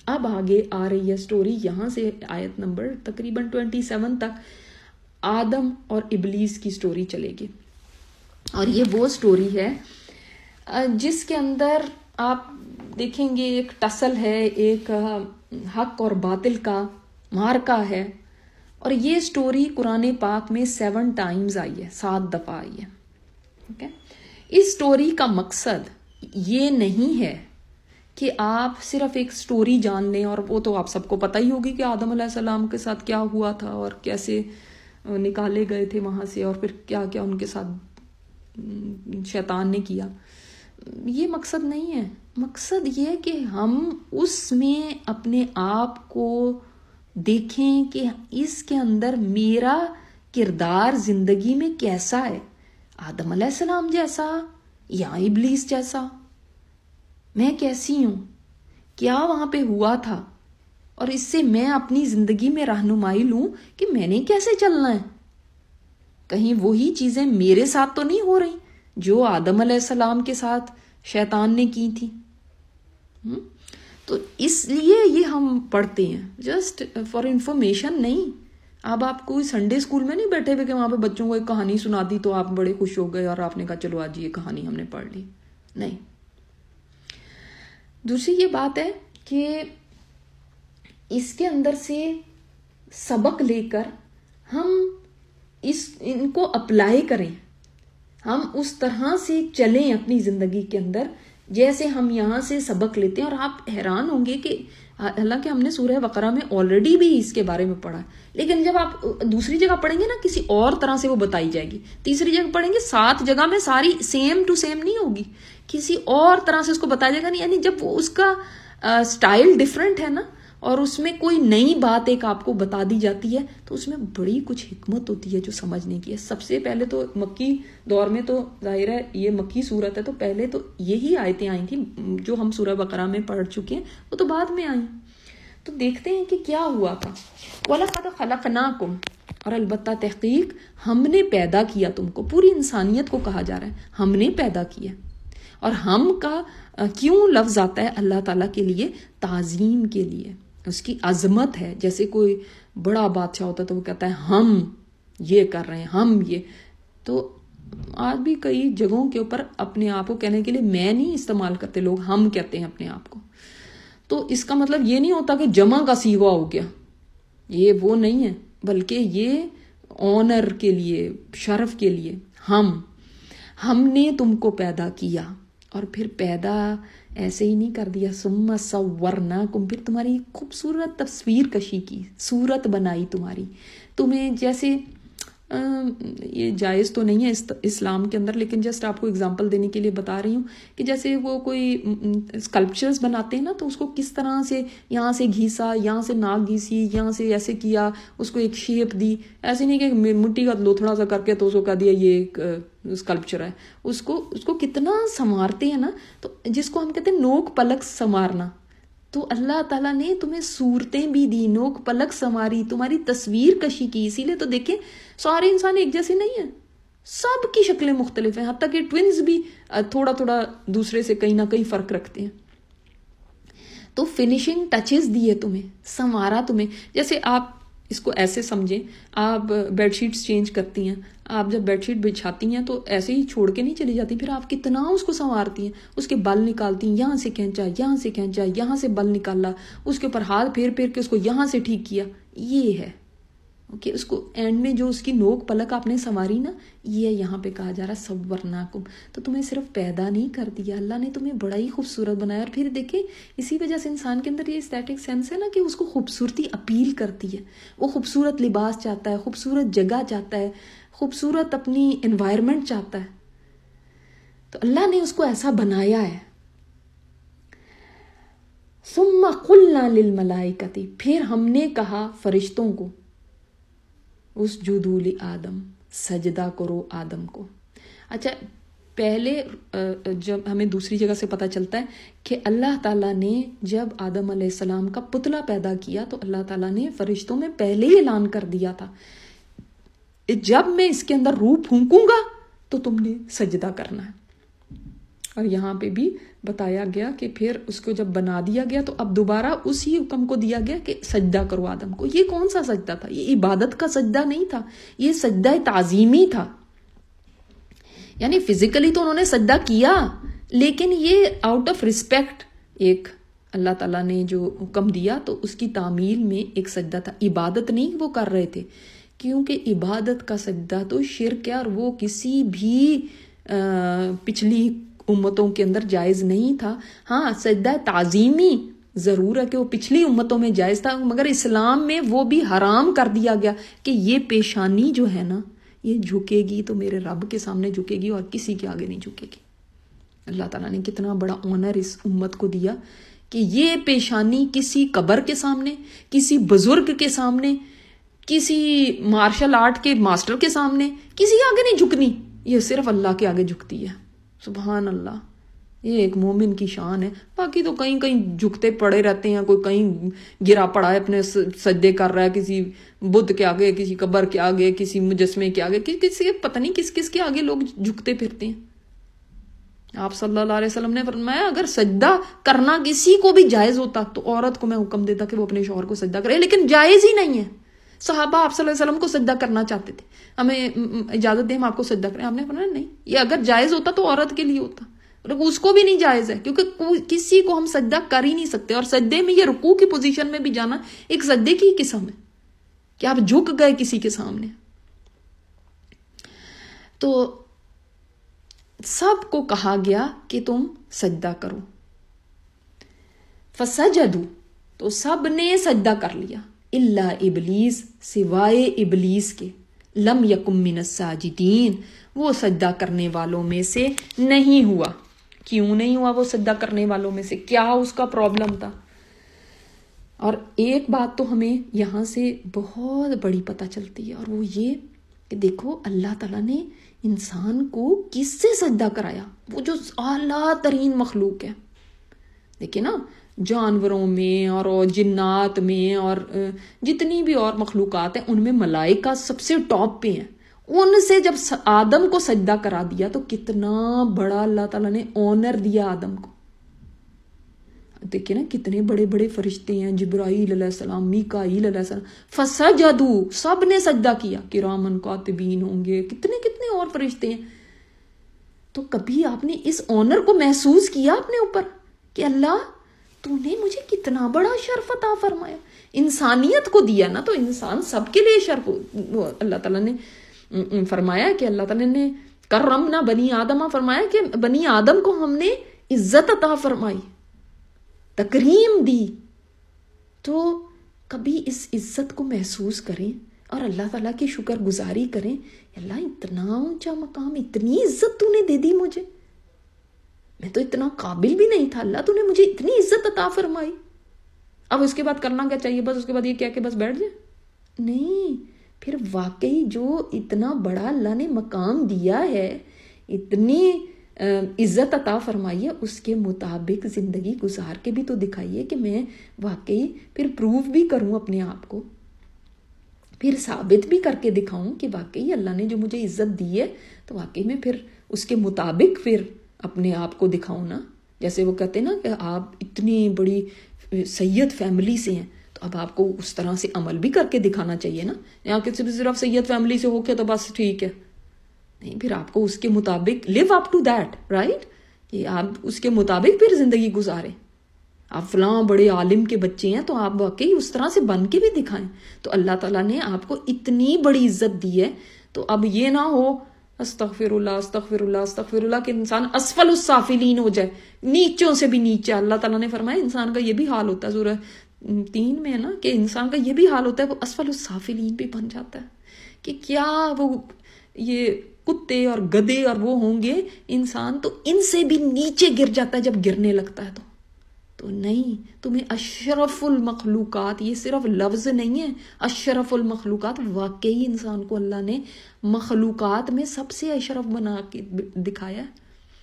اب آگے آ رہی ہے سٹوری، یہاں سے آیت نمبر تقریباً 27 تک آدم اور ابلیس کی سٹوری چلے گی. اور یہ وہ سٹوری ہے جس کے اندر آپ دیکھیں گے ایک ٹسل ہے، ایک حق اور باطل کا مارکا ہے. اور یہ سٹوری قرآن پاک میں 7 ٹائمز آئی ہے، 7 دفعہ آئی ہے. اوکے، اس سٹوری کا مقصد یہ نہیں ہے کہ آپ صرف ایک سٹوری جان لیں، اور وہ تو آپ سب کو پتہ ہی ہوگی کہ آدم علیہ السلام کے ساتھ کیا ہوا تھا اور کیسے نکالے گئے تھے وہاں سے، اور پھر کیا کیا ان کے ساتھ شیطان نے کیا. یہ مقصد نہیں ہے. مقصد یہ ہے کہ ہم اس میں اپنے آپ کو دیکھیں کہ اس کے اندر میرا کردار زندگی میں کیسا ہے، آدم علیہ السلام جیسا یا ابلیس جیسا. میں کیسی ہوں، کیا وہاں پہ ہوا تھا، اور اس سے میں اپنی زندگی میں رہنمائی لوں کہ میں نے کیسے چلنا ہے. کہیں وہی چیزیں میرے ساتھ تو نہیں ہو رہی جو آدم علیہ السلام کے ساتھ شیطان نے کی تھی. تو اس لیے یہ ہم پڑھتے ہیں جسٹ فار انفارمیشن نہیں. اب آپ کوئی سنڈے اسکول میں نہیں بیٹھے ہوئے کہ وہاں پہ بچوں کو ایک کہانی سنا دی تو آپ بڑے خوش ہو گئے اور آپ نے کہا چلو آج یہ کہانی ہم نے پڑھ لی. نہیں. دوسری یہ بات ہے کہ اس کے اندر سے سبق لے کر ہم ان کو اپلائی کریں، ہم اس طرح سے چلیں اپنی زندگی کے اندر جیسے ہم یہاں سے سبق لیتے ہیں. اور آپ حیران ہوں گے کہ حالانکہ ہم نے سورہ بقرہ میں آلریڈی بھی اس کے بارے میں پڑھا، لیکن جب آپ دوسری جگہ پڑھیں گے نا کسی اور طرح سے وہ بتائی جائے گی. تیسری جگہ پڑھیں گے 7 جگہ میں ساری سیم ٹو سیم نہیں ہوگی، کسی اور طرح سے اس کو بتایا جائے گا. نہیں، یعنی جب وہ اس کا سٹائل ڈیفرنٹ ہے نا، اور اس میں کوئی نئی بات ایک آپ کو بتا دی جاتی ہے تو اس میں بڑی کچھ حکمت ہوتی ہے جو سمجھنے کی ہے. سب سے پہلے تو مکی دور میں تو ظاہر ہے یہ مکی صورت ہے، تو پہلے تو یہی آیتیں آئی تھیں جو ہم سورہ بقرہ میں پڑھ چکے ہیں، وہ تو بعد میں آئیں. تو دیکھتے ہیں کہ کیا ہوا تھا. وَلَقَدْ خَلَقْنَاكُمْ، اور البتہ تحقیق ہم نے پیدا کیا تم کو. پوری انسانیت کو کہا جا رہا ہے ہم نے پیدا کیا. اور ہم کا کیوں لفظ آتا ہے اللہ تعالیٰ کے لیے؟ تعظیم کے لیے، اس کی عظمت ہے. جیسے کوئی بڑا بادشاہ ہوتا ہے تو وہ کہتا ہے ہم یہ کر رہے ہیں، ہم یہ. تو آج بھی کئی جگہوں کے اوپر اپنے آپ کو کہنے کے لیے میں نہیں استعمال کرتے لوگ، ہم کہتے ہیں اپنے آپ کو. تو اس کا مطلب یہ نہیں ہوتا کہ جمع کا سیغہ ہو گیا، یہ وہ نہیں ہے، بلکہ یہ آنر کے لیے، شرف کے لیے. ہم نے تم کو پیدا کیا، اور پھر پیدا ایسے ہی نہیں کر دیا. ثم صورناکم، پھر تمہاری خوبصورت تصویر کشی کی، صورت بنائی تمہاری. تمہیں جیسے یہ جائز تو نہیں ہے اسلام کے اندر، لیکن جسٹ آپ کو اگزامپل دینے کے لیے بتا رہی ہوں کہ جیسے وہ کوئی اسکلپچرز بناتے ہیں نا، تو اس کو کس طرح سے یہاں سے گھیسا، یہاں سے ناک گھیسی، یہاں سے ایسے کیا، اس کو ایک شیپ دی. ایسے نہیں کہ مٹی کا لوتھڑا سا کر کے تو اس کو کہہ دیا یہ ایک اسکلپچر ہے. اس کو کتنا سنوارتے ہیں نا، تو جس کو ہم کہتے ہیں نوک پلک سنوارنا. تو اللہ تعالیٰ نے تمہیں صورتیں بھی دی، نوک پلک سنواری، تمہاری تصویر کشی کی. اسی لیے تو دیکھیں سارے انسان ایک جیسے نہیں ہیں، سب کی شکلیں مختلف ہیں، حتیٰ کہ ٹوینز بھی تھوڑا تھوڑا دوسرے سے کہیں نہ کہیں فرق رکھتے ہیں. تو فنیشنگ ٹچز دیے تمہیں، سنوارا تمہیں. جیسے آپ اس کو ایسے سمجھیں، آپ بیڈ شیٹس چینج کرتی ہیں، آپ جب بیڈ شیٹ بچھاتی ہیں تو ایسے ہی چھوڑ کے نہیں چلی جاتی، پھر آپ کتنا اس کو سنوارتی ہیں، اس کے بل نکالتی ہیں، یہاں سے کھینچا، یہاں سے کھینچا، یہاں سے بل نکالا، اس کے اوپر ہاتھ پھیر پھیر کے اس کو یہاں سے ٹھیک کیا. یہ ہے اوکے. اس کو اینڈ میں جو اس کی نوک پلک آپ نے سنواری نا، یہ یہاں پہ کہا جا رہا صورناکم. تو تمہیں صرف پیدا نہیں کر دیا، اللہ نے تمہیں بڑا ہی خوبصورت بنایا. اور پھر دیکھیں اسی وجہ سے انسان کے اندر یہ اسٹیٹک سینس ہے نا کہ اس کو خوبصورتی اپیل کرتی ہے. وہ خوبصورت لباس چاہتا ہے، خوبصورت جگہ چاہتا ہے، خوبصورت اپنی انوائرمنٹ چاہتا ہے. تو اللہ نے اس کو ایسا بنایا ہے. ثم قلنا للملائکۃ، پھر ہم نے کہا فرشتوں کو، اسجدوا لآدم، سجدہ کرو آدم کو. اچھا، پہلے جب ہمیں دوسری جگہ سے پتہ چلتا ہے کہ اللہ تعالیٰ نے جب آدم علیہ السلام کا پتلا پیدا کیا تو اللہ تعالیٰ نے فرشتوں میں پہلے ہی اعلان کر دیا تھا جب میں اس کے اندر روح پھونکوں گا تو تم نے سجدہ کرنا ہے. اور یہاں پہ بھی بتایا گیا کہ پھر اس کو جب بنا دیا گیا تو اب دوبارہ اسی حکم کو دیا گیا کہ سجدہ کرو آدم کو. یہ کون سا سجدہ تھا؟ یہ عبادت کا سجدہ نہیں تھا، یہ سجدہ تعظیمی تھا. یعنی فزیکلی تو انہوں نے سجدہ کیا، لیکن یہ آؤٹ آف رسپیکٹ ایک اللہ تعالیٰ نے جو حکم دیا تو اس کی تعمیل میں ایک سجدہ تھا. عبادت نہیں وہ کر رہے تھے، کیونکہ عبادت کا سجدہ تو شرک ہے اور وہ کسی بھی پچھلی امتوں کے اندر جائز نہیں تھا. ہاں سجدہ تعظیمی ضرور ہے کہ وہ پچھلی امتوں میں جائز تھا، مگر اسلام میں وہ بھی حرام کر دیا گیا کہ یہ پیشانی جو ہے نا یہ جھکے گی تو میرے رب کے سامنے جھکے گی اور کسی کے آگے نہیں جھکے گی. اللہ تعالیٰ نے کتنا بڑا آنر اس امت کو دیا کہ یہ پیشانی کسی قبر کے سامنے، کسی بزرگ کے سامنے، کسی مارشل آرٹ کے ماسٹر کے سامنے کسی آگے نہیں جھکنی، یہ صرف اللہ کے آگے جھکتی ہے. سبحان اللہ، یہ ایک مومن کی شان ہے. باقی تو کہیں کہیں جھکتے پڑے رہتے ہیں، کوئی کہیں گرا پڑا ہے اپنے سجدے کر رہا ہے کسی بدھ کے آگے، کسی قبر کے آگے، کسی مجسمے کے آگے، کسی پتہ نہیں کس کس کے آگے لوگ جھکتے پھرتے ہیں. آپ صلی اللہ علیہ وسلم نے فرمایا اگر سجدہ کرنا کسی کو بھی جائز ہوتا تو عورت کو میں حکم دیتا کہ وہ اپنے شوہر کو سجدہ کرے، لیکن جائز ہی نہیں ہے. صحابہ آپ صلی اللہ علیہ وسلم کو سجدہ کرنا چاہتے تھے، ہمیں اجازت دیں ہم آپ کو سجدہ کریں. آپ نے فرمایا نہیں، یہ اگر جائز ہوتا تو عورت کے لیے ہوتا، اس کو بھی نہیں جائز ہے، کیونکہ کسی کو ہم سجدہ کر ہی نہیں سکتے. اور سجدے میں یہ رکوع کی پوزیشن میں بھی جانا ایک سجدے کی قسم ہے کہ آپ جھک گئے کسی کے سامنے. تو سب کو کہا گیا کہ تم سجدہ کرو. فسجدوا، تو سب نے سجدہ کر لیا، الا ابلیس، سوائے ابلیس کے، لم یکم من الساجدین، وہ سجدہ کرنے والوں میں سے نہیں ہوا. کیوں نہیں ہوا وہ سجدہ کرنے والوں میں سے؟ کیا اس کا پرابلم تھا؟ اور ایک بات تو ہمیں یہاں سے بہت بڑی پتہ چلتی ہے، اور وہ یہ کہ دیکھو اللہ تعالیٰ نے انسان کو کس سے سجدہ کرایا؟ وہ جو اعلیٰ ترین مخلوق ہے. دیکھیں نا، جانوروں میں اور جنات میں اور جتنی بھی اور مخلوقات ہیں ان میں ملائکہ سب سے ٹاپ پہ ہیں. ان سے جب آدم کو سجدہ کرا دیا تو کتنا بڑا اللہ تعالیٰ نے آنر دیا آدم کو. دیکھیں نا کتنے بڑے بڑے فرشتے ہیں، جبرائیل علیہ السلام، میکائیل علیہ السلام. فسجدوا، سب نے سجدہ کیا. کرامن کاتبین ہوں گے، کتنے کتنے اور فرشتے ہیں. تو کبھی آپ نے اس آنر کو محسوس کیا اپنے اوپر کہ اللہ تو نے مجھے کتنا بڑا شرف عطا فرمایا؟ انسانیت کو دیا نا، تو انسان سب کے لیے شرف. اللہ تعالیٰ نے فرمایا کہ اللہ تعالیٰ نے کرمنا بنی آدم، فرمایا کہ بنی آدم کو ہم نے عزت عطا فرمائی، تکریم دی. تو کبھی اس عزت کو محسوس کریں اور اللہ تعالیٰ کی شکر گزاری کریں. اللہ اتنا اونچا مقام، اتنی عزت تو نے دے دی مجھے، میں تو اتنا قابل بھی نہیں تھا، اللہ تو نے مجھے اتنی عزت عطا فرمائی. اب اس کے بعد کرنا کیا چاہیے؟ بس اس کے بعد یہ کیا کہ بس بیٹھ جائیں؟ نہیں، پھر واقعی جو اتنا بڑا اللہ نے مقام دیا ہے، اتنی عزت عطا فرمائی ہے، اس کے مطابق زندگی گزار کے بھی تو دکھائیے کہ میں واقعی پھر پروف بھی کروں اپنے آپ کو، پھر ثابت بھی کر کے دکھاؤں کہ واقعی اللہ نے جو مجھے عزت دی ہے تو واقعی میں پھر اس کے مطابق پھر اپنے آپ کو دکھاؤں نا. جیسے وہ کہتے ہیں نا کہ آپ اتنی بڑی سید فیملی سے ہیں تو اب آپ کو اس طرح سے عمل بھی کر کے دکھانا چاہیے نا. یہاں کے صرف سید فیملی سے ہو کے تو بس ٹھیک ہے، نہیں، پھر آپ کو اس کے مطابق live up to that, right, کہ آپ اس کے مطابق پھر زندگی گزاریں. آپ فلاں بڑے عالم کے بچے ہیں تو آپ واقعی اس طرح سے بن کے بھی دکھائیں. تو اللہ تعالیٰ نے آپ کو اتنی بڑی عزت دی ہے تو اب یہ نہ ہو استغفر اللہ استغفر اللہ استغفر اللہ کہ انسان اسفل السافلین ہو جائے، نیچوں سے بھی نیچے. اللہ تعالیٰ نے فرمایا انسان کا یہ بھی حال ہوتا ہے، سورہ 3 میں ہے نا کہ انسان کا یہ بھی حال ہوتا ہے، وہ اسفل السافلین بھی بن جاتا ہے کہ کیا وہ یہ کتے اور گدے اور وہ ہوں گے، انسان تو ان سے بھی نیچے گر جاتا ہے جب گرنے لگتا ہے. تو نہیں، تمہیں اشرف المخلوقات، یہ صرف لفظ نہیں ہے، اشرف المخلوقات، واقعی انسان کو اللہ نے مخلوقات میں سب سے اشرف بنا کے دکھایا ہے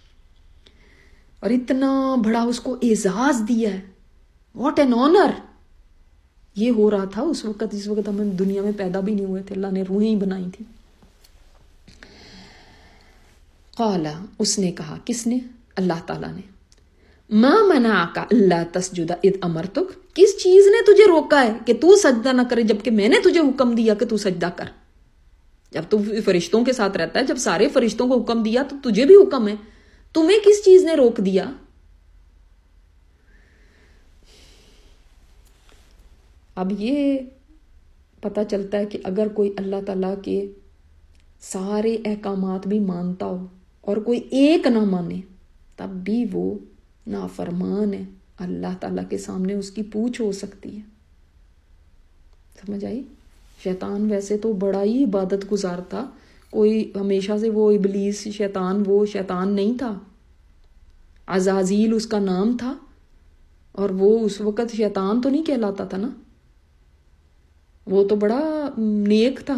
اور اتنا بڑا اس کو اعزاز دیا ہے. What an honour. یہ ہو رہا تھا اس وقت جس وقت ہم دنیا میں پیدا بھی نہیں ہوئے تھے، اللہ نے روحیں ہی بنائی تھی. قالا، اس نے کہا، کس نے؟ اللہ تعالیٰ نے ما منعک الا تسجد اذ امرتک، کس چیز نے تجھے روکا ہے کہ تو سجدہ نہ کرے جبکہ میں نے تجھے حکم دیا کہ تو سجدہ کر؟ جب تو فرشتوں کے ساتھ رہتا ہے، جب سارے فرشتوں کو حکم دیا تو تجھے بھی حکم ہے، تمہیں کس چیز نے روک دیا؟ اب یہ پتہ چلتا ہے کہ اگر کوئی اللہ تعالیٰ کے سارے احکامات بھی مانتا ہو اور کوئی ایک نہ مانے تب بھی وہ نافرمان ہے، اللہ تعالیٰ کے سامنے اس کی پوچھ ہو سکتی ہے. سمجھ آئی؟ شیطان ویسے تو بڑا ہی عبادت گزار تھا، کوئی ہمیشہ سے وہ ابلیس شیطان وہ شیطان نہیں تھا، عزازیل اس کا نام تھا، اور وہ اس وقت شیطان تو نہیں کہلاتا تھا نا، وہ تو بڑا نیک تھا.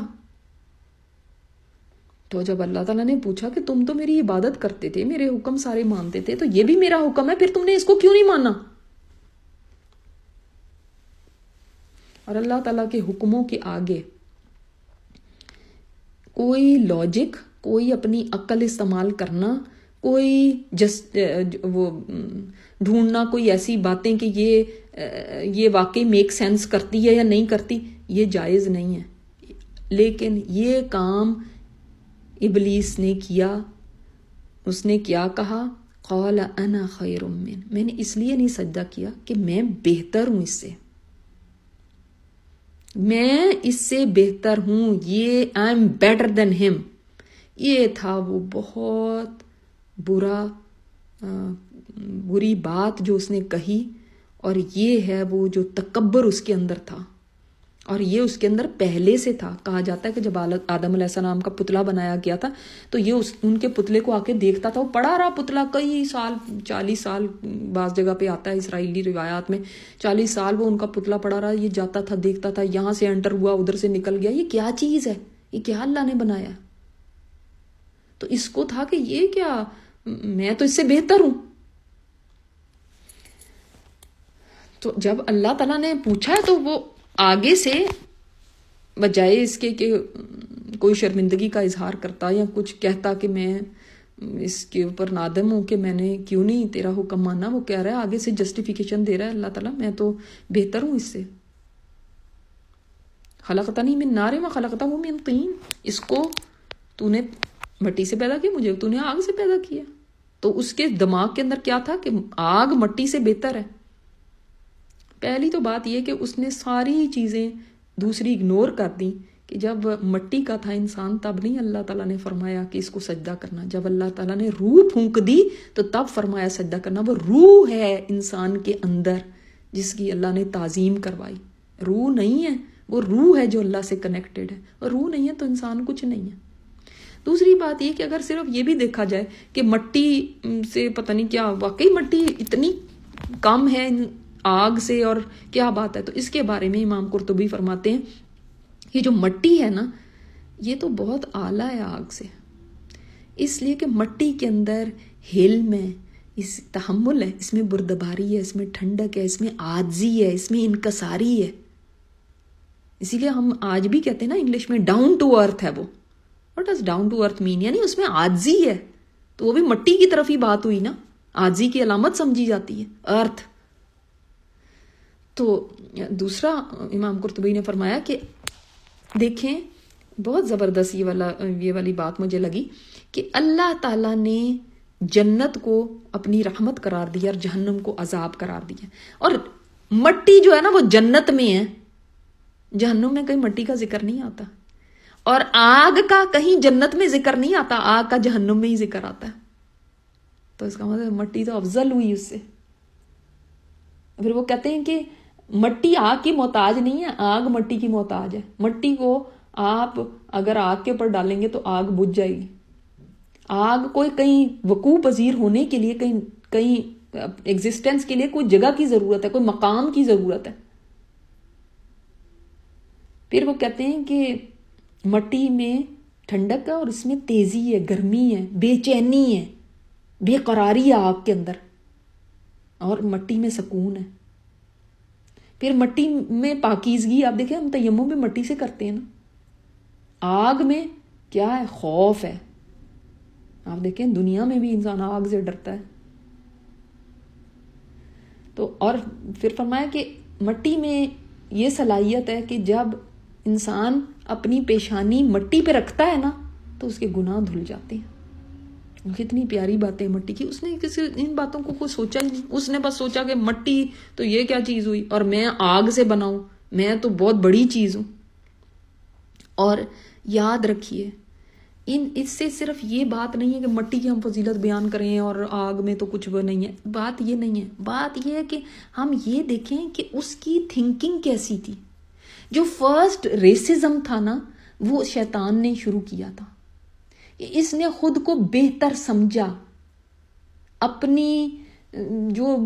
تو جب اللہ تعالیٰ نے پوچھا کہ تم تو میری عبادت کرتے تھے، میرے حکم سارے مانتے تھے، تو یہ بھی میرا حکم ہے، پھر تم نے اس کو کیوں نہیں مانا؟ اور اللہ تعالیٰ کے حکموں کے آگے کوئی لاجک، کوئی اپنی عقل استعمال کرنا، کوئی وہ ڈھونڈنا کوئی ایسی باتیں کہ یہ واقعی میک سینس کرتی ہے یا نہیں کرتی، یہ جائز نہیں ہے. لیکن یہ کام ابلیس نے کیا. اس نے کیا کہا؟ قال انا خیر من، میں نے اس لیے نہیں سجدہ کیا کہ میں بہتر ہوں، میں اس سے بہتر ہوں، یہ آئی ایم بیٹر دین ہم. یہ تھا وہ بہت بری بات جو اس نے کہی، اور یہ ہے وہ جو تکبر اس کے اندر تھا، اور یہ اس کے اندر پہلے سے تھا. کہا جاتا ہے کہ جب آدم علیہ السلام کا پتلا بنایا گیا تھا تو یہ ان کے پتلے کو آ کے دیکھتا تھا، وہ پڑا رہا پتلا کئی سال، 40 سال بعض جگہ پہ آتا ہے اسرائیلی روایات میں، 40 سال وہ ان کا پتلا پڑا رہا. یہ جاتا تھا، دیکھتا تھا، یہاں سے انٹر ہوا، ادھر سے نکل گیا، یہ کیا چیز ہے، یہ کیا اللہ نے بنایا؟ تو اس کو تھا کہ یہ کیا، میں تو اس سے بہتر ہوں. تو جب اللہ تعالیٰ نے پوچھا ہے تو وہ آگے سے بجائے اس کے کہ کوئی شرمندگی کا اظہار کرتا یا کچھ کہتا کہ میں اس کے اوپر نادم ہوں کہ میں نے کیوں نہیں تیرا حکم مانا، وہ کہہ رہا ہے، آگے سے جسٹیفیکیشن دے رہا ہے اللہ تعالیٰ، میں تو بہتر ہوں اس سے. خلقتنی من نار و خلقتہ من طین، اس کو تو نے مٹی سے پیدا کیا، مجھے تو نے آگ سے پیدا کیا. تو اس کے دماغ کے اندر کیا تھا کہ آگ مٹی سے بہتر ہے. پہلی تو بات یہ کہ اس نے ساری چیزیں دوسری اگنور کر دی کہ جب مٹی کا تھا انسان تب نہیں اللہ تعالیٰ نے فرمایا کہ اس کو سجدہ کرنا، جب اللہ تعالیٰ نے روح پھونک دی تو تب فرمایا سجدہ کرنا. وہ روح ہے انسان کے اندر جس کی اللہ نے تعظیم کروائی، روح نہیں ہے، وہ روح ہے جو اللہ سے کنیکٹڈ ہے، اور روح نہیں ہے تو انسان کچھ نہیں ہے. دوسری بات یہ کہ اگر صرف یہ بھی دیکھا جائے کہ مٹی سے پتہ نہیں کیا، واقعی مٹی اتنی کم ہے آگ سے اور کیا بات ہے، تو اس کے بارے میں امام قرطبی فرماتے ہیں یہ جو مٹی ہے نا یہ تو بہت اعلیٰ ہے آگ سے، اس لیے کہ مٹی کے اندر حلم ہے، اس تحمل ہے، اس میں بردباری ہے، اس میں ٹھنڈک ہے، اس میں عاجزی ہے، اس میں انکساری ہے. اسی لیے ہم آج بھی کہتے ہیں نا انگلش میں ڈاؤن ٹو ارتھ ہے. وہ what does down to earth mean? یعنی اس میں عاجزی ہے. تو وہ بھی مٹی کی طرف ہی بات ہوئی نا، عاجزی کی علامت سمجھی جاتی ہے ارتھ. تو دوسرا امام قرطبی نے فرمایا کہ دیکھیں بہت زبردست یہ والی بات مجھے لگی کہ اللہ تعالیٰ نے جنت کو اپنی رحمت قرار دیا اور جہنم کو عذاب قرار دیا. اور مٹی جو ہے نا وہ جنت میں ہے، جہنم میں کہیں مٹی کا ذکر نہیں آتا، اور آگ کا کہیں جنت میں ذکر نہیں آتا، آگ کا جہنم میں ہی ذکر آتا ہے. تو اس کا مطلب مٹی تو افضل ہوئی اس سے. پھر وہ کہتے ہیں کہ مٹی آگ کی محتاج نہیں ہے، آگ مٹی کی محتاج ہے. مٹی کو آپ اگر آگ کے اوپر ڈالیں گے تو آگ بجھ جائے گی. آگ کوئی کہیں وقوع پذیر ہونے کے لیے، کہیں ایگزسٹنس کے لیے کوئی جگہ کی ضرورت ہے، کوئی مقام کی ضرورت ہے. پھر وہ کہتے ہیں کہ مٹی میں ٹھنڈک ہے اور اس میں تیزی ہے، گرمی ہے، بے چینی ہے، بے قراری ہے آگ کے اندر، اور مٹی میں سکون ہے. پھر مٹی میں پاکیزگی، آپ دیکھیں ہم تیمم بھی مٹی سے کرتے ہیں نا. آگ میں کیا ہے؟ خوف ہے. آپ دیکھیں دنیا میں بھی انسان آگ سے ڈرتا ہے، تو اور پھر فرمایا کہ مٹی میں یہ صلاحیت ہے کہ جب انسان اپنی پیشانی مٹی پہ رکھتا ہے نا تو اس کے گناہ دھل جاتے ہیں. کتنی پیاری باتیں مٹی کی. اس نے کسی ان باتوں کو کوئی سوچا ہی نہیں. اس نے بس سوچا کہ مٹی تو یہ کیا چیز ہوئی اور میں آگ سے بناؤں, میں تو بہت بڑی چیز ہوں. اور یاد رکھیے اس سے صرف یہ بات نہیں ہے کہ مٹی کی ہم فضیلت بیان کریں اور آگ میں تو کچھ وہ نہیں ہے. بات یہ نہیں ہے. بات یہ ہے کہ ہم یہ دیکھیں کہ اس کی تھنکنگ کیسی تھی. جو فرسٹ ریسزم تھا نا وہ شیطان نے شروع کیا تھا. اس نے خود کو بہتر سمجھا اپنی جو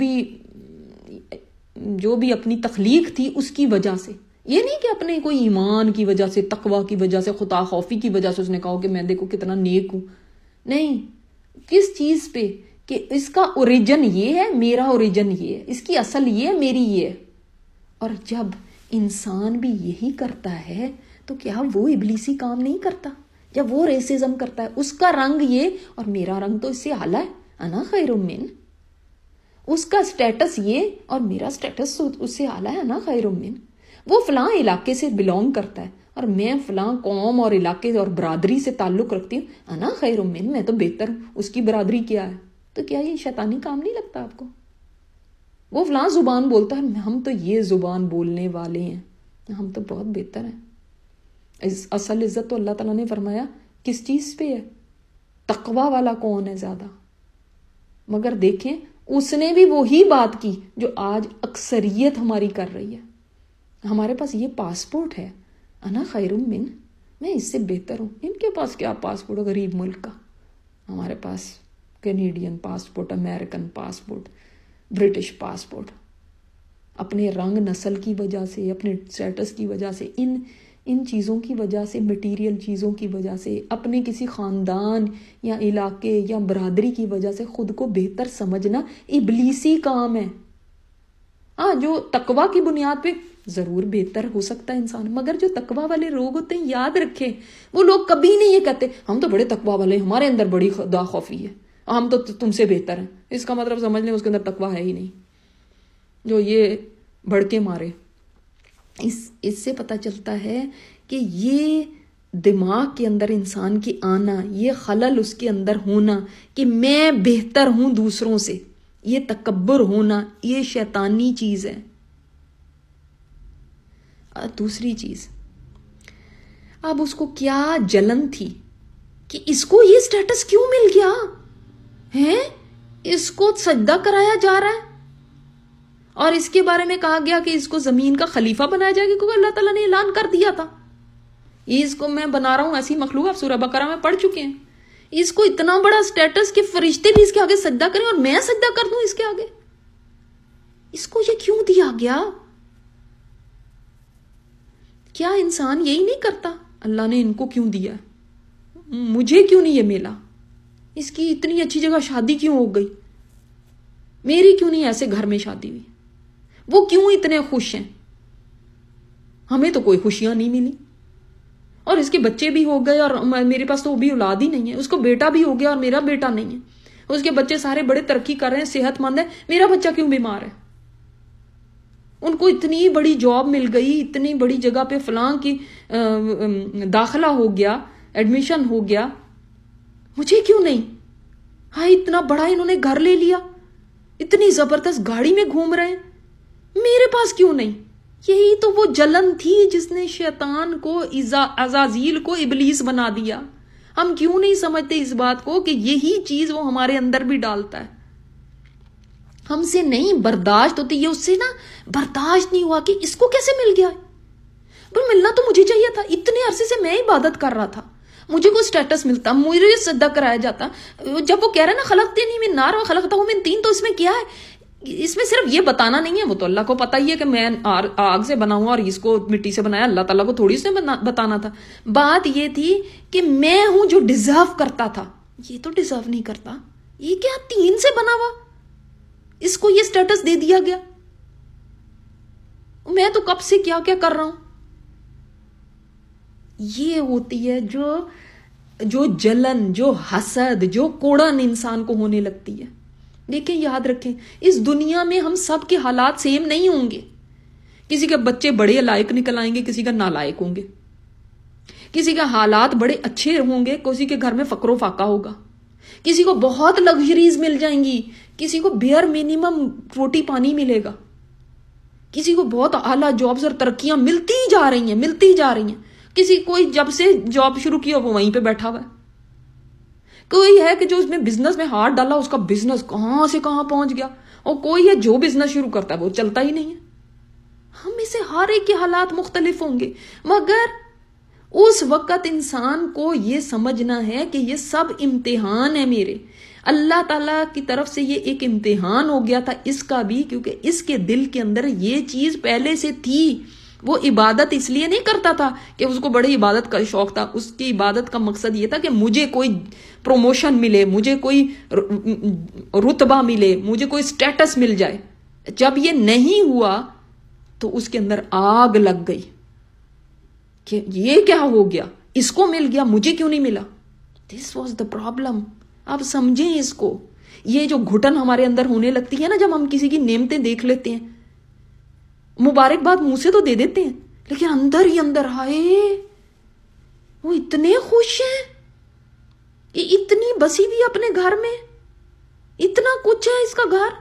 بھی اپنی تخلیق تھی اس کی وجہ سے. یہ نہیں کہ اپنے کوئی ایمان کی وجہ سے, تقوی کی وجہ سے, خدا خوفی کی وجہ سے اس نے کہا کہ میں دیکھو کتنا نیک ہوں. نہیں, کس چیز پہ کہ اس کا اوریجن یہ ہے, میرا اوریجن یہ ہے, اس کی اصل یہ ہے, میری یہ ہے. اور جب انسان بھی یہی کرتا ہے تو کیا وہ ابلیسی کام نہیں کرتا؟ جب وہ ریسزم کرتا ہے, اس کا رنگ یہ اور میرا رنگ تو اس سے اعلیٰ ہے, انا خیر من. اس کا سٹیٹس یہ اور میرا سٹیٹس اس سے اعلیٰ ہے, انا خیر من. وہ فلاں علاقے سے بلونگ کرتا ہے اور میں فلاں قوم اور علاقے اور برادری سے تعلق رکھتی ہوں, انا خیر من, میں تو بہتر ہوں. اس کی برادری کیا ہے؟ تو کیا یہ شیطانی کام نہیں لگتا آپ کو؟ وہ فلاں زبان بولتا ہے, ہم تو یہ زبان بولنے والے ہیں, ہم تو بہت بہتر ہیں. اصل عزت تو اللہ تعالیٰ نے فرمایا کس چیز پہ ہے؟ تقوی والا کون ہے زیادہ. مگر دیکھیں اس نے بھی وہی بات کی جو آج اکثریت ہماری کر رہی ہے. ہمارے پاس یہ پاسپورٹ ہے, انا خیر من, میں اس سے بہتر ہوں. ان کے پاس کیا پاسپورٹ ہے غریب ملک کا؟ ہمارے پاس Canadian passport, American passport, British passport. اپنے رنگ نسل کی وجہ سے, اپنے سٹیٹس کی وجہ سے, ان چیزوں کی وجہ سے, مٹیریل چیزوں کی وجہ سے, اپنے کسی خاندان یا علاقے یا برادری کی وجہ سے خود کو بہتر سمجھنا ابلیسی کام ہے. ہاں, جو تقوی کی بنیاد پہ ضرور بہتر ہو سکتا ہے انسان, مگر جو تقوی والے لوگ ہوتے ہیں یاد رکھیں وہ لوگ کبھی نہیں یہ کہتے ہم تو بڑے تقوی والے ہیں, ہمارے اندر بڑی خدا خوفی ہے, ہم تو تم سے بہتر ہیں. اس کا مطلب سمجھ لیں اس کے اندر تقوی ہے ہی نہیں. جو یہ بھڑکے مارے, اس سے پتہ چلتا ہے کہ یہ دماغ کے اندر انسان کی آنا, یہ خلل اس کے اندر ہونا کہ میں بہتر ہوں دوسروں سے, یہ تکبر ہونا, یہ شیطانی چیز ہے. دوسری چیز, اب اس کو کیا جلن تھی کہ اس کو یہ سٹیٹس کیوں مل گیا ہے, اس کو سجدہ کرایا جا رہا ہے اور اس کے بارے میں کہا گیا کہ اس کو زمین کا خلیفہ بنایا جائے گا, کیونکہ اللہ تعالیٰ نے اعلان کر دیا تھا یہ اس کو میں بنا رہا ہوں ایسی مخلوق. آپ سورہ بقرہ میں پڑھ چکے ہیں. اس کو اتنا بڑا سٹیٹس کہ فرشتے بھی اس کے آگے سجدہ کریں اور میں سجدہ کر دوں اس کے آگے. اس کو یہ کیوں دیا گیا؟ کیا انسان یہی نہیں کرتا؟ اللہ نے ان کو کیوں دیا, مجھے کیوں نہیں یہ ملا؟ اس کی اتنی اچھی جگہ شادی کیوں ہو گئی, میری کیوں نہیں ایسے گھر میں شادی ہوئی؟ وہ کیوں اتنے خوش ہیں؟ ہمیں تو کوئی خوشیاں نہیں ملی. اور اس کے بچے بھی ہو گئے اور میرے پاس تو وہ بھی اولاد ہی نہیں ہے. اس کو بیٹا بھی ہو گیا اور میرا بیٹا نہیں ہے. اس کے بچے سارے بڑے ترقی کر رہے ہیں, صحت مند ہے, میرا بچہ کیوں بیمار ہے؟ ان کو اتنی بڑی جاب مل گئی, اتنی بڑی جگہ پہ فلاں کی داخلہ ہو گیا, ایڈمیشن ہو گیا, مجھے کیوں نہیں؟ ہاں, اتنا بڑا انہوں نے گھر لے لیا, اتنی زبردست گاڑی میں گھوم رہے ہیں, میرے پاس کیوں نہیں؟ یہی تو وہ جلن تھی جس نے شیطان کو, عزازیل کو ابلیس بنا دیا. ہم کیوں نہیں سمجھتے اس بات کو کہ یہی چیز وہ ہمارے اندر بھی ڈالتا ہے. ہم سے نہیں برداشت ہوتی, یہ اس سے نا برداشت نہیں ہوا کہ اس کو کیسے مل گیا. پر ملنا تو مجھے چاہیے تھا, اتنے عرصے سے میں عبادت کر رہا تھا, مجھے کوئی سٹیٹس ملتا, مجھے سجدہ کرایا جاتا. جب وہ کہہ رہا ہے نا خلقتنی من نار و خلقتہ من طین, تو اس میں کیا ہے؟ اس میں صرف یہ بتانا نہیں ہے, وہ تو اللہ کو پتہ ہی ہے کہ میں آگ سے بناؤں اور اس کو مٹی سے بنایا, اللہ تعالیٰ کو تھوڑی اس نے بتانا تھا. بات یہ تھی کہ میں ہوں جو ڈیزرو کرتا تھا, یہ تو ڈیزرو نہیں کرتا, یہ کیا طین سے بنا ہوا, اس کو یہ سٹیٹس دے دیا گیا. میں تو کب سے کیا کیا کر رہا ہوں. یہ ہوتی ہے جو جلن, جو حسد, جو کوڑن انسان کو ہونے لگتی ہے. دیکھیں یاد رکھیں اس دنیا میں ہم سب کے حالات سیم نہیں ہوں گے. کسی کے بچے بڑے لائق نکل آئیں گے, کسی کا نالائق ہوں گے. کسی کا حالات بڑے اچھے ہوں گے, کسی کے گھر میں فقر و فاقہ ہوگا. کسی کو بہت لگژریز مل جائیں گی, کسی کو بیئر منیمم روٹی پانی ملے گا. کسی کو بہت اعلیٰ جابز اور ترقیاں ملتی جا رہی ہیں. کسی کوئی جب سے جاب شروع کیا وہ وہیں پہ بیٹھا ہوا ہے. کوئی ہے کہ جو اس میں بزنس میں ہاتھ ڈالا اس کا بزنس کہاں سے کہاں پہنچ گیا, اور کوئی ہے جو بزنس شروع کرتا ہے وہ چلتا ہی نہیں ہے. ہم میں سے ہر ایک کے حالات مختلف ہوں گے, مگر اس وقت انسان کو یہ سمجھنا ہے کہ یہ سب امتحان ہے میرے. اللہ تعالیٰ کی طرف سے یہ ایک امتحان ہو گیا تھا اس کا بھی, کیونکہ اس کے دل کے اندر یہ چیز پہلے سے تھی. وہ عبادت اس لیے نہیں کرتا تھا کہ اس کو بڑی عبادت کا شوق تھا. اس کی عبادت کا مقصد یہ تھا کہ مجھے کوئی پروموشن ملے, مجھے کوئی رتبہ ملے, مجھے کوئی سٹیٹس مل جائے. جب یہ نہیں ہوا تو اس کے اندر آگ لگ گئی کہ یہ کیا ہو گیا, اس کو مل گیا مجھے کیوں نہیں ملا. This was the problem. آپ سمجھیں اس کو. یہ جو گھٹن ہمارے اندر ہونے لگتی ہے نا جب ہم کسی کی نعمتیں دیکھ لیتے ہیں, مبارکباد منہ سے تو دے دیتے ہیں لیکن اندر ہی اندر ہائے وہ اتنے خوش ہیں, یہ اتنی بسی ہوئی اپنے گھر میں, اتنا کچھ ہے اس کا گھر.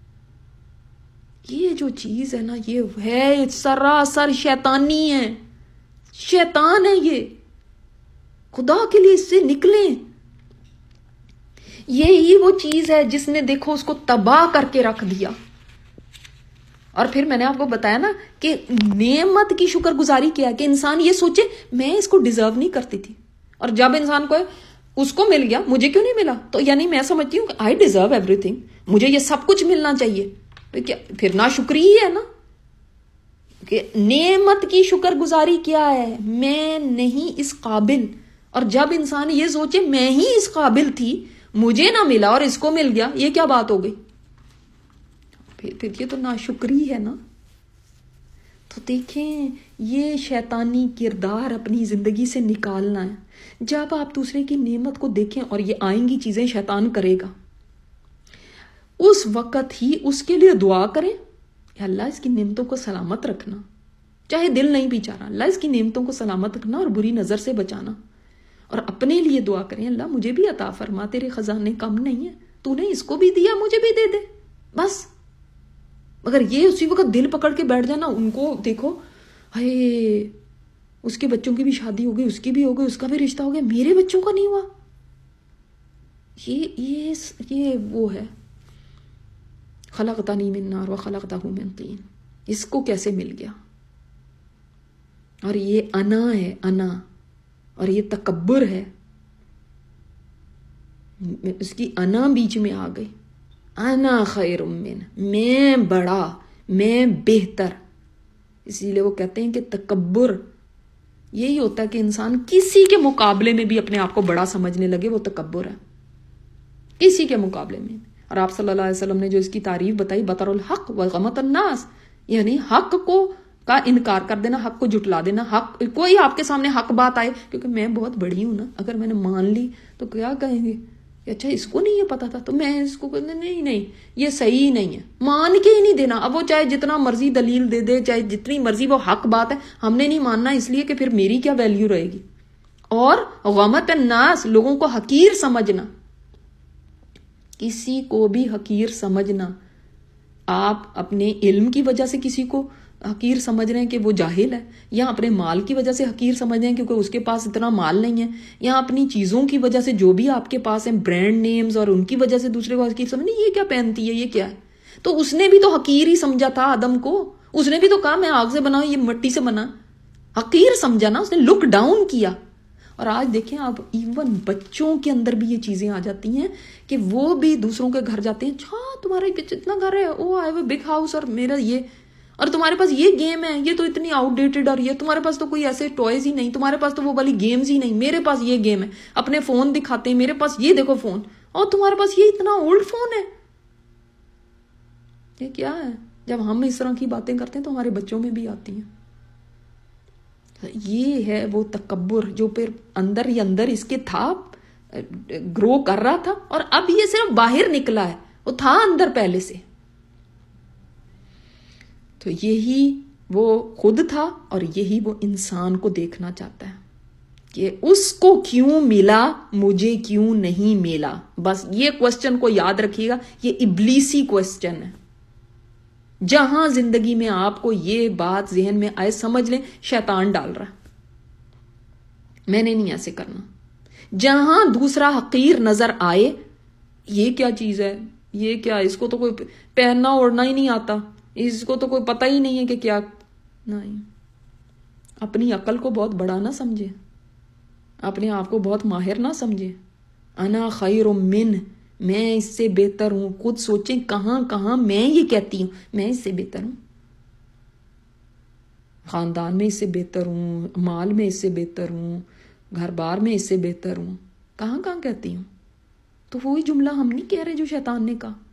یہ جو چیز ہے نا یہ ہے سراسر شیطانی ہے, شیطان ہے یہ. خدا کے لیے اس سے نکلیں. یہی وہ چیز ہے جس نے دیکھو اس کو تباہ کر کے رکھ دیا. اور پھر میں نے آپ کو بتایا نا کہ نعمت کی شکر گزاری کیا کہ انسان یہ سوچے میں اس کو ڈیزرو نہیں کرتی تھی, اور جب انسان کو اس کو مل گیا مجھے کیوں نہیں ملا, تو یعنی میں سمجھتی ہوں کہ آئی ڈیزرو ایوری تھنگ, مجھے یہ سب کچھ ملنا چاہیے. کیا پھر ناشکری ہی ہے نا. کہ نعمت کی شکر گزاری کیا ہے, میں نہیں اس قابل. اور جب انسان یہ سوچے میں ہی اس قابل تھی, مجھے نہ ملا اور اس کو مل گیا, یہ کیا بات ہو گئی. پھر یہ تو ناشکری ہے نا. تو دیکھیں یہ شیطانی کردار اپنی زندگی سے نکالنا ہے. جب آپ دوسرے کی نعمت کو دیکھیں, اور یہ آئیں گی چیزیں شیطان کرے گا, اس وقت ہی اس کے لیے دعا کریں کہ اللہ اس کی نعمتوں کو سلامت رکھنا, چاہے دل نہیں بھی چاہ رہا, اللہ اس کی نعمتوں کو سلامت رکھنا اور بری نظر سے بچانا. اور اپنے لیے دعا کریں اللہ مجھے بھی عطا فرما, تیرے خزانے کم نہیں ہیں, تو نے اس کو بھی دیا مجھے بھی دے دے بس. مگر یہ اسی وقت دل پکڑ کے بیٹھ جانا, ان کو دیکھو ہائے اس کے بچوں کی بھی شادی ہو گئی, اس کی بھی ہو گئی, اس کا بھی رشتہ ہو گیا, میرے بچوں کا نہیں ہوا. یہ وہ ہے خلقتنی من نار وخلقتہ من طین, اس کو کیسے مل گیا. اور یہ انا ہے, انا, اور یہ تکبر ہے. اس کی انا بیچ میں آ گئی. انا خیر من, میں بڑا, میں بہتر. اسی لیے وہ کہتے ہیں کہ تکبر یہی ہوتا ہے کہ انسان کسی کے مقابلے میں بھی اپنے آپ کو بڑا سمجھنے لگے, وہ تکبر ہے کسی کے مقابلے میں. اور آپ صلی اللہ علیہ وسلم نے جو اس کی تعریف بتائی, بطر الحق وغمط الناس, یعنی حق کو کا انکار کر دینا, حق کو جھٹلا دینا. حق کوئی آپ کے سامنے حق بات آئے, کیونکہ میں بہت بڑی ہوں نا, اگر میں نے مان لی تو کیا کہیں گے کہ اچھا اس کو نہیں یہ پتا تھا تو میں اس کو نہیں یہ صحیح نہیں ہے, مان کے ہی نہیں دینا. اب وہ چاہے جتنا مرضی دلیل دے دے, چاہے جتنی مرضی وہ حق بات ہے, ہم نے نہیں ماننا اس لیے کہ پھر میری کیا ویلیو رہے گی. اور غمط الناس, لوگوں کو حقیر سمجھنا, کسی کو بھی حقیر سمجھنا. آپ اپنے علم کی وجہ سے کسی کو حقیر سمجھ رہے ہیں کہ وہ جاہل ہے, یا اپنے مال کی وجہ سے حقیر سمجھ رہے ہیں کیونکہ اس کے پاس اتنا مال نہیں ہے, یا اپنی چیزوں کی وجہ سے جو بھی آپ کے پاس ہیں برانڈ نیمز, اور ان کی وجہ سے دوسرے کو حقیر سمجھ, یہ کیا پہنتی ہے, یہ کیا ہے. تو اس نے بھی تو حقیر ہی سمجھا تھا آدم کو, اس نے بھی تو کہا میں آگ سے بنا ہوں, یہ مٹی سے بنا. حقیر سمجھا نا, اس نے لک ڈاؤن کیا. اور آج دیکھیں آپ ایون بچوں کے اندر بھی یہ چیزیں آ جاتی ہیں کہ وہ بھی دوسروں کے گھر جاتے ہیں, اچھا تمہارا اتنا گھر ہے, oh I have a big house, اور میرا یہ, اور تمہارے پاس یہ گیم ہے, یہ تو اتنی آؤٹ ڈیٹڈ, اور یہ تمہارے پاس تو کوئی ایسے ٹوائز ہی نہیں, تمہارے پاس تو وہ والی گیمز ہی نہیں, میرے پاس یہ گیم ہے. اپنے فون دکھاتے ہیں, میرے پاس یہ دیکھو فون, اور تمہارے پاس یہ اتنا اولڈ فون ہے. یہ کیا ہے؟ جب ہم اس طرح کی باتیں کرتے ہیں تو ہمارے بچوں میں بھی آتی ہیں. یہ ہے وہ تکبر جو پھر اندر ہی اندر اس کے تھا, گرو کر رہا تھا, اور اب یہ صرف باہر نکلا ہے. وہ تھا اندر پہلے سے. تو یہی وہ خود تھا اور یہی وہ انسان کو دیکھنا چاہتا ہے کہ اس کو کیوں ملا, مجھے کیوں نہیں ملا. بس یہ کوسچن کو یاد رکھیے گا, یہ ابلیسی کوسچن ہے. جہاں زندگی میں آپ کو یہ بات ذہن میں آئے, سمجھ لیں شیطان ڈال رہا, میں نے نہیں ایسے کرنا. جہاں دوسرا حقیر نظر آئے, یہ کیا چیز ہے, یہ کیا, اس کو تو کوئی پہننا اوڑھنا ہی نہیں آتا, اس کو تو کوئی پتہ ہی نہیں ہے کہ کیا. نہیں, اپنی عقل کو بہت بڑا نہ سمجھے, اپنے آپ کو بہت ماہر نہ سمجھے. انا خیر من, میں اس سے بہتر ہوں. خود سوچیں کہاں کہاں میں یہ کہتی ہوں میں اس سے بہتر ہوں, خاندان میں اس سے بہتر ہوں, مال میں اس سے بہتر ہوں, گھر بار میں اس سے بہتر ہوں. کہاں کہاں کہتی ہوں. تو وہی جملہ ہم نہیں کہہ رہے جو شیطان نے کہا.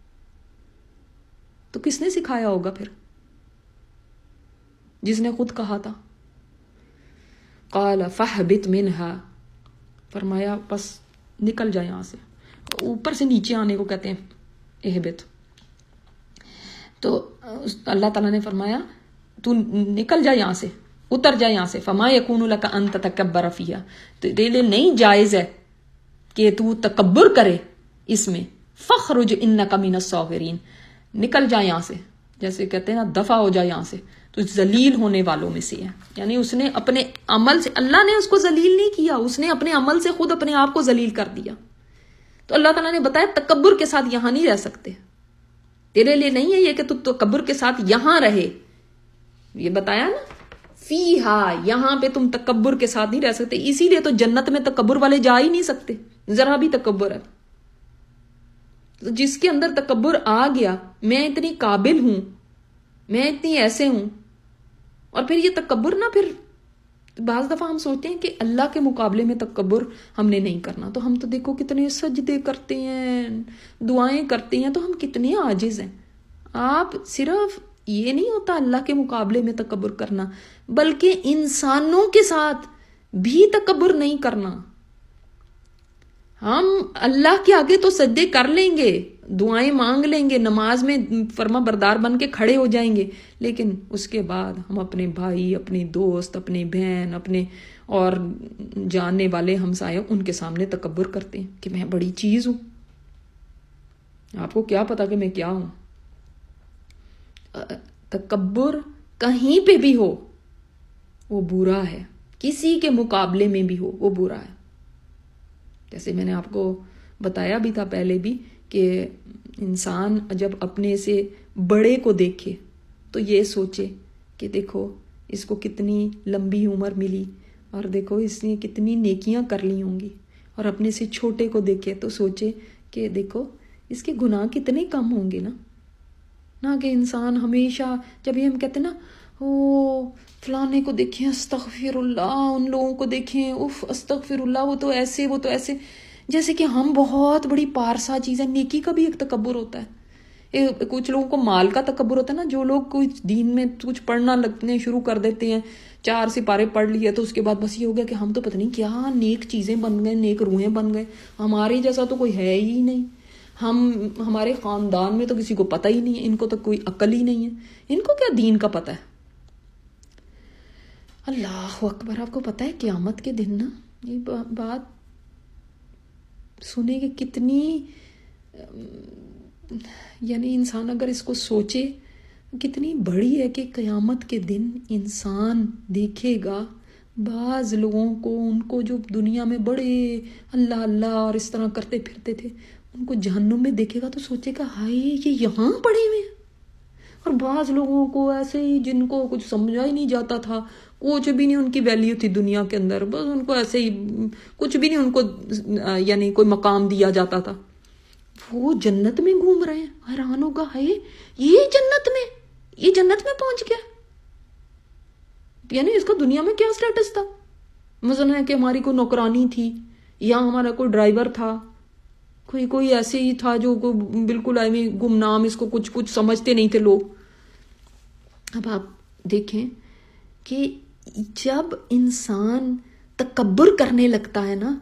تو کس نے سکھایا ہوگا پھر, جس نے خود کہا تھا. قال فاہبط منہا, فرمایا بس نکل جائے یہاں سے. اوپر سے نیچے آنے کو کہتے ہیں اہبط. تو اللہ تعالیٰ نے فرمایا تو نکل جا یہاں سے, اتر جا یہاں سے. فما یکون لک ان تتکبر فیہا, تیرے لیے نہیں جائز ہے کہ تو تکبر کرے اس میں. فخرج انک من الصاغرین, نکل جا یہاں سے, جیسے کہتے ہیں نا دفع ہو جا یہاں سے, تو ذلیل ہونے والوں میں سے ہے. یعنی اس نے اپنے عمل سے, اللہ نے اس کو ذلیل نہیں کیا, اس نے اپنے عمل سے خود اپنے آپ کو ذلیل کر دیا. تو اللہ تعالیٰ نے بتایا تکبر کے ساتھ یہاں نہیں رہ سکتے, تیرے لیے نہیں ہے یہ کہ تو تکبر کے ساتھ یہاں رہے. یہ بتایا نا فیہا, یہاں پہ تم تکبر کے ساتھ نہیں رہ سکتے. اسی لیے تو جنت میں تکبر والے جا ہی نہیں سکتے, ذرا بھی تکبر ہے. جس کے اندر تکبر آ گیا, میں اتنی قابل ہوں, میں اتنی ایسے ہوں, اور پھر یہ تکبر نا, پھر بعض دفعہ ہم سوچتے ہیں کہ اللہ کے مقابلے میں تکبر ہم نے نہیں کرنا. تو ہم تو دیکھو کتنے سجدے کرتے ہیں, دعائیں کرتے ہیں, تو ہم کتنے عاجز ہیں. آپ صرف یہ نہیں ہوتا اللہ کے مقابلے میں تکبر کرنا, بلکہ انسانوں کے ساتھ بھی تکبر نہیں کرنا. ہم اللہ کے آگے تو سجدے کر لیں گے, دعائیں مانگ لیں گے, نماز میں فرما بردار بن کے کھڑے ہو جائیں گے, لیکن اس کے بعد ہم اپنے بھائی, اپنے دوست, اپنے بہن, اپنے اور جاننے والے ہمسائے, ان کے سامنے تکبر کرتے ہیں کہ میں بڑی چیز ہوں. آپ کو کیا پتا کہ میں کیا ہوں. تکبر کہیں پہ بھی ہو وہ برا ہے, کسی کے مقابلے میں بھی ہو وہ برا ہے. جیسے میں نے آپ کو بتایا بھی تھا پہلے بھی کہ انسان جب اپنے سے بڑے کو دیکھے تو یہ سوچے کہ دیکھو اس کو کتنی لمبی عمر ملی, اور دیکھو اس نے کتنی نیکیاں کر لی ہوں گی. اور اپنے سے چھوٹے کو دیکھے تو سوچے کہ دیکھو اس کے گناہ کتنے کم ہوں گے نا. نہ کہ انسان ہمیشہ جب یہ ہم کہتے ہیں نا او فلانے کو دیکھیں استغفر اللہ, ان لوگوں کو دیکھیں اف استغفر اللہ, وہ تو ایسے, وہ تو ایسے, جیسے کہ ہم بہت بڑی پارسا چیز ہے. نیکی کا بھی ایک تکبر ہوتا ہے. کچھ لوگوں کو مال کا تکبر ہوتا ہے نا, جو لوگ کچھ دین میں کچھ پڑھنا لگتے شروع کر دیتے ہیں, 4 سپارے پڑھ لیے تو اس کے بعد بس یہ ہو گیا کہ ہم تو پتہ نہیں کیا نیک چیزیں بن گئے, نیک روحیں بن گئے, ہمارے جیسا تو کوئی ہے ہی نہیں. ہمارے خاندان میں تو کسی کو پتہ ہی نہیں ہے, ان کو تو کوئی عقل ہی نہیں ہے, ان کو کیا دین کا پتہ ہے. اللہ اکبر. آپ کو پتہ ہے قیامت کے دن نا یہ بات سنے کہ کتنی, یعنی انسان اگر اس کو سوچے کتنی بڑی ہے کہ قیامت کے دن انسان دیکھے گا بعض لوگوں کو, ان کو جو دنیا میں بڑے اللہ اللہ اور اس طرح کرتے پھرتے تھے, ان کو جہنم میں دیکھے گا تو سوچے گا ہائے یہ یہاں پڑے ہوئے ہیں. اور بعض لوگوں کو ایسے ہی جن کو کچھ سمجھا ہی نہیں جاتا تھا, کچھ بھی نہیں ان کی ویلیو تھی دنیا کے اندر, بس ان کو ایسے ہی کچھ بھی نہیں ان کو یعنی کوئی مقام دیا جاتا تھا, وہ جنت میں گھوم رہے ہیں. حیران ہوگا ہے یہ جنت میں پہنچ گیا, یعنی اس کا دنیا میں کیا سٹیٹس تھا. مثلا ہے کہ ہماری کوئی نوکرانی تھی, یا ہمارا کوئی ڈرائیور تھا, کوئی ایسے ہی تھا جو بالکل گمنام, اس کو کچھ سمجھتے نہیں تھے لوگ. اب آپ دیکھیں کہ جب انسان تکبر کرنے لگتا ہے نا,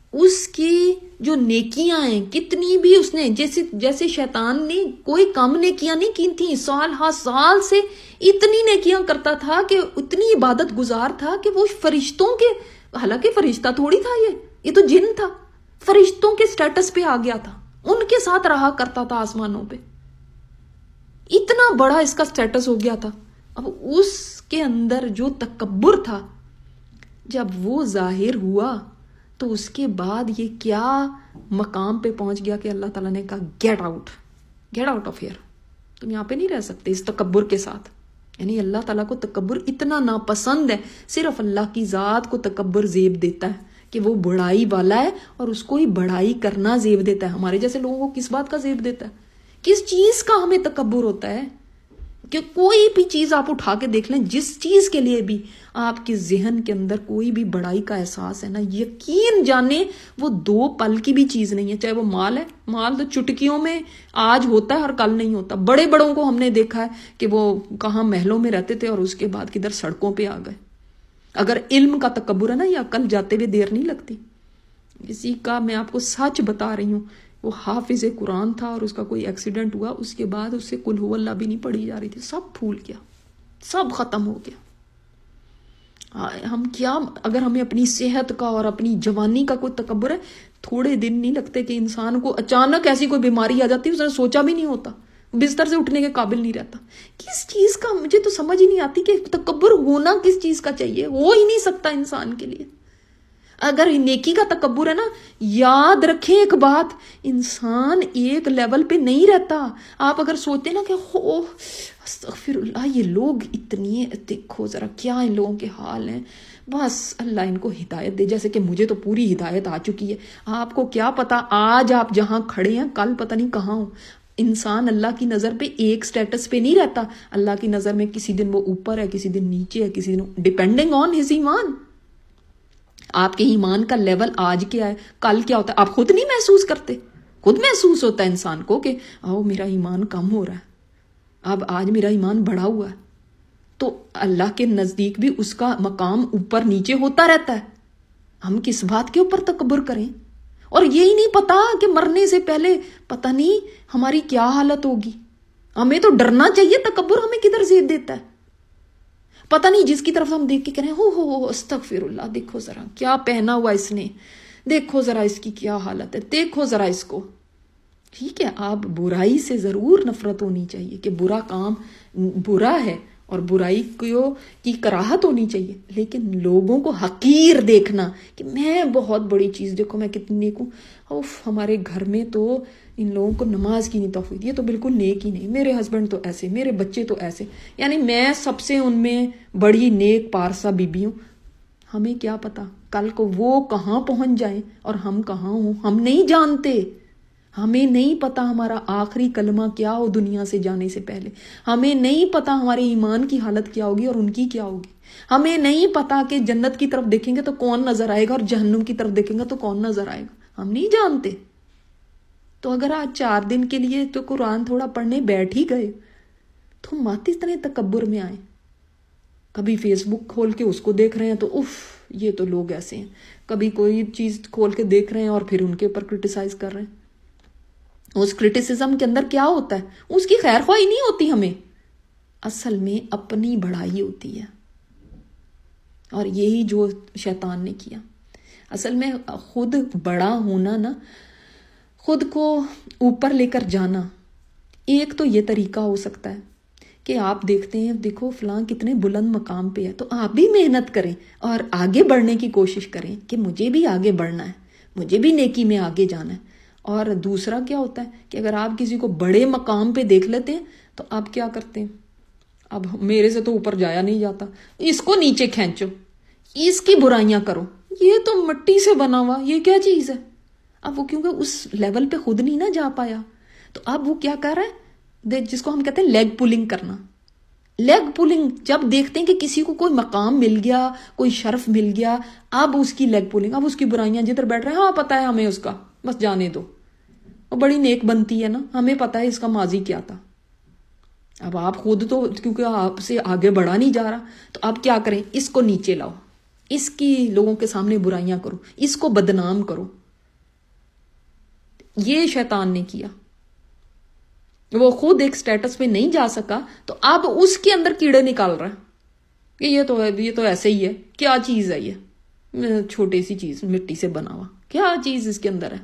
اس کی جو نیکیاں ہیں کتنی بھی اس نے جیسے شیطان نے کوئی کم نیکیاں نہیں کی تھیں، سال ہا سال سے اتنی نیکیاں کرتا تھا کہ اتنی عبادت گزار تھا کہ وہ فرشتوں کے، حالانکہ فرشتہ تھوڑی تھا، یہ تو جن تھا، فرشتوں کے سٹیٹس پہ آ گیا تھا، ان کے ساتھ رہا کرتا تھا آسمانوں پہ، اتنا بڑا اس کا سٹیٹس ہو گیا تھا۔ اب اس کے اندر جو تکبر تھا جب وہ ظاہر ہوا تو اس کے بعد یہ کیا مقام پہ پہنچ گیا کہ اللہ تعالیٰ نے کہا گیٹ آؤٹ آف ہیئر، تم یہاں پہ نہیں رہ سکتے اس تکبر کے ساتھ۔ یعنی اللہ تعالیٰ کو تکبر اتنا ناپسند ہے، صرف اللہ کی ذات کو تکبر زیب دیتا ہے کہ وہ بڑائی والا ہے اور اس کو ہی بڑائی کرنا زیب دیتا ہے۔ ہمارے جیسے لوگوں کو کس بات کا زیب دیتا ہے؟ کس چیز کا ہمیں تکبر ہوتا ہے کہ کوئی بھی چیز آپ اٹھا کے دیکھ لیں، جس چیز کے لیے بھی آپ کے ذہن کے اندر کوئی بھی بڑائی کا احساس ہے نا، یقین جانے وہ 2 پل کی بھی چیز نہیں ہے۔ چاہے وہ مال ہے، مال تو چٹکیوں میں آج ہوتا ہے اور کل نہیں ہوتا۔ بڑے بڑوں کو ہم نے دیکھا ہے کہ وہ کہاں محلوں میں رہتے تھے اور اس کے بعد کدھر سڑکوں پہ آ گئے۔ اگر علم کا تکبر ہے نا، یا عقل جاتے ہوئے دیر نہیں لگتی۔ کسی کا میں آپ کو سچ بتا رہی ہوں، وہ حافظ قرآن تھا اور اس کا کوئی ایکسیڈنٹ ہوا، اس کے بعد اس سے قل ہو اللہ بھی نہیں پڑھی جا رہی تھی، سب پھول گیا، سب ختم ہو گیا۔ ہم کیا، اگر ہمیں اپنی صحت کا اور اپنی جوانی کا کوئی تکبر ہے، تھوڑے دن نہیں لگتے کہ انسان کو اچانک ایسی کوئی بیماری آ جاتی ہے، اس نے سوچا بھی نہیں ہوتا، بستر سے اٹھنے کے قابل نہیں رہتا۔ کس چیز کا، مجھے تو سمجھ ہی نہیں آتی کہ تکبر ہونا کس چیز کا چاہیے، ہو ہی نہیں سکتا انسان کے لیے۔ اگر نیکی کا تکبر ہے نا، یاد رکھیں ایک بات، انسان ایک لیول پہ نہیں رہتا۔ آپ اگر سوچتے نا کہ استغفر اللہ، یہ لوگ اتنی، دیکھو ذرا کیا ان لوگوں کے حال ہیں، بس اللہ ان کو ہدایت دے، جیسے کہ مجھے تو پوری ہدایت آ چکی ہے۔ آپ کو کیا پتا آج آپ جہاں کھڑے ہیں کل پتہ نہیں کہاں ہوں۔ انسان اللہ کی نظر پہ ایک سٹیٹس پہ نہیں رہتا، اللہ کی نظر میں کسی دن وہ اوپر ہے، کسی دن نیچے ہے، کسی دن ڈیپینڈنگ آن ہز ایمان۔ آپ کے ایمان کا لیول آج کیا ہے، کل کیا ہوتا ہے، آپ خود نہیں محسوس کرتے؟ خود محسوس ہوتا ہے انسان کو کہ میرا ایمان کم ہو رہا ہے، اب آج میرا ایمان بڑھا ہوا ہے۔ تو اللہ کے نزدیک بھی اس کا مقام اوپر نیچے ہوتا رہتا ہے۔ ہم کس بات کے اوپر تکبر کریں؟ اور یہی نہیں پتا کہ مرنے سے پہلے پتہ نہیں ہماری کیا حالت ہوگی۔ ہمیں تو ڈرنا چاہیے، تکبر ہمیں کدھر زیب دیتا ہے پتہ نہیں، جس کی طرف ہم دیکھ کے کہیں ہو استغفر اللہ، دیکھو ذرا کیا پہنا ہوا اس نے، دیکھو ذرا اس کی کیا حالت ہے، دیکھو ذرا اس کو۔ ٹھیک ہے، آپ برائی سے ضرور نفرت ہونی چاہیے کہ برا کام برا ہے اور برائی کی کراہت ہونی چاہیے، لیکن لوگوں کو حقیر دیکھنا کہ میں بہت بڑی چیز، دیکھو میں کتنی نیک ہوں، ہمارے گھر میں تو ان لوگوں کو نماز کی نہیں توفیق، یہ تو بالکل نیک ہی نہیں، میرے ہسبینڈ تو ایسے، میرے بچے تو ایسے، یعنی میں سب سے ان میں بڑی نیک پارسا بیوی ہوں۔ ہمیں کیا پتا کل کو وہ کہاں پہنچ جائیں اور ہم کہاں ہوں، ہم نہیں جانتے۔ ہمیں نہیں پتا ہمارا آخری کلمہ کیا ہو دنیا سے جانے سے پہلے، ہمیں نہیں پتا ہمارے ایمان کی حالت کیا ہوگی اور ان کی کیا ہوگی، ہمیں نہیں پتا کہ جنت کی طرف دیکھیں گے تو کون نظر آئے گا اور جہنم کی طرف دیکھیں گے تو کون نظر آئے گا، ہم نہیں جانتے۔ تو اگر آج 4 دن کے لیے تو قرآن تھوڑا پڑھنے بیٹھ ہی گئے تو مت اتنے تکبر میں آئے۔ کبھی فیس بک کھول کے اس کو دیکھ رہے ہیں تو یہ تو لوگ ایسے ہیں، کبھی کوئی چیز کھول کے دیکھ رہے ہیں اور پھر ان کے اوپر کرٹیسائز کر رہے ہیں۔ اس کرٹیسزم کے اندر کیا ہوتا ہے؟ اس کی خیر خواہی نہیں ہوتی ہمیں، اصل میں اپنی بڑائی ہوتی ہے، اور یہی جو شیطان نے کیا۔ اصل میں خود بڑا ہونا نا، خود کو اوپر لے کر جانا، ایک تو یہ طریقہ ہو سکتا ہے کہ آپ دیکھتے ہیں دیکھو فلاں کتنے بلند مقام پہ ہے، تو آپ بھی محنت کریں اور آگے بڑھنے کی کوشش کریں کہ مجھے بھی آگے بڑھنا ہے، مجھے بھی نیکی میں آگے جانا ہے۔ اور دوسرا کیا ہوتا ہے کہ اگر آپ کسی کو بڑے مقام پہ دیکھ لیتے ہیں تو آپ کیا کرتے ہیں، اب میرے سے تو اوپر جایا نہیں جاتا، اس کو نیچے کھینچو، اس کی برائیاں کرو، یہ تو مٹی سے بنا ہوا، یہ کیا چیز ہے۔ اب وہ کیونکہ اس لیول پہ خود نہیں نہ جا پایا، تو اب وہ کیا کر رہا ہے، جس کو ہم کہتے ہیں لیگ پولنگ کرنا۔ لیگ پولنگ، جب دیکھتے ہیں کہ کسی کو کوئی مقام مل گیا، کوئی شرف مل گیا، اب اس کی لیگ پولنگ، اب اس کی برائیاں جدھر بیٹھ رہے ہیں، ہاں پتہ ہے ہمیں اس کا، بس جانے دو، وہ بڑی نیک بنتی ہے نا، ہمیں پتہ ہے اس کا ماضی کیا تھا۔ اب آپ خود تو کیونکہ آپ سے آگے بڑھا نہیں جا رہا، تو آپ کیا کریں، اس کو نیچے لاؤ، اس کی لوگوں کے سامنے برائیاں کرو، اس کو بدنام کرو، یہ شیطان نے کیا. وہ خود ایک سٹیٹس پہ نہیں جا سکا تو اب اس کے اندر کیڑے نکال رہا ہے کہ یہ تو ایسے ہی ہے. کیا چیز ہے یہ؟ چھوٹی سی چیز مٹی سے بنا ہوا، کیا چیز اس کے اندر ہے؟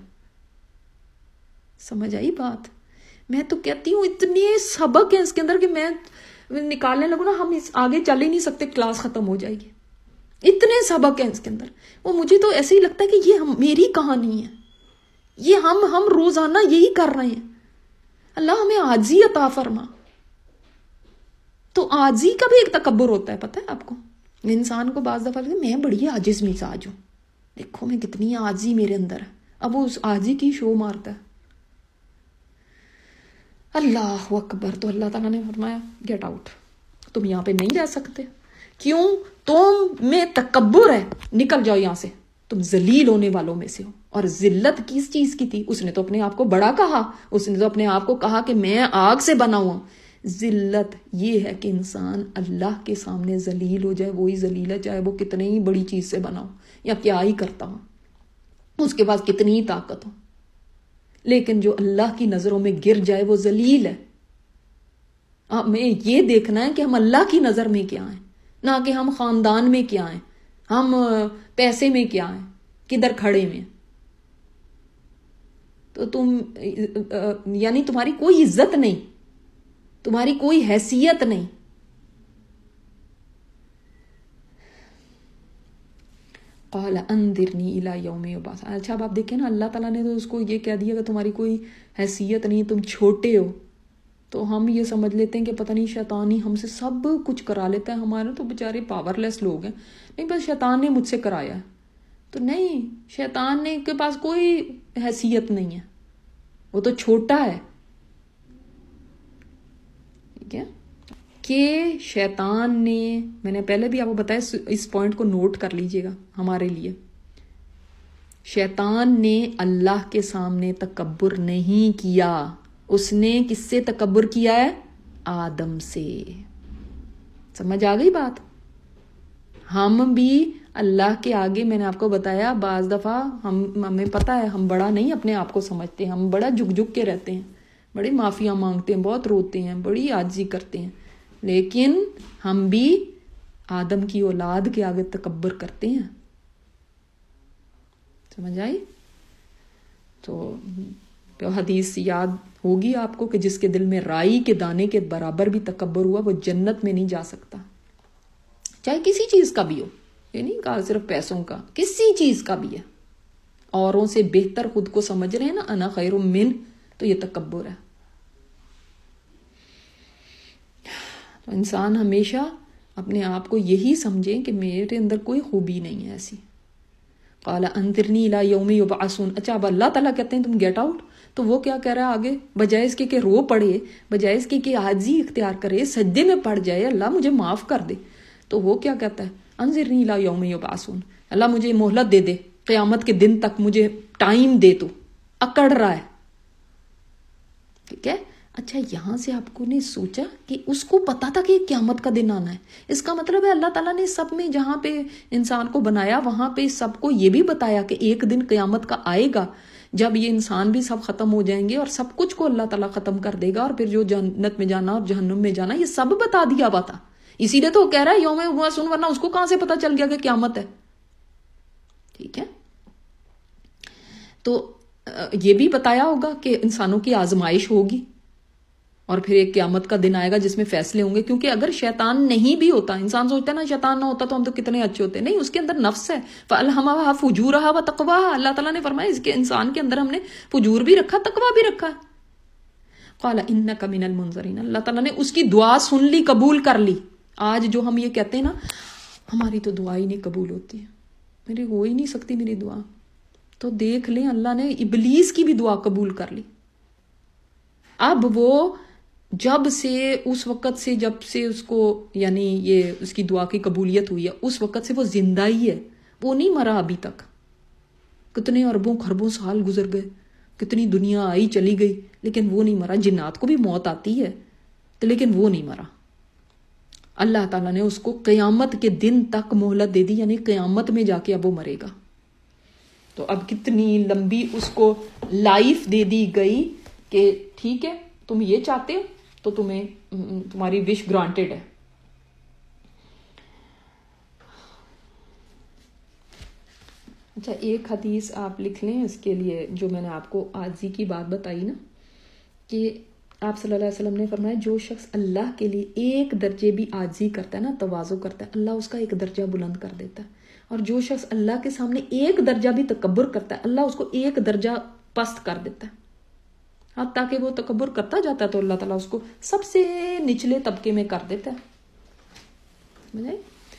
سمجھ آئی بات؟ میں تو کہتی ہوں اتنے سبق ہیں اس کے اندر کہ میں نکالنے لگوں نا ہم آگے چل ہی نہیں سکتے، کلاس ختم ہو جائے گی. اتنے سبق ہیں اس کے اندر. وہ مجھے تو ایسے ہی لگتا ہے کہ یہ میری کہانی ہے، یہ ہم روزانہ یہی کر رہے ہیں. اللہ ہمیں عاجزی عطا فرما. تو عاجزی کا بھی ایک تکبر ہوتا ہے، پتہ ہے آپ کو؟ انسان کو بعض دفعہ لگتا ہے میں بڑی عاجز مزاج ہوں، دیکھو میں کتنی عاجزی میرے اندر ہے. اب وہ اس عاجزی کی شو مارتا ہے. اللہ اکبر. تو اللہ تعالیٰ نے فرمایا گیٹ آؤٹ، تم یہاں پہ نہیں رہ سکتے. کیوں؟ تم میں تکبر ہے، نکل جاؤ یہاں سے، تم ذلیل ہونے والوں میں سے ہو. اور ذلت کس چیز کی تھی؟ اس نے تو اپنے آپ کو بڑا کہا، اس نے تو اپنے آپ کو کہا کہ میں آگ سے بنا ہوا. ذلت یہ ہے کہ انسان اللہ کے سامنے ذلیل ہو جائے. وہی ذلیل ہے چاہے وہ کتنی ہی بڑی چیز سے بنا ہو یا کیا ہی کرتا ہو، اس کے پاس کتنی ہی طاقت ہو، لیکن جو اللہ کی نظروں میں گر جائے وہ ذلیل ہے. ہمیں یہ دیکھنا ہے کہ ہم اللہ کی نظر میں کیا ہیں، نہ کہ ہم خاندان میں کیا ہیں، ہم پیسے میں کیا ہیں، کدھر کھڑے میں. تو تم یعنی تمہاری کوئی عزت نہیں، تمہاری کوئی حیثیت نہیں. قال انذرنی الی یوم یبعث. اچھا اب آپ دیکھیں نا، اللہ تعالیٰ نے تو اس کو یہ کہہ دیا کہ تمہاری کوئی حیثیت نہیں، تم چھوٹے ہو. تو ہم یہ سمجھ لیتے ہیں کہ پتہ نہیں شیطان ہی ہم سے سب کچھ کرا لیتا ہے، ہمارے تو بیچارے پاور لیس لوگ ہیں، نہیں بس شیطان نے مجھ سے کرایا ہے. تو نہیں، شیطان نے کے پاس کوئی حیثیت نہیں ہے، وہ تو چھوٹا ہے. ٹھیک ہے کہ شیطان نے، میں نے پہلے بھی آپ کو بتایا، اس پوائنٹ کو نوٹ کر لیجئے گا ہمارے لیے. شیطان نے اللہ کے سامنے تکبر نہیں کیا. اس نے کس سے تکبر کیا ہے؟ آدم سے. سمجھ آ گئی بات؟ ہم بھی اللہ کے آگے، میں نے آپ کو بتایا بعض دفعہ ہمیں پتہ ہے ہم بڑا نہیں اپنے آپ کو سمجھتے، ہم بڑا جھک کے رہتے ہیں، بڑی معافیاں مانگتے ہیں، بہت روتے ہیں، بڑی عاجزی کرتے ہیں، لیکن ہم بھی آدم کی اولاد کے آگے تکبر کرتے ہیں. سمجھ آئی؟ تو حدیث یاد ہوگی آپ کو کہ جس کے دل میں رائی کے دانے کے برابر بھی تکبر ہوا وہ جنت میں نہیں جا سکتا. چاہے کسی چیز کا بھی ہو، یہ نہیں کہا صرف پیسوں کا، کسی چیز کا بھی ہے. اوروں سے بہتر خود کو سمجھ رہے ہیں نا، انا خیر من، تو یہ تکبر ہے. تو انسان ہمیشہ اپنے آپ کو یہی سمجھیں کہ میرے اندر کوئی خوبی نہیں ہے ایسی. قال انذرنی الی یوم یبعثون. اچھا اب اللہ تعالیٰ کہتے ہیں تم گیٹ آؤٹ، تو وہ کیا کہہ رہا ہے آگے؟ بجائے اس کے کہ رو پڑے، بجائے اس کے کہ عاجزی اختیار کرے، سجدے میں پڑ جائے اللہ مجھے معاف کر دے، تو وہ کیا کہتا ہے؟ انذرنی الی یوم یبعثون. اللہ مجھے مہلت دے دے، قیامت کے دن تک مجھے ٹائم دے. تو اکڑ رہا ہے. ٹھیک ہے. اچھا یہاں سے آپ کو نے سوچا کہ اس کو پتا تھا کہ قیامت کا دن آنا ہے. اس کا مطلب ہے اللہ تعالیٰ نے سب میں جہاں پہ انسان کو بنایا وہاں پہ سب کو یہ بھی بتایا کہ ایک دن قیامت کا آئے گا جب یہ انسان بھی سب ختم ہو جائیں گے اور سب کچھ کو اللہ تعالیٰ ختم کر دے گا، اور پھر جو جنت میں جانا اور جہنم میں جانا یہ سب بتا دیا ہوا تھا. اسی لیے تو وہ کہہ رہا ہے یوم یبعثون، ورنہ اس کو کہاں سے پتا چل گیا کہ قیامت ہے. ٹھیک ہے. تو یہ بھی بتایا ہوگا کہ انسانوں کی آزمائش ہوگی اور پھر ایک قیامت کا دن آئے گا جس میں فیصلے ہوں گے. کیونکہ اگر شیطان نہیں بھی ہوتا، انسان سوچتا ہے نا شیطان نہ ہوتا تو ہم تو کتنے اچھے ہوتے. نہیں، اس کے اندر نفس ہے. فَأَلْهَمَهَا فُجُورَهَا وَتَقْوَاهَا. اللہ تعالیٰ نے فرمایا اس کے انسان کے اندر ہم نے فجور بھی رکھا، تقویٰ بھی رکھا. قَالَ إِنَّكَ مِنَ الْمُنظَرِينَ. اللہ تعالیٰ نے اس کی دعا سن لی، قبول کر لی. آج جو ہم یہ کہتے ہیں نا ہماری تو دعا ہی نہیں قبول ہوتی ہے، میری ہو ہی نہیں سکتی میری دعا، تو دیکھ لیں اللہ نے ابلیس کی بھی دعا قبول کر لی. اب وہ جب سے اس وقت سے جب سے اس کو یعنی یہ اس کی دعا کی قبولیت ہوئی ہے اس وقت سے وہ زندہ ہی ہے، وہ نہیں مرا ابھی تک. کتنے اربوں خربوں سال گزر گئے، کتنی دنیا آئی چلی گئی، لیکن وہ نہیں مرا. جنات کو بھی موت آتی ہے لیکن وہ نہیں مرا. اللہ تعالیٰ نے اس کو قیامت کے دن تک مہلت دے دی، یعنی قیامت میں جا کے اب وہ مرے گا. تو اب کتنی لمبی اس کو لائف دے دی گئی کہ ٹھیک ہے تم یہ چاہتے ہو تو تمہیں تمہاری وش گرانٹیڈ ہے. اچھا ایک حدیث آپ لکھ لیں اس کے لیے، جو میں نے آپ کو عاجزی کی بات بتائی نا، کہ آپ صلی اللہ علیہ وسلم نے فرمایا جو شخص اللہ کے لیے ایک درجے بھی عاجزی کرتا ہے نا، تواضع کرتا ہے، اللہ اس کا ایک درجہ بلند کر دیتا ہے. اور جو شخص اللہ کے سامنے ایک درجہ بھی تکبر کرتا ہے، اللہ اس کو ایک درجہ پست کر دیتا ہے. حتیٰ کہ وہ تکبر کرتا جاتا ہے تو اللہ تعالیٰ اس کو سب سے نچلے طبقے میں کر دیتا ہے.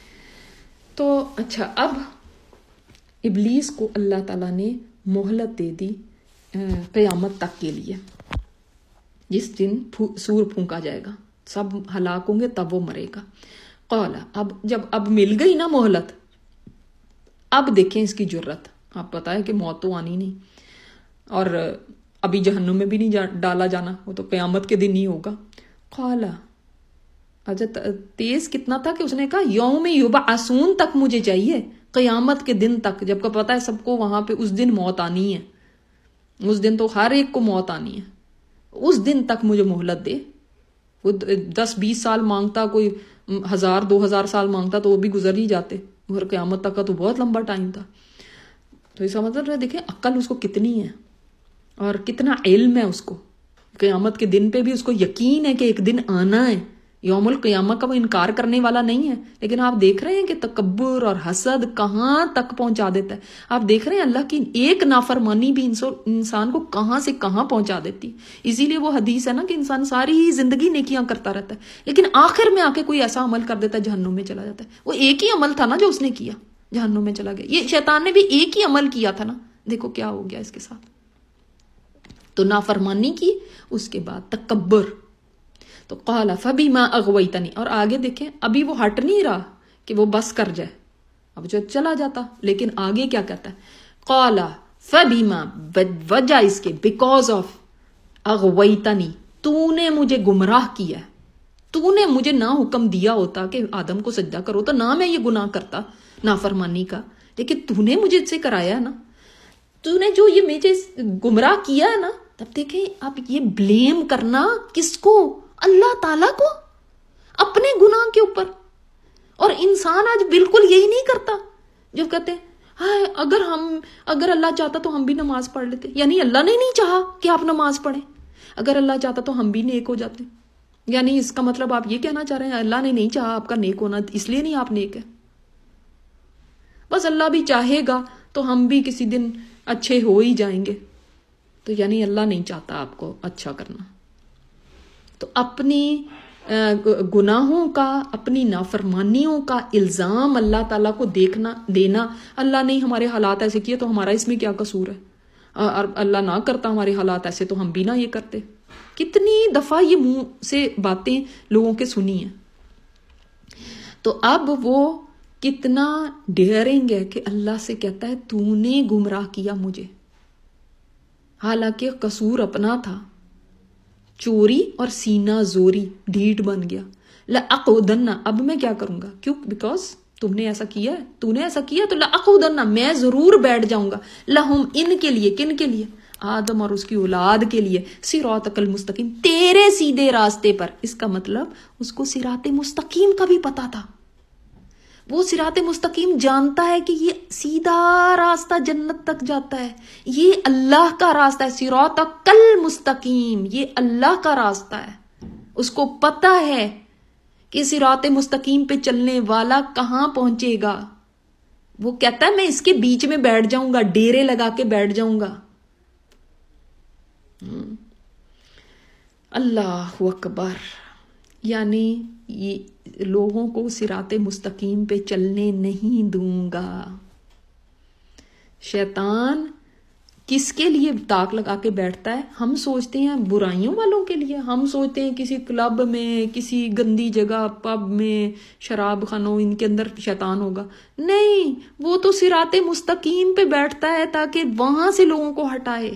تو اچھا، اب ابلیس کو اللہ تعالیٰ نے مہلت دے دی قیامت تک کے لیے، جس دن سور پھونکا جائے گا، سب ہلاک ہوں گے تب وہ مرے گا. قال، اب مل گئی نا مہلت، اب دیکھیں اس کی جرت. آپ پتہ ہے کہ موت تو آنی نہیں، اور ابھی جہنم میں بھی نہیں ڈالا جانا، وہ تو قیامت کے دن ہی ہوگا. قال، اچھا تیز کتنا تھا کہ اس نے کہا یوم یبعثون تک مجھے چاہیے، قیامت کے دن تک، جب کہ پتہ ہے سب کو وہاں پہ اس دن موت آنی ہے، اس دن تو ہر ایک کو موت آنی ہے، اس دن تک مجھے مہلت دے. وہ 10-20 سال مانگتا، کوئی 1000-2000 سال مانگتا تو وہ بھی گزر ہی جاتے، اور قیامت تک کا تو بہت لمبا ٹائم تھا. تو اس کا مطلب ہے دیکھیں عقل اس کو کتنی ہے اور کتنا علم ہے اس کو. قیامت کے دن پہ بھی اس کو یقین ہے کہ ایک دن آنا ہے، یوم القیامہ کا وہ انکار کرنے والا نہیں ہے. لیکن آپ دیکھ رہے ہیں کہ تکبر اور حسد کہاں تک پہنچا دیتا ہے. آپ دیکھ رہے ہیں اللہ کی ایک نافرمانی بھی انسان کو کہاں سے کہاں پہنچا دیتی. اسی لیے وہ حدیث ہے نا کہ انسان ساری زندگی نیکیاں کرتا رہتا ہے، لیکن آخر میں آ کے کوئی ایسا عمل کر دیتا ہے جہنم میں چلا جاتا ہے. وہ ایک ہی عمل تھا نا جو اس نے کیا، جہنم میں چلا گیا. یہ شیطان نے بھی ایک ہی عمل کیا تھا نا، دیکھو کیا ہو گیا اس کے ساتھ. تو نافرمانی کی، اس کے بعد تکبر. تو قال فبما اغویتنی، اور آگے دیکھیں ابھی وہ ہٹ نہیں رہا کہ وہ بس کر جائے، اب جو چلا جاتا، لیکن آگے کیا کہتا ہے؟ قال فبما، وجہ اس کے بیکاز آف اغویتنی، تو نے مجھے گمراہ کیا ہے. تو نے مجھے نہ حکم دیا ہوتا کہ آدم کو سجدہ کرو تو نہ میں یہ گناہ کرتا نافرمانی کا، لیکن تو نے مجھے سے کرایا نا، تو نے جو یہ مجھے گمراہ کیا ہے نا. تب دیکھیں اب یہ بلیم کرنا کس کو؟ اللہ تعالیٰ کو، اپنے گناہ کے اوپر. اور انسان آج بالکل یہی نہیں کرتا، جو کہتے ہیں ہاں اگر اللہ چاہتا تو ہم بھی نماز پڑھ لیتے. یعنی اللہ نے نہیں چاہا کہ آپ نماز پڑھیں، اگر اللہ چاہتا تو ہم بھی نیک ہو جاتے. یعنی اس کا مطلب آپ یہ کہنا چاہ رہے ہیں اللہ نے نہیں چاہا آپ کا نیک ہونا، اس لیے نہیں آپ نیک ہے. بس اللہ بھی چاہے گا تو ہم بھی کسی دن اچھے ہو ہی جائیں گے. تو یعنی اللہ نہیں چاہتا آپ کو اچھا کرنا. تو اپنی گناہوں کا، اپنی نافرمانیوں کا الزام اللہ تعالیٰ کو دینا، اللہ نے ہمارے حالات ایسے کیے تو ہمارا اس میں کیا قصور ہے، اور اللہ نہ کرتا ہمارے حالات ایسے تو ہم بھی نہ یہ کرتے. کتنی دفعہ یہ منہ سے باتیں لوگوں کے سنی ہیں. تو اب وہ کتنا ڈیئرنگ ہے کہ اللہ سے کہتا ہے تو نے گمراہ کیا مجھے، حالانکہ قصور اپنا تھا، چوری اور سینہ زوری، ڈھیٹ بن گیا. لأقعدن، اب میں کیا کروں گا، کیوں؟ بیکاز تم نے ایسا کیا ہے، تو نے ایسا کیا تو لأقعدن، میں ضرور بیٹھ جاؤں گا، لہم، ان کے لیے. کن کے لیے؟ آدم اور اس کی اولاد کے لیے. صراطک المستقیم، تیرے سیدھے راستے پر. اس کا مطلب اس کو صراط مستقیم کا بھی پتا تھا. وہ صراط مستقیم جانتا ہے کہ یہ سیدھا راستہ جنت تک جاتا ہے، یہ اللہ کا راستہ ہے. صراطک المستقیم، یہ اللہ کا راستہ ہے. اس کو پتا ہے کہ صراط مستقیم پہ چلنے والا کہاں پہنچے گا. وہ کہتا ہے میں اس کے بیچ میں بیٹھ جاؤں گا، ڈیرے لگا کے بیٹھ جاؤں گا. اللہ اکبر. یعنی یہ لوگوں کو صراط مستقیم پہ چلنے نہیں دوں گا. شیطان کس کے لیے تاک لگا کے بیٹھتا ہے؟ ہم سوچتے ہیں برائیوں والوں کے لیے، ہم سوچتے ہیں کسی کلب میں، کسی گندی جگہ، پب میں، شراب خانوں، ان کے اندر شیطان ہوگا. نہیں، وہ تو صراط مستقیم پہ بیٹھتا ہے تاکہ وہاں سے لوگوں کو ہٹائے،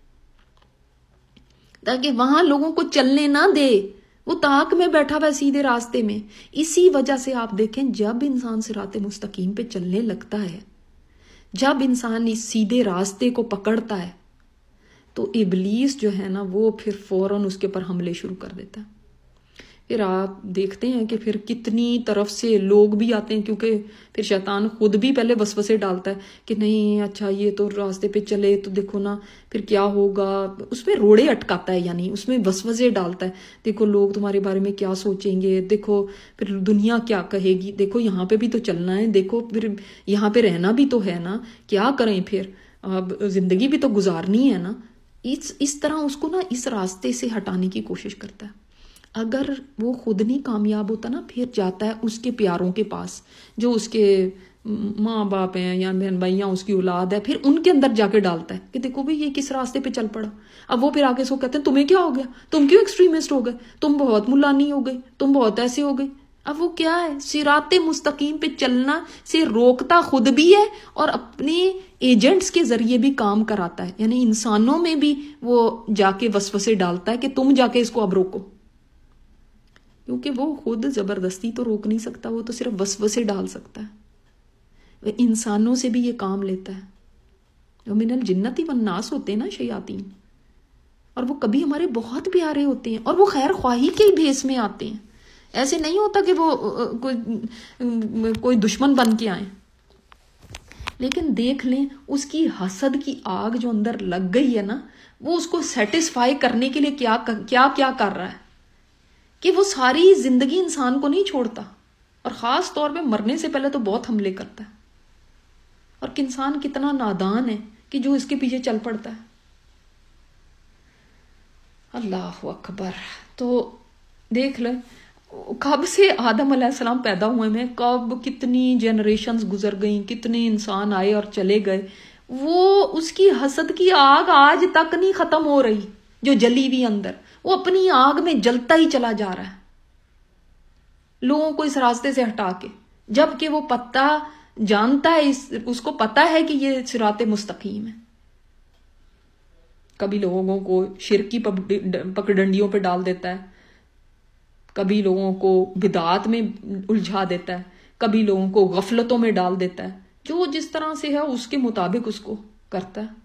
تاکہ وہاں لوگوں کو چلنے نہ دے. وہ تاک میں بیٹھا ہوا ہے سیدھے راستے میں. اسی وجہ سے آپ دیکھیں جب انسان صراط مستقیم پہ چلنے لگتا ہے، جب انسان اس سیدھے راستے کو پکڑتا ہے تو ابلیس جو ہے نا وہ پھر فوراً اس کے پر حملے شروع کر دیتا ہے. پھر آپ دیکھتے ہیں کہ پھر کتنی طرف سے لوگ بھی آتے ہیں، کیونکہ پھر شیطان خود بھی پہلے وسوسے ڈالتا ہے کہ نہیں اچھا یہ تو راستے پہ چلے تو دیکھو نا پھر کیا ہوگا، اس میں روڑے اٹکاتا ہے، یعنی اس میں وسوسے ڈالتا ہے. دیکھو لوگ تمہارے بارے میں کیا سوچیں گے، دیکھو پھر دنیا کیا کہے گی، دیکھو یہاں پہ بھی تو چلنا ہے، دیکھو پھر یہاں پہ رہنا بھی تو ہے نا، کیا کریں پھر، اب زندگی بھی تو گزارنی ہے نا. اس طرح اس کو نا اس راستے سے ہٹانے کی کوشش کرتا ہے. اگر وہ خود نہیں کامیاب ہوتا نا، پھر جاتا ہے اس کے پیاروں کے پاس جو اس کے ماں باپ ہیں یا بہن بھائی یا اس کی اولاد ہے، پھر ان کے اندر جا کے ڈالتا ہے کہ دیکھو بھئی یہ کس راستے پہ چل پڑا. اب وہ پھر آگے سو کہتے ہیں تمہیں کیا ہو گیا، تم کیوں ایکسٹریمسٹ ہو گئے، تم بہت ملانی ہو گئی، تم بہت ایسے ہو گئی. اب وہ کیا ہے، صراط مستقیم پہ چلنا سے روکتا خود بھی ہے اور اپنے ایجنٹس کے ذریعے بھی کام کراتا ہے، یعنی انسانوں میں بھی وہ جا کے وسوسے ڈالتا ہے کہ تم جا کے اس کو اب روکو، کیونکہ وہ خود زبردستی تو روک نہیں سکتا، وہ تو صرف وسوسے ڈال سکتا ہے. وہ انسانوں سے بھی یہ کام لیتا ہے. من الجنتی والناس ہوتے ہیں نا شیاطین، اور وہ کبھی ہمارے بہت پیارے ہوتے ہیں اور وہ خیر خواہی کے ہی بھیس میں آتے ہیں. ایسے نہیں ہوتا کہ وہ کوئی دشمن بن کے آئیں. لیکن دیکھ لیں اس کی حسد کی آگ جو اندر لگ گئی ہے نا، وہ اس کو سیٹسفائی کرنے کے لیے کیا کر رہا ہے کہ وہ ساری زندگی انسان کو نہیں چھوڑتا، اور خاص طور پہ مرنے سے پہلے تو بہت حملے کرتا ہے. اور انسان کتنا نادان ہے کہ جو اس کے پیچھے چل پڑتا ہے. اللہ اکبر. تو دیکھ لیں کب سے آدم علیہ السلام پیدا ہوئے میں، کب کتنی جنریشنز گزر گئیں، کتنے انسان آئے اور چلے گئے، وہ اس کی حسد کی آگ آج تک نہیں ختم ہو رہی جو جلی ہوئی اندر. وہ اپنی آگ میں جلتا ہی چلا جا رہا ہے لوگوں کو اس راستے سے ہٹا کے، جبکہ وہ پتہ جانتا ہے، اس کو پتہ ہے کہ یہ صراط مستقیم ہے. کبھی لوگوں کو شرکی پگڈنڈیوں پہ ڈال دیتا ہے، کبھی لوگوں کو بدعات میں الجھا دیتا ہے، کبھی لوگوں کو غفلتوں میں ڈال دیتا ہے. جو جس طرح سے ہے اس کے مطابق اس کو کرتا ہے.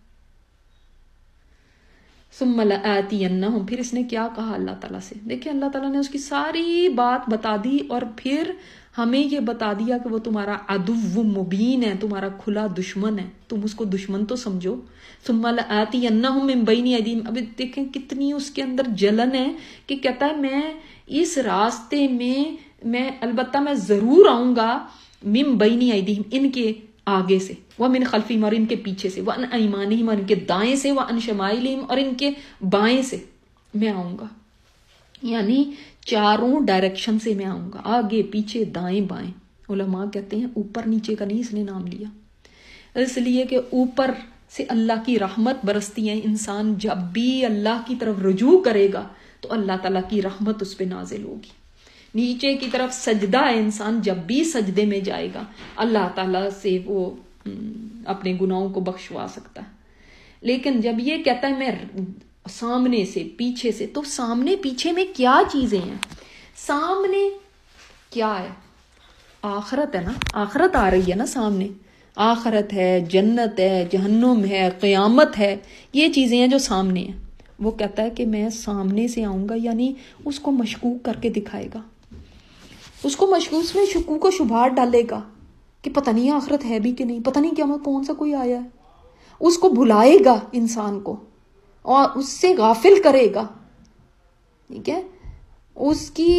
ثم لآتینہم، پھر اس نے کیا کہا اللہ تعالیٰ سے. دیکھیں اللہ تعالیٰ نے اس کی ساری بات بتا دی اور پھر ہمیں یہ بتا دیا کہ وہ تمہارا عدو مبین ہے، تمہارا کھلا دشمن ہے، تم اس کو دشمن تو سمجھو. ثم لآتینہم من بین ایدیہم. اب دیکھیں کتنی اس کے اندر جلن ہے کہ کہتا ہے میں اس راستے میں البتہ میں ضرور آؤں گا، من بین ایدیہم ان کے آگے سے، وَمِنْ خَلْفِهِمْ اور ان کے پیچھے سے، وَعَنْ أَيْمَانِهِمْ اور ان کے دائیں سے، وَعَنْ شَمَائِلِهِمْ اور ان کے بائیں سے میں آؤں گا. یعنی چاروں ڈائریکشن سے میں آؤں گا، آگے پیچھے دائیں بائیں. علماء کہتے ہیں اوپر نیچے کا نہیں اس نے نام لیا، اس لیے کہ اوپر سے اللہ کی رحمت برستی ہے. انسان جب بھی اللہ کی طرف رجوع کرے گا تو اللہ تعالیٰ کی رحمت اس پہ نازل ہوگی. نیچے کی طرف سجدہ ہے، انسان جب بھی سجدے میں جائے گا اللہ تعالیٰ سے وہ اپنے گناہوں کو بخشوا سکتا ہے. لیکن جب یہ کہتا ہے میں سامنے سے پیچھے سے، تو سامنے پیچھے میں کیا چیزیں ہیں؟ سامنے کیا ہے؟ آخرت ہے نا، آخرت آ رہی ہے نا سامنے، آخرت ہے، جنت ہے، جہنم ہے، قیامت ہے، یہ چیزیں ہیں جو سامنے ہیں. وہ کہتا ہے کہ میں سامنے سے آؤں گا، یعنی اس کو مشکوک کر کے دکھائے گا، اس کو مشکوک میں شکوک و شبہات ڈالے گا کہ پتہ نہیں آخرت ہے بھی کہ نہیں، پتہ نہیں کیا کون سا کوئی آیا ہے. اس کو بھلائے گا انسان کو اور اس سے غافل کرے گا. ٹھیک ہے، اس کی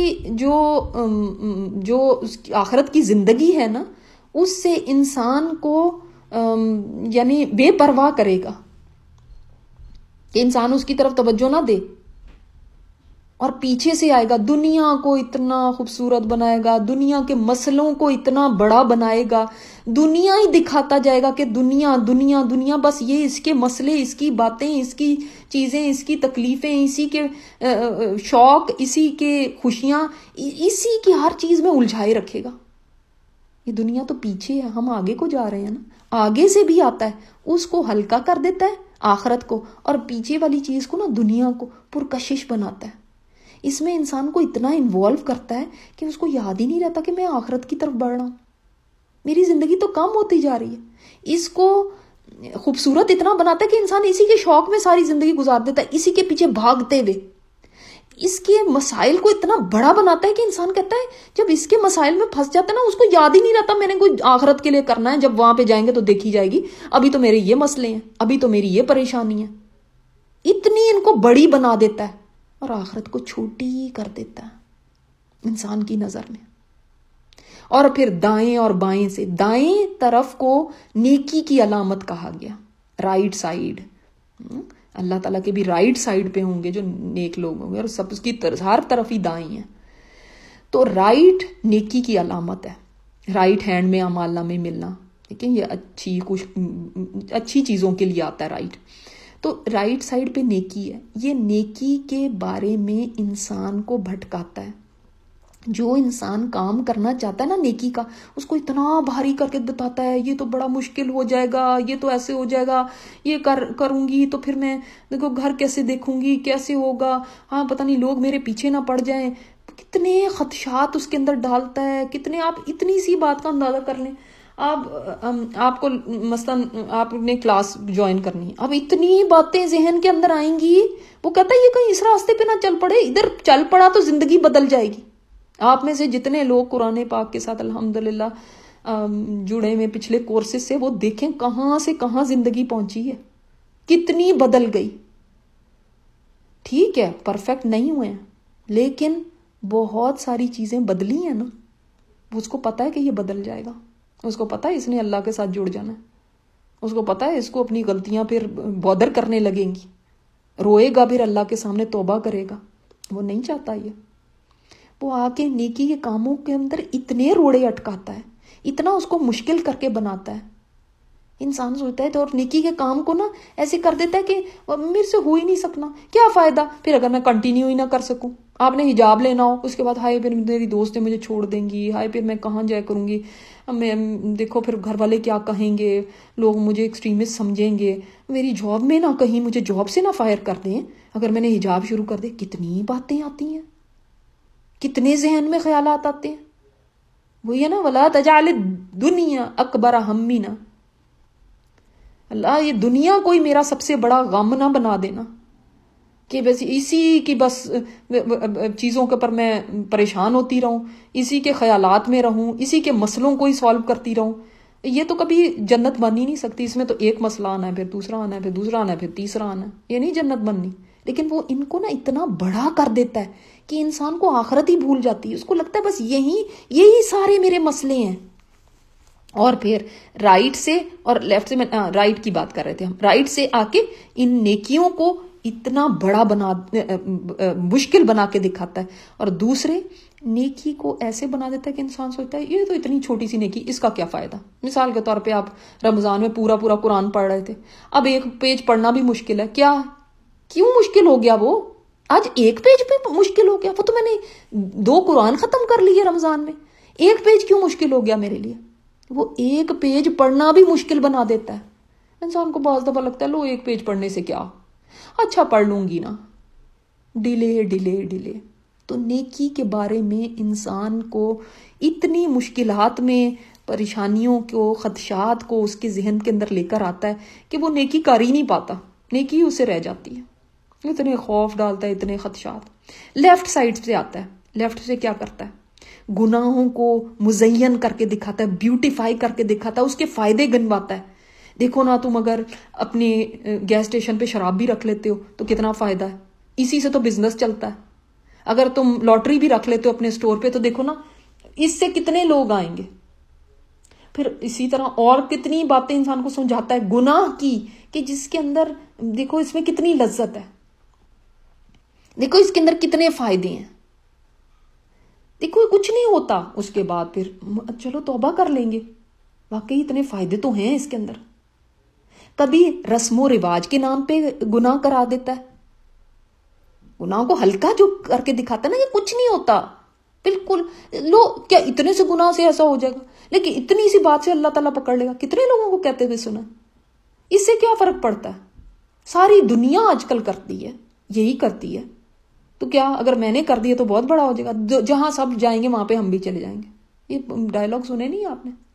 جو اس کی آخرت کی زندگی ہے نا، اس سے انسان کو یعنی بے پرواہ کرے گا کہ انسان اس کی طرف توجہ نہ دے. اور پیچھے سے آئے گا، دنیا کو اتنا خوبصورت بنائے گا، دنیا کے مسئلوں کو اتنا بڑا بنائے گا، دنیا ہی دکھاتا جائے گا کہ دنیا دنیا دنیا، بس یہ اس کے مسئلے، اس کی باتیں، اس کی چیزیں، اس کی تکلیفیں، اسی کے شوق، اسی کے خوشیاں، اسی کی ہر چیز میں الجھائے رکھے گا. یہ دنیا تو پیچھے ہے، ہم آگے کو جا رہے ہیں نا. آگے سے بھی آتا ہے، اس کو ہلکا کر دیتا ہے آخرت کو، اور پیچھے والی چیز کو نا دنیا کو پرکشش بناتا ہے. اس میں انسان کو اتنا انوالو کرتا ہے کہ اس کو یاد ہی نہیں رہتا کہ میں آخرت کی طرف بڑھ رہا ہوں. میری زندگی زندگی تو کم ہوتی جا رہی ہے. اس کو خوبصورت اتنا بناتا ہے کہ انسان اسی کے شوق میں ساری زندگی گزار دیتا ہے, اسی کے پیچھے بھاگتے ہوئے. اس کے مسائل کو اتنا بڑا بناتا ہے کہ انسان کہتا ہے جب اس کے مسائل میں پھنس جاتا ہے نا, اس کو یاد ہی نہیں رہتا میں نے کوئی آخرت کے لیے کرنا ہے, جب وہاں پہ جائیں گے تو دیکھی جائے گی, ابھی تو میرے یہ مسئلے ہیں, ابھی تو میری یہ پریشانی ہے. اتنی ان کو بڑی بنا دیتا ہے اور آخرت کو چھوٹی کر دیتا ہے انسان کی نظر میں. اور پھر دائیں اور بائیں سے, دائیں طرف کو نیکی کی علامت کہا گیا, رائٹ سائیڈ. اللہ تعالیٰ کے بھی رائٹ سائیڈ پہ ہوں گے جو نیک لوگ ہوں گے, اور سب اس کی ہر طرف ہی دائیں ہیں. تو رائٹ نیکی کی علامت ہے, رائٹ ہینڈ میں اعمال نامے ملنا. ٹھیک ہے, یہ اچھی چیزوں کے لیے آتا ہے رائٹ. تو رائٹ سائیڈ پہ نیکی ہے. یہ نیکی کے بارے میں انسان کو بھٹکاتا ہے. جو انسان کام کرنا چاہتا ہے نا نیکی کا, اس کو اتنا بھاری کر کے بتاتا ہے یہ تو بڑا مشکل ہو جائے گا, یہ تو ایسے ہو جائے گا, یہ کروں گی تو پھر میں دیکھو گھر کیسے دیکھوں گی, کیسے ہوگا, ہاں پتہ نہیں لوگ میرے پیچھے نہ پڑ جائیں. کتنے خدشات اس کے اندر ڈالتا ہے, کتنے. آپ اتنی سی بات کا اندازہ کر لیں. آپ کو مثلاً آپ نے کلاس جوائن کرنی ہے, اب اتنی باتیں ذہن کے اندر آئیں گی. وہ کہتا ہے یہ کہیں اس راستے پہ نہ چل پڑے, ادھر چل پڑا تو زندگی بدل جائے گی. آپ میں سے جتنے لوگ قرآن پاک کے ساتھ الحمدللہ جڑے میں پچھلے کورسز سے, وہ دیکھیں کہاں سے کہاں زندگی پہنچی ہے, کتنی بدل گئی. ٹھیک ہے پرفیکٹ نہیں ہوئے ہیں, لیکن بہت ساری چیزیں بدلی ہیں نا. اس کو پتا ہے کہ یہ بدل جائے گا, اس کو پتا ہے اس نے اللہ کے ساتھ جڑ جانا ہے, اس کو پتا ہے اس کو اپنی غلطیاں پھر بودر کرنے لگیں گی, روئے گا, پھر اللہ کے سامنے توبہ کرے گا. وہ نہیں چاہتا یہ. وہ آ کے نیکی کے کاموں کے اندر اتنے روڑے اٹکاتا ہے, اتنا اس کو مشکل کر کے بناتا ہے. انسان سوچتا ہے تو, اور نیکی کے کام کو نا ایسے کر دیتا ہے کہ میرے سے ہو ہی نہیں سکنا, کیا فائدہ پھر اگر میں کنٹینیو ہی نہ کر سکوں. آپ نے حجاب لینا ہو, اس کے بعد ہائے پھر میری دوستیں مجھے چھوڑ دیں گی, ہائے پھر میں کہاں جایا کروں گی, میں دیکھو پھر گھر والے کیا کہیں گے, لوگ مجھے ایکسٹریمسٹ سمجھیں گے, میری جاب میں نہ کہیں مجھے جاب سے نہ فائر کر دیں اگر میں نے حجاب شروع کر دے. کتنی باتیں آتی ہیں, کتنے ذہن میں خیالات آتے ہیں. وہی ہے نا, وَلَا تَجْعَلِ الدُّنْيَا أَكْبَرَ هَمِّنَا. اللہ یہ دنیا کوئی میرا سب سے بڑا غم نہ بنا دینا کہ بس اسی کی بس چیزوں کے پر میں پریشان ہوتی رہوں, اسی کے خیالات میں رہوں, اسی کے مسئلوں کو ہی سالو کرتی رہوں. یہ تو کبھی جنت بن ہی نہیں سکتی. اس میں تو ایک مسئلہ آنا ہے, پھر دوسرا آنا ہے, پھر دوسرا آنا ہے, پھر تیسرا آنا ہے. یہ نہیں جنت بننی. لیکن وہ ان کو نا اتنا بڑا کر دیتا ہے کہ انسان کو آخرت ہی بھول جاتی ہے. اس کو لگتا ہے بس یہی سارے میرے مسئلے ہیں. اور پھر رائٹ سے اور لیفٹ سے, رائٹ کی بات کر رہے تھے ہم, رائٹ سے آ کے ان نیکیوں کو اتنا بڑا مشکل بنا کے دکھاتا ہے, اور دوسرے نیکی کو ایسے بنا دیتا ہے کہ انسان سوچتا ہے یہ تو اتنی چھوٹی سی نیکی, اس کا کیا فائدہ. مثال کے طور پہ آپ رمضان میں پورا قرآن پڑھ رہے تھے, اب ایک پیج پڑھنا بھی مشکل ہے. کیوں مشکل ہو گیا؟ وہ آج ایک پیج پہ مشکل ہو گیا. وہ تو میں نے 2 قرآن ختم کر لیے رمضان میں, ایک پیج کیوں مشکل ہو گیا میرے لیے؟ وہ ایک پیج پڑھنا بھی مشکل بنا دیتا ہے. انسان کو بعض دفعہ لگتا ہے لو ایک پیج پڑھنے سے کیا, اچھا پڑھ لوں گی نا, ڈیلے. تو نیکی کے بارے میں انسان کو اتنی مشکلات میں, پریشانیوں کو, خدشات کو اس کے ذہن کے اندر لے کر آتا ہے کہ وہ نیکی کر ہی نہیں پاتا, نیکی اسے رہ جاتی ہے. اتنے خوف ڈالتا ہے, اتنے خدشات. لیفٹ سائڈ سے آتا ہے. لیفٹ سے کیا کرتا ہے؟ گناہوں کو مزین کر کے دکھاتا ہے, بیوٹیفائی کر کے دکھاتا ہے, اس کے فائدے گنواتا ہے. دیکھو نا, تم اگر اپنی گیس اسٹیشن پہ شراب بھی رکھ لیتے ہو تو کتنا فائدہ ہے, اسی سے تو بزنس چلتا ہے. اگر تم لاٹری بھی رکھ لیتے ہو اپنے سٹور پہ تو دیکھو نا, اس سے کتنے لوگ آئیں گے. پھر اسی طرح اور کتنی باتیں انسان کو سمجھاتا ہے گناہ کی, کہ جس کے اندر دیکھو اس میں کتنی لذت ہے, دیکھو اس کے اندر کتنے فائدے ہیں, دیکھو کچھ نہیں ہوتا. اس کے بعد پھر چلو توبہ کر لیں گے, واقعی اتنے فائدے تو ہیں اس کے اندر. کبھی رسم و رواج کے نام پہ گناہ کرا دیتا ہے, گناہ کو ہلکا جو کر کے دکھاتا ہے نا, یہ کچھ نہیں ہوتا بالکل. لو کیا اتنے سے گناہ سے ایسا ہو جائے گا, لیکن اتنی سی بات سے اللہ تعالیٰ پکڑ لے گا. کتنے لوگوں کو کہتے ہوئے سنا, اس سے کیا فرق پڑتا ہے؟ ساری دنیا آج کل کرتی ہے, یہی کرتی ہے. تو کیا اگر میں نے کر دیا تو بہت بڑا ہو جائے گا, جہاں سب جائیں گے وہاں پہ ہم بھی چلے جائیں گے. یہ ڈائلاگ سنے نہیں آپ نے؟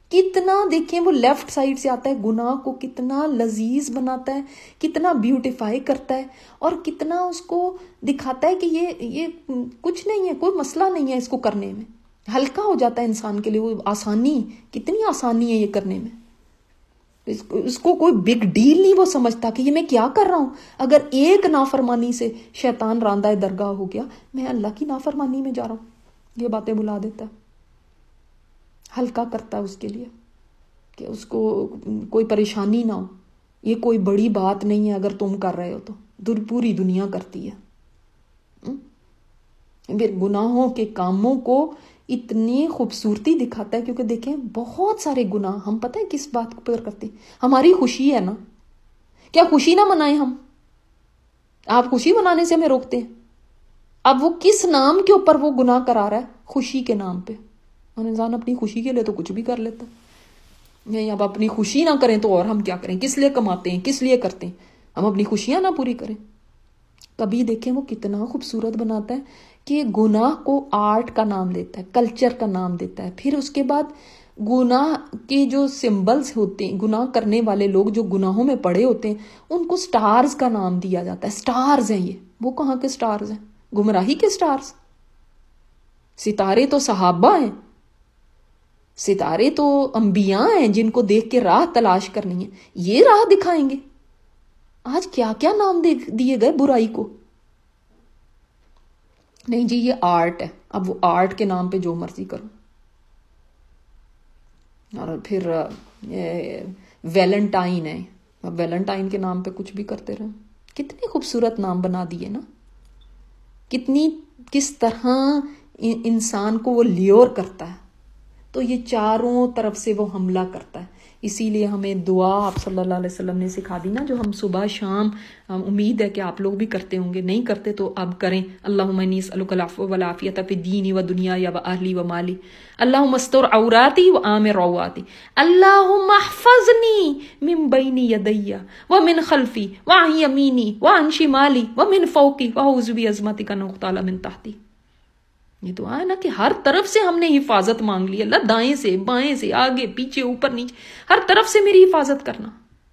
کتنا دیکھیں وہ لیفٹ سائڈ سے آتا ہے، گناہ کو کتنا لذیذ بناتا ہے، کتنا بیوٹیفائی کرتا ہے، اور کتنا اس کو دکھاتا ہے کہ یہ کچھ نہیں ہے، کوئی مسئلہ نہیں ہے اس کو کرنے میں، ہلکا ہو جاتا ہے انسان کے لیے، وہ آسانی، کتنی آسانی ہے یہ کرنے میں، اس کو کوئی بگ ڈیل نہیں وہ سمجھتا کہ یہ میں کیا کر رہا ہوں. اگر ایک نافرمانی سے شیطان راندہ درگاہ ہو گیا، میں اللہ کی نافرمانی میں جا رہا ہوں، یہ باتیں بلا دیتا ہے، ہلکا کرتا ہے اس کے لیے کہ اس کو کوئی پریشانی نہ ہو. یہ کوئی بڑی بات نہیں ہے اگر تم کر رہے ہو تو پوری دنیا کرتی ہے. پھر گناہوں کے کاموں کو اتنی خوبصورتی دکھاتا ہے، کیونکہ دیکھیں بہت سارے گناہ ہم پتہ ہے کس بات پر کرتے ہیں، ہماری خوشی ہے نا، کیا خوشی نہ منائیں ہم؟ آپ خوشی منانے سے ہمیں روکتے ہیں. اب وہ کس نام کے اوپر وہ گناہ کرا رہا ہے؟ خوشی کے نام پہ. اور انسان اپنی خوشی کے لیے تو کچھ بھی کر لیتا نہیں. اب اپنی خوشی نہ کریں تو اور ہم کیا کریں؟ کس لیے کماتے ہیں، کس لیے کرتے ہیں؟ ہم اپنی خوشیاں نہ پوری کریں. کبھی دیکھیں وہ کتنا خوبصورت بناتا ہے کہ گناہ کو آرٹ کا نام دیتا ہے، کلچر کا نام دیتا ہے. پھر اس کے بعد گناہ کے جو سمبلز ہوتے ہیں، گناہ کرنے والے لوگ جو گناہوں میں پڑے ہوتے ہیں، ان کو سٹارز کا نام دیا جاتا ہے. سٹارز ہیں یہ، وہ کہاں کے سٹارز ہیں؟ گمراہی کے سٹارز. ستارے تو صحابہ ہیں، ستارے تو انبیاء ہیں جن کو دیکھ کے راہ تلاش کرنی ہے، یہ راہ دکھائیں گے. آج کیا کیا نام دیے گئے برائی کو. نہیں جی یہ آرٹ ہے، اب وہ آرٹ کے نام پہ جو مرضی کرو. اور پھر ویلنٹائن ہے، اب ویلنٹائن کے نام پہ کچھ بھی کرتے رہے. کتنے خوبصورت نام بنا دیے نا، کس طرح انسان کو وہ لیور کرتا ہے. تو یہ چاروں طرف سے وہ حملہ کرتا ہے. اسی لیے ہمیں دعا آپ صلی اللہ علیہ وسلم نے سکھا دی نا، جو ہم صبح شام، امید ہے کہ آپ لوگ بھی کرتے ہوں گے، نہیں کرتے تو اب کریں. اللہم انی اسألک العفو والعافیۃ فی الدین ودنیای واہلی ومالی، اللہم استر عوراتی وآمن روعاتی، اللہم احفظنی من بین یدی ومن خلفی وعن یمینی وعن شمالی ومن فوقی واعوذ بعظمتک ان اغتال من تحتی. یہ دعا ہے نا کہ ہر طرف سے ہم نے حفاظت مانگ لی. اللہ دائیں سے، بائیں سے، آگے پیچھے، اوپر نیچے، ہر طرف سے میری حفاظت کرنا.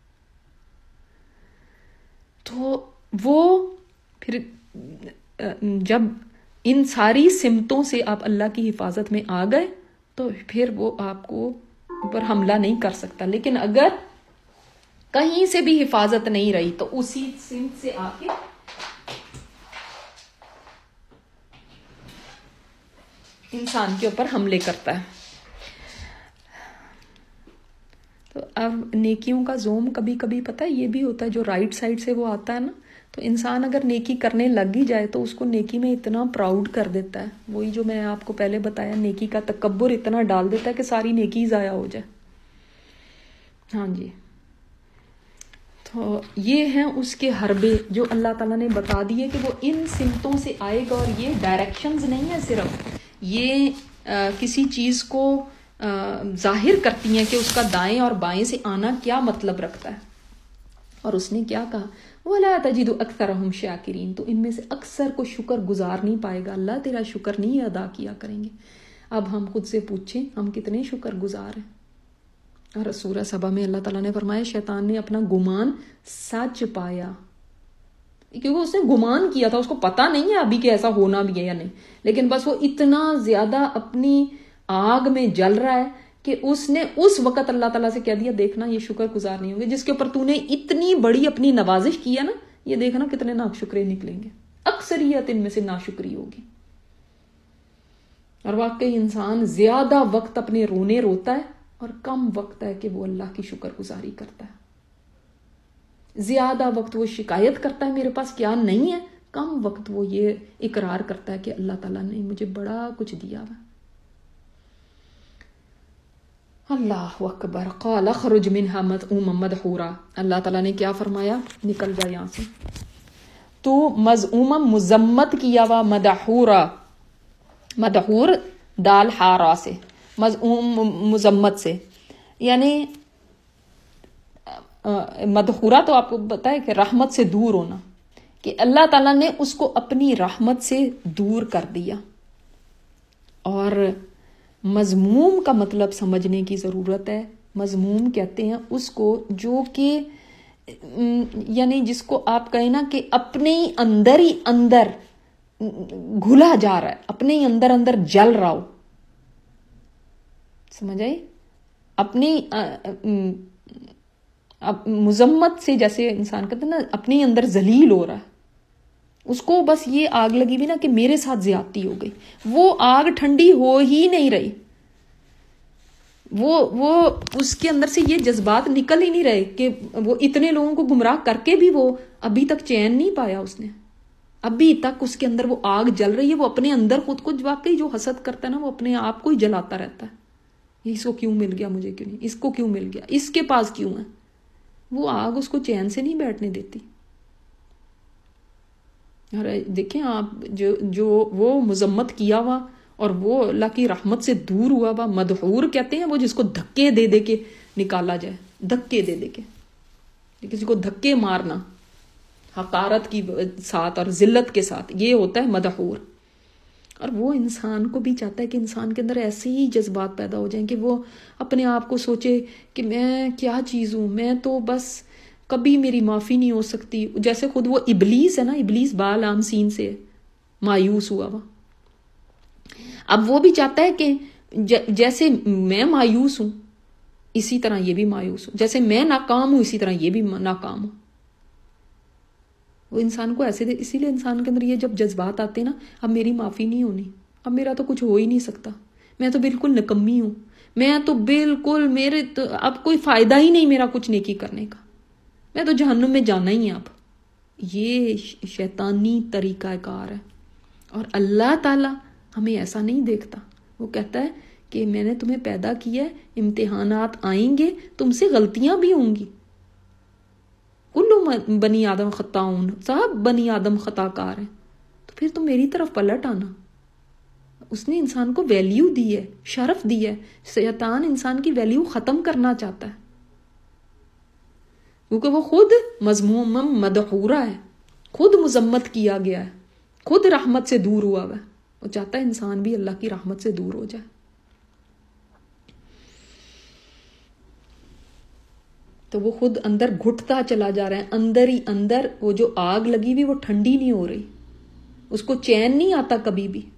تو وہ پھر جب ان ساری سمتوں سے آپ اللہ کی حفاظت میں آ گئے تو پھر وہ آپ کو اوپر حملہ نہیں کر سکتا. لیکن اگر کہیں سے بھی حفاظت نہیں رہی تو اسی سمت سے آ کے انسان کے اوپر حملے کرتا ہے. تو اب نیکیوں کا زوم کبھی کبھی پتہ ہے یہ بھی ہوتا ہے، جو رائٹ سائڈ سے وہ آتا ہے نا، تو انسان اگر نیکی کرنے لگ ہی جائے تو اس کو نیکی میں اتنا پراؤڈ کر دیتا ہے. وہی جو میں آپ کو پہلے بتایا، نیکی کا تکبر اتنا ڈال دیتا ہے کہ ساری نیکی ضائع ہو جائے. ہاں جی، تو یہ ہیں اس کے حربے جو اللہ تعالیٰ نے بتا دیے کہ وہ ان سمتوں سے آئے گا. اور یہ ڈائریکشنز نہیں ہیں، صرف یہ کسی چیز کو ظاہر کرتی ہیں کہ اس کا دائیں اور بائیں سے آنا کیا مطلب رکھتا ہے. اور اس نے کیا کہا، وَلَا تَجِدُ أَكْثَرَهُمْ شَاكِرِينَ، تو ان میں سے اکثر کو شکر گزار نہیں پائے گا. اللہ تیرا شکر نہیں ادا کیا کریں گے. اب ہم خود سے پوچھیں ہم کتنے شکر گزار ہیں. اور سورہ سبا میں اللہ تعالیٰ نے فرمایا شیطان نے اپنا گمان سچ پایا، کیونکہ اس نے گمان کیا تھا، اس کو پتا نہیں ہے ابھی کہ ایسا ہونا بھی ہے یا نہیں، لیکن بس وہ اتنا زیادہ اپنی آگ میں جل رہا ہے کہ اس نے اس وقت اللہ تعالیٰ سے کہہ دیا دیکھنا یہ شکر گزار نہیں ہوں گے، جس کے اوپر تو نے اتنی بڑی اپنی نوازش کی ہے نا، یہ دیکھنا کتنے ناشکرے نکلیں گے. اکثریت ان میں سے ناشکری ہوگی. اور واقعی انسان زیادہ وقت اپنے رونے روتا ہے اور کم وقت ہے کہ وہ اللہ کی شکر گزاری کرتا ہے. زیادہ وقت وہ شکایت کرتا ہے میرے پاس کیا نہیں ہے، کم وقت وہ یہ اقرار کرتا ہے کہ اللہ تعالیٰ نے مجھے بڑا کچھ دیا ہوا. اللہ اکبر. قال اخرج منها مذءوما مدحورا، اللہ تعالیٰ نے کیا فرمایا، نکل جا یہاں سے، تو مذءوما مذمت کیا ہوا، مدحورا، مدحور دال ہارا سے، مذءوم مذمت سے، یعنی مدحورا تو آپ کو پتا ہے کہ رحمت سے دور ہونا، کہ اللہ تعالیٰ نے اس کو اپنی رحمت سے دور کر دیا. اور مذموم کا مطلب سمجھنے کی ضرورت ہے. مذموم کہتے ہیں اس کو جو کہ یعنی جس کو آپ کہیں نا کہ اپنے ہی اندر گھلا جا رہا ہے، اپنے ہی اندر جل رہا ہو. سمجھ آئی؟ اپنی مذمت سے جیسے انسان کہتے ہیں نا اپنے اندر ذلیل ہو رہا ہے، اس کو بس یہ آگ لگی بھی نا کہ میرے ساتھ زیادتی ہو گئی. وہ آگ ٹھنڈی ہو ہی نہیں رہی، وہ اس کے اندر سے یہ جذبات نکل ہی نہیں رہے کہ وہ اتنے لوگوں کو گمراہ کر کے بھی وہ ابھی تک چین نہیں پایا. اس نے ابھی تک اس کے اندر وہ آگ جل رہی ہے. وہ اپنے اندر خود کو واقعی جو حسد کرتا ہے نا وہ اپنے آپ کو ہی جلاتا رہتا ہے. اس کو کیوں مل گیا، مجھے کیوں نہیں، اس کو کیوں مل گیا، اس کے پاس کیوں ہے. وہ آگ اس کو چین سے نہیں بیٹھنے دیتی. اور دیکھیں آپ جو وہ مذمت کیا ہوا اور وہ اللہ کی رحمت سے دور ہوا ہوا، مدحور کہتے ہیں وہ جس کو دھکے دے دے کے نکالا جائے، دھکے دے دے کے کسی کو دھکے مارنا حقارت کی ساتھ اور ذلت کے ساتھ، یہ ہوتا ہے مدحور. اور وہ انسان کو بھی چاہتا ہے کہ انسان کے اندر ایسے ہی جذبات پیدا ہو جائیں کہ وہ اپنے آپ کو سوچے کہ میں کیا چیز ہوں، میں تو بس کبھی میری معافی نہیں ہو سکتی. جیسے خود وہ ابلیس ہے نا، ابلیس بال عام سین سے مایوس ہوا ہوا. اب وہ بھی چاہتا ہے کہ جیسے میں مایوس ہوں اسی طرح یہ بھی مایوس ہوں، جیسے میں ناکام ہوں اسی طرح یہ بھی ناکام ہوں. وہ انسان کو ایسے اسی لیے انسان کے اندر یہ جب جذبات آتے ہیں نا، اب میری معافی نہیں ہونی، اب میرا تو کچھ ہو ہی نہیں سکتا، میں تو بالکل نکمی ہوں، میں تو بالکل میرے تو اب کوئی فائدہ ہی نہیں میرا کچھ نیکی کرنے کا، میں تو جہنم میں جانا ہی ہے اب. یہ شیطانی طریقہ کار ہے. اور اللہ تعالیٰ ہمیں ایسا نہیں دیکھتا. وہ کہتا ہے کہ میں نے تمہیں پیدا کیا ہے، امتحانات آئیں گے، تم سے غلطیاں بھی ہوں گی. کلو بنی آدم خطاؤن، سب بنی آدم خطا کار ہیں، تو پھر تم میری طرف پلٹ آنا. اس نے انسان کو ویلیو دی ہے، شرف دی ہے. شیطان انسان کی ویلیو ختم کرنا چاہتا ہے کیونکہ وہ خود مذموم مدحورہ ہے، خود مذمت کیا گیا ہے، خود رحمت سے دور ہوا ہے. وہ چاہتا ہے انسان بھی اللہ کی رحمت سے دور ہو جائے. تو وہ خود اندر گھٹتا چلا جا رہا ہے، اندر ہی اندر وہ جو آگ لگی ہوئی وہ ٹھنڈی نہیں ہو رہی، اس کو چین نہیں آتا کبھی بھی.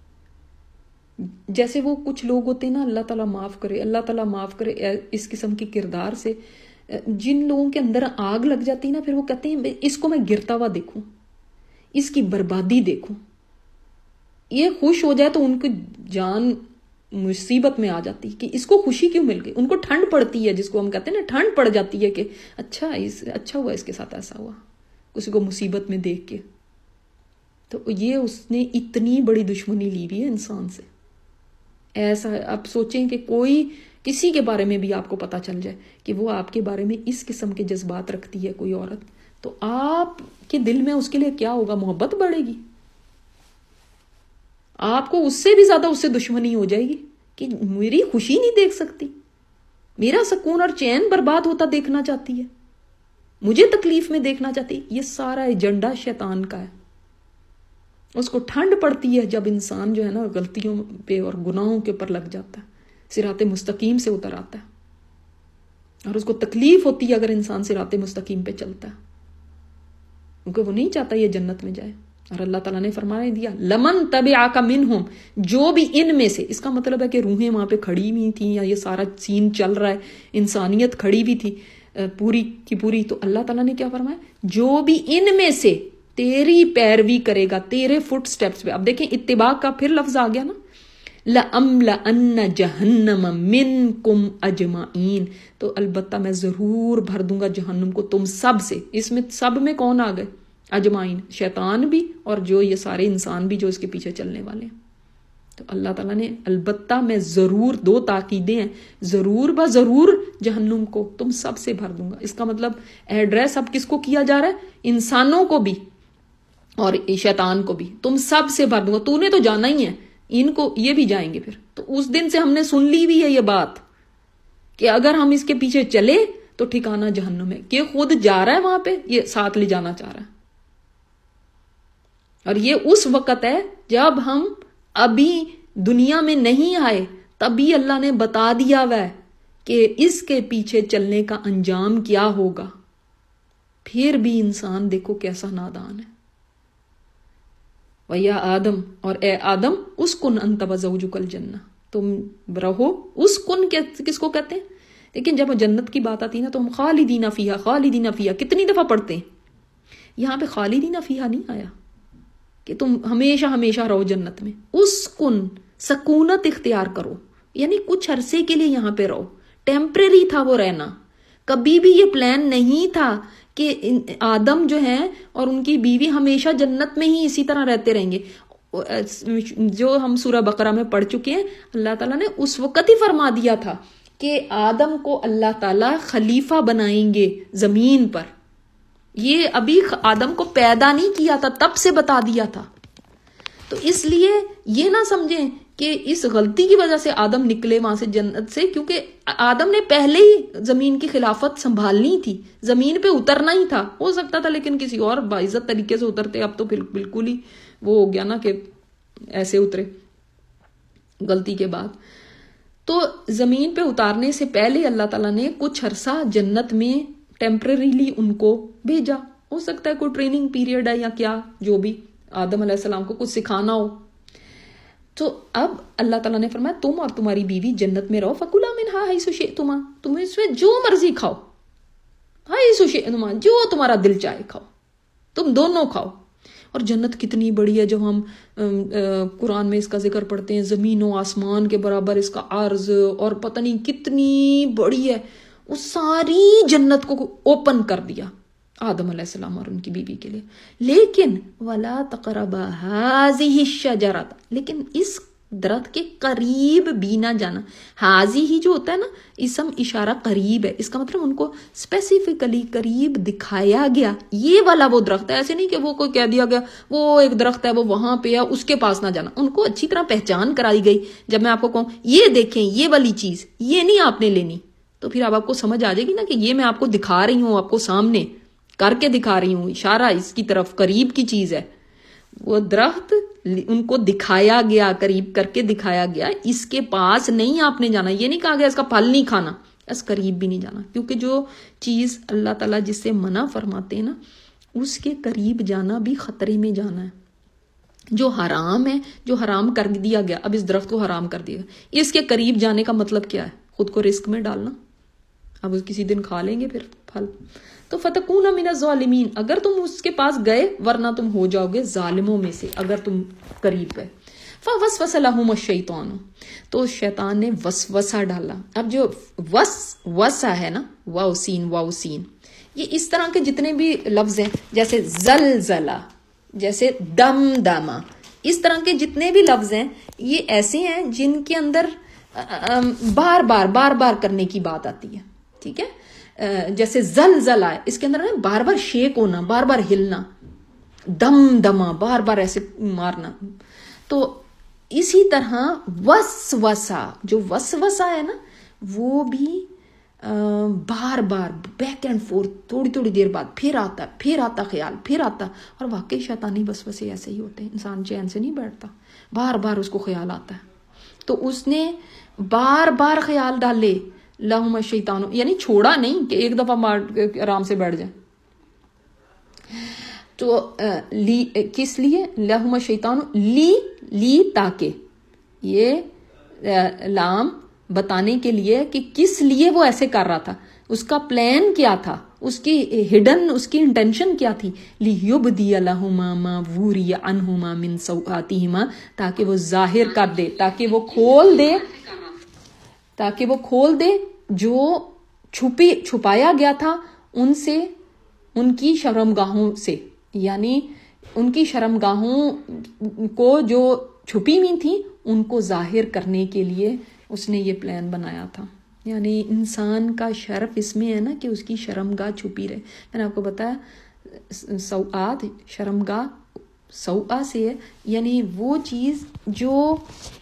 جیسے وہ کچھ لوگ ہوتے ہیں نا، اللہ تعالیٰ معاف کرے، اللہ تعالیٰ معاف کرے، اس قسم کے کردار سے جن لوگوں کے اندر آگ لگ جاتی ہے نا، پھر وہ کہتے ہیں اس کو میں گرتا ہوا دیکھوں، اس کی بربادی دیکھوں. یہ خوش ہو جائے تو ان کی جان مصیبت میں آ جاتی کہ اس کو خوشی کیوں مل گئی. ان کو ٹھنڈ پڑتی ہے، جس کو ہم کہتے ہیں نا ٹھنڈ پڑ جاتی ہے کہ اچھا ہوا اس کے ساتھ ایسا ہوا، کسی کو مصیبت میں دیکھ کے. تو یہ اس نے اتنی بڑی دشمنی لی ہوئی ہے انسان سے. ایسا اب سوچیں کہ کوئی کسی کے بارے میں بھی آپ کو پتا چل جائے کہ وہ آپ کے بارے میں اس قسم کے جذبات رکھتی ہے کوئی عورت، تو آپ کے دل میں اس کے لیے کیا ہوگا؟ محبت بڑھے گی. آپ کو اس سے بھی زیادہ اس سے دشمنی ہو جائے گی کہ میری خوشی نہیں دیکھ سکتی، میرا سکون اور چین برباد ہوتا دیکھنا چاہتی ہے، مجھے تکلیف میں دیکھنا چاہتی. یہ سارا ایجنڈا شیطان کا ہے. اس کو ٹھنڈ پڑتی ہے جب انسان جو ہے نا غلطیوں پہ اور گناہوں کے اوپر لگ جاتا ہے، صراط مستقیم سے اتر آتا ہے. اور اس کو تکلیف ہوتی ہے اگر انسان صراط مستقیم پہ چلتا ہے، کیونکہ وہ نہیں چاہتا یہ جنت میں جائے. اور اللہ تعالیٰ نے فرمایا دیا لمن تبعک منہم، جو بھی ان میں سے، اس کا مطلب ہے کہ روحیں وہاں پہ کھڑی ہوئی تھیں، یا یہ سارا سین چل رہا ہے، انسانیت کھڑی ہوئی تھی پوری کی پوری. تو اللہ تعالیٰ نے کیا فرمایا؟ جو بھی ان میں سے تیری پیروی کرے گا، تیرے فٹ سٹیپس پہ. اب دیکھیں اتباع کا پھر لفظ آ گیا نا، لَأَمْلَأَنَّ جَهَنَّمَ مِنْكُمْ أَجْمَعِينَ، تو البتہ میں ضرور بھر دوں گا جہنم کو تم سب سے. اس میں سب میں کون آ گئے؟ اجمعین، شیطان بھی اور جو یہ سارے انسان بھی جو اس کے پیچھے چلنے والے ہیں. تو اللہ تعالیٰ نے البتہ میں ضرور، دو تاکیدیں ہیں، ضرور ضرور جہنم کو تم سب سے بھر دوں گا. اس کا مطلب ایڈریس اب کس کو کیا جا رہا ہے؟ انسانوں کو بھی اور شیطان کو بھی. تم سب سے بھر دوں گا، تو نے تو جانا ہی ہے، ان کو یہ بھی جائیں گے. پھر تو اس دن سے ہم نے سن لی بھی ہے یہ بات کہ اگر ہم اس کے پیچھے چلے تو ٹھکانہ جہنم ہے، کہ خود جا رہا ہے وہاں پہ، یہ ساتھ لے جانا چاہ رہا ہے. اور یہ اس وقت ہے جب ہم ابھی دنیا میں نہیں آئے تبھی اللہ نے بتا دیا ہوا ہے کہ اس کے پیچھے چلنے کا انجام کیا ہوگا. پھر بھی انسان دیکھو کیسا نادان ہے. وَيَا آدم، اور اے آدم، اسکن انت وزوجک الجنہ، تم رہو. اسکن کس کو کہتے ہیں؟ لیکن جب جنت کی بات آتی ہے نا تو ہم خالدین فیہا خالدین فیہا کتنی دفعہ پڑھتے ہیں. یہاں پہ خالدین فیہا نہیں آیا کہ تم ہمیشہ ہمیشہ رہو جنت میں. اسکن، سکونت اختیار کرو، یعنی کچھ عرصے کے لیے یہاں پہ رہو. ٹیمپریری تھا وہ رہنا. کبھی بھی یہ پلان نہیں تھا کہ آدم جو ہیں اور ان کی بیوی ہمیشہ جنت میں ہی اسی طرح رہتے رہیں گے. جو ہم سورہ بقرہ میں پڑھ چکے ہیں، اللہ تعالیٰ نے اس وقت ہی فرما دیا تھا کہ آدم کو اللہ تعالیٰ خلیفہ بنائیں گے زمین پر. یہ ابھی آدم کو پیدا نہیں کیا تھا، تب سے بتا دیا تھا. تو اس لیے یہ نہ سمجھیں کہ اس غلطی کی وجہ سے آدم نکلے وہاں سے جنت سے، کیونکہ آدم نے پہلے ہی زمین کی خلافت سنبھالنی تھی، زمین پہ اترنا ہی تھا. ہو سکتا تھا لیکن کسی اور باعزت طریقے سے اترتے. اب تو بالکل ہی وہ ہو گیا نا کہ ایسے اترے غلطی کے بعد. تو زمین پہ اتارنے سے پہلے اللہ تعالیٰ نے کچھ عرصہ جنت میں ٹیمپریریلی ان کو بھیجا. ہو سکتا ہے کوئی ٹریننگ پیریڈ ہے یا کیا، جو بھی آدم علیہ السلام کو کچھ سکھانا ہو. تو اب اللہ تعالیٰ نے فرمایا تم اور تمہاری بیوی جنت میں رہو. فَكُلَا مِنْهَا حَيْثُ شِئْتُمَا، تمہیں اس میں جو مرضی کھاؤ، حَيْثُ شِئْتُمَا، جو تمہارا دل چاہے کھاؤ، تم دونوں کھاؤ. اور جنت کتنی بڑی ہے، جب ہم قرآن میں اس کا ذکر پڑھتے ہیں، زمین و آسمان کے برابر اس کا عرض، اور پتہ نہیں کتنی بڑی ہے. وہ ساری جنت کو اوپن کر دیا آدم علیہ السلام اور ان کی بیوی کے لیے. لیکن وَلَا تَقْرَبَا هَٰذِهِ الشَّجَرَةَ، لیکن اس درخت کے قریب بھی نہ جانا. حاضی ہی جو ہوتا ہے نا، اسم اشارہ قریب ہے، اس کا مطلب ان کو اسپیسیفکلی قریب دکھایا گیا. یہ والا وہ درخت ہے، ایسے نہیں کہ وہ کوئی کہہ دیا گیا وہ ایک درخت ہے وہ وہاں پہ ہے اس کے پاس نہ جانا. ان کو اچھی طرح پہچان کرائی گئی. جب میں آپ کو کہوں یہ دیکھیں یہ والی چیز، یہ نہیں آپ نے لینی، تو پھر اب آپ کو سمجھ آ جائے گی نا کہ یہ میں آپ کو دکھا رہی ہوں، آپ کو سامنے کر کے دکھا رہی ہوں، اشارہ اس کی طرف قریب کی چیز ہے. وہ درخت ان کو دکھایا گیا، قریب کر کے دکھایا گیا. اس کے پاس نہیں آپ نے جانا. یہ نہیں کہا گیا اس کا پھل نہیں کھانا، اس قریب بھی نہیں جانا. کیونکہ جو چیز اللہ تعالیٰ جس سے منع فرماتے ہیں نا، اس کے قریب جانا بھی خطرے میں جانا ہے. جو حرام ہے، جو حرام کر دیا گیا، اب اس درخت کو حرام کر دیا گیا، اس کے قریب جانے کا مطلب کیا ہے؟ خود کو رسک میں ڈالنا. اب کسی دن کھا لیں گے پھر پھل. تو فَتَكُونَ مِنَ الظَّالِمِينَ، اگر تم اس کے پاس گئے، ورنہ تم ہو جاؤ گے ظالموں میں سے اگر تم قریب گئے. فَوَسْوَسَ لَهُمُ الشَّيْطَانُ، تو شیطان نے وسوسہ ڈالا. اب جو وسا ہے نا، واو سین، یہ اس طرح کے جتنے بھی لفظ ہیں، جیسے زلزلہ، جیسے دمدمہ، اس طرح کے جتنے بھی لفظ ہیں، یہ ایسے ہیں جن کے اندر بار بار کرنے کی بات آتی ہے. ٹھیک ہے، جیسے زلزلہ ہے، اس کے اندر بار بار شیک ہونا، بار بار ہلنا. دمدمہ، بار بار ایسے مارنا. تو اسی طرح وسوسہ، جو وسوسہ ہے نا، وہ بھی بار بار بیک اینڈ فورتھ، تھوڑی دیر بعد پھر آتا خیال، پھر آتا. اور واقعی شیطانی وسوسے ایسے ہی ہوتے ہیں، انسان چین سے نہیں بیٹھتا، بار بار اس کو خیال آتا ہے. تو اس نے بار بار خیال ڈالے لہم الشیطان، یعنی چھوڑا نہیں کہ ایک دفعہ آرام سے بیٹھ جائے. تو کس لیے لہم الشیطان، لی تاکہ، یہ لام بتانے کے لیے کہ کس لیے وہ ایسے کر رہا تھا، اس کا پلان کیا تھا، اس کی ہڈن، اس کی انٹینشن کیا تھی. لیبدی لہما ما وری عنہما من سوآتہما، تاکہ وہ ظاہر کر دے، تاکہ وہ کھول دے جو چھپایا گیا تھا ان سے، ان کی شرمگاہوں سے. یعنی ان کی شرمگاہوں کو جو چھپی ہوئی تھی ان کو ظاہر کرنے کے لیے اس نے یہ پلان بنایا تھا. یعنی انسان کا شرف اس میں ہے نا کہ اس کی شرمگاہ چھپی رہے. میں نے آپ کو بتایا سوآت، شرمگاہ سوآ سے ہے، یعنی وہ چیز جو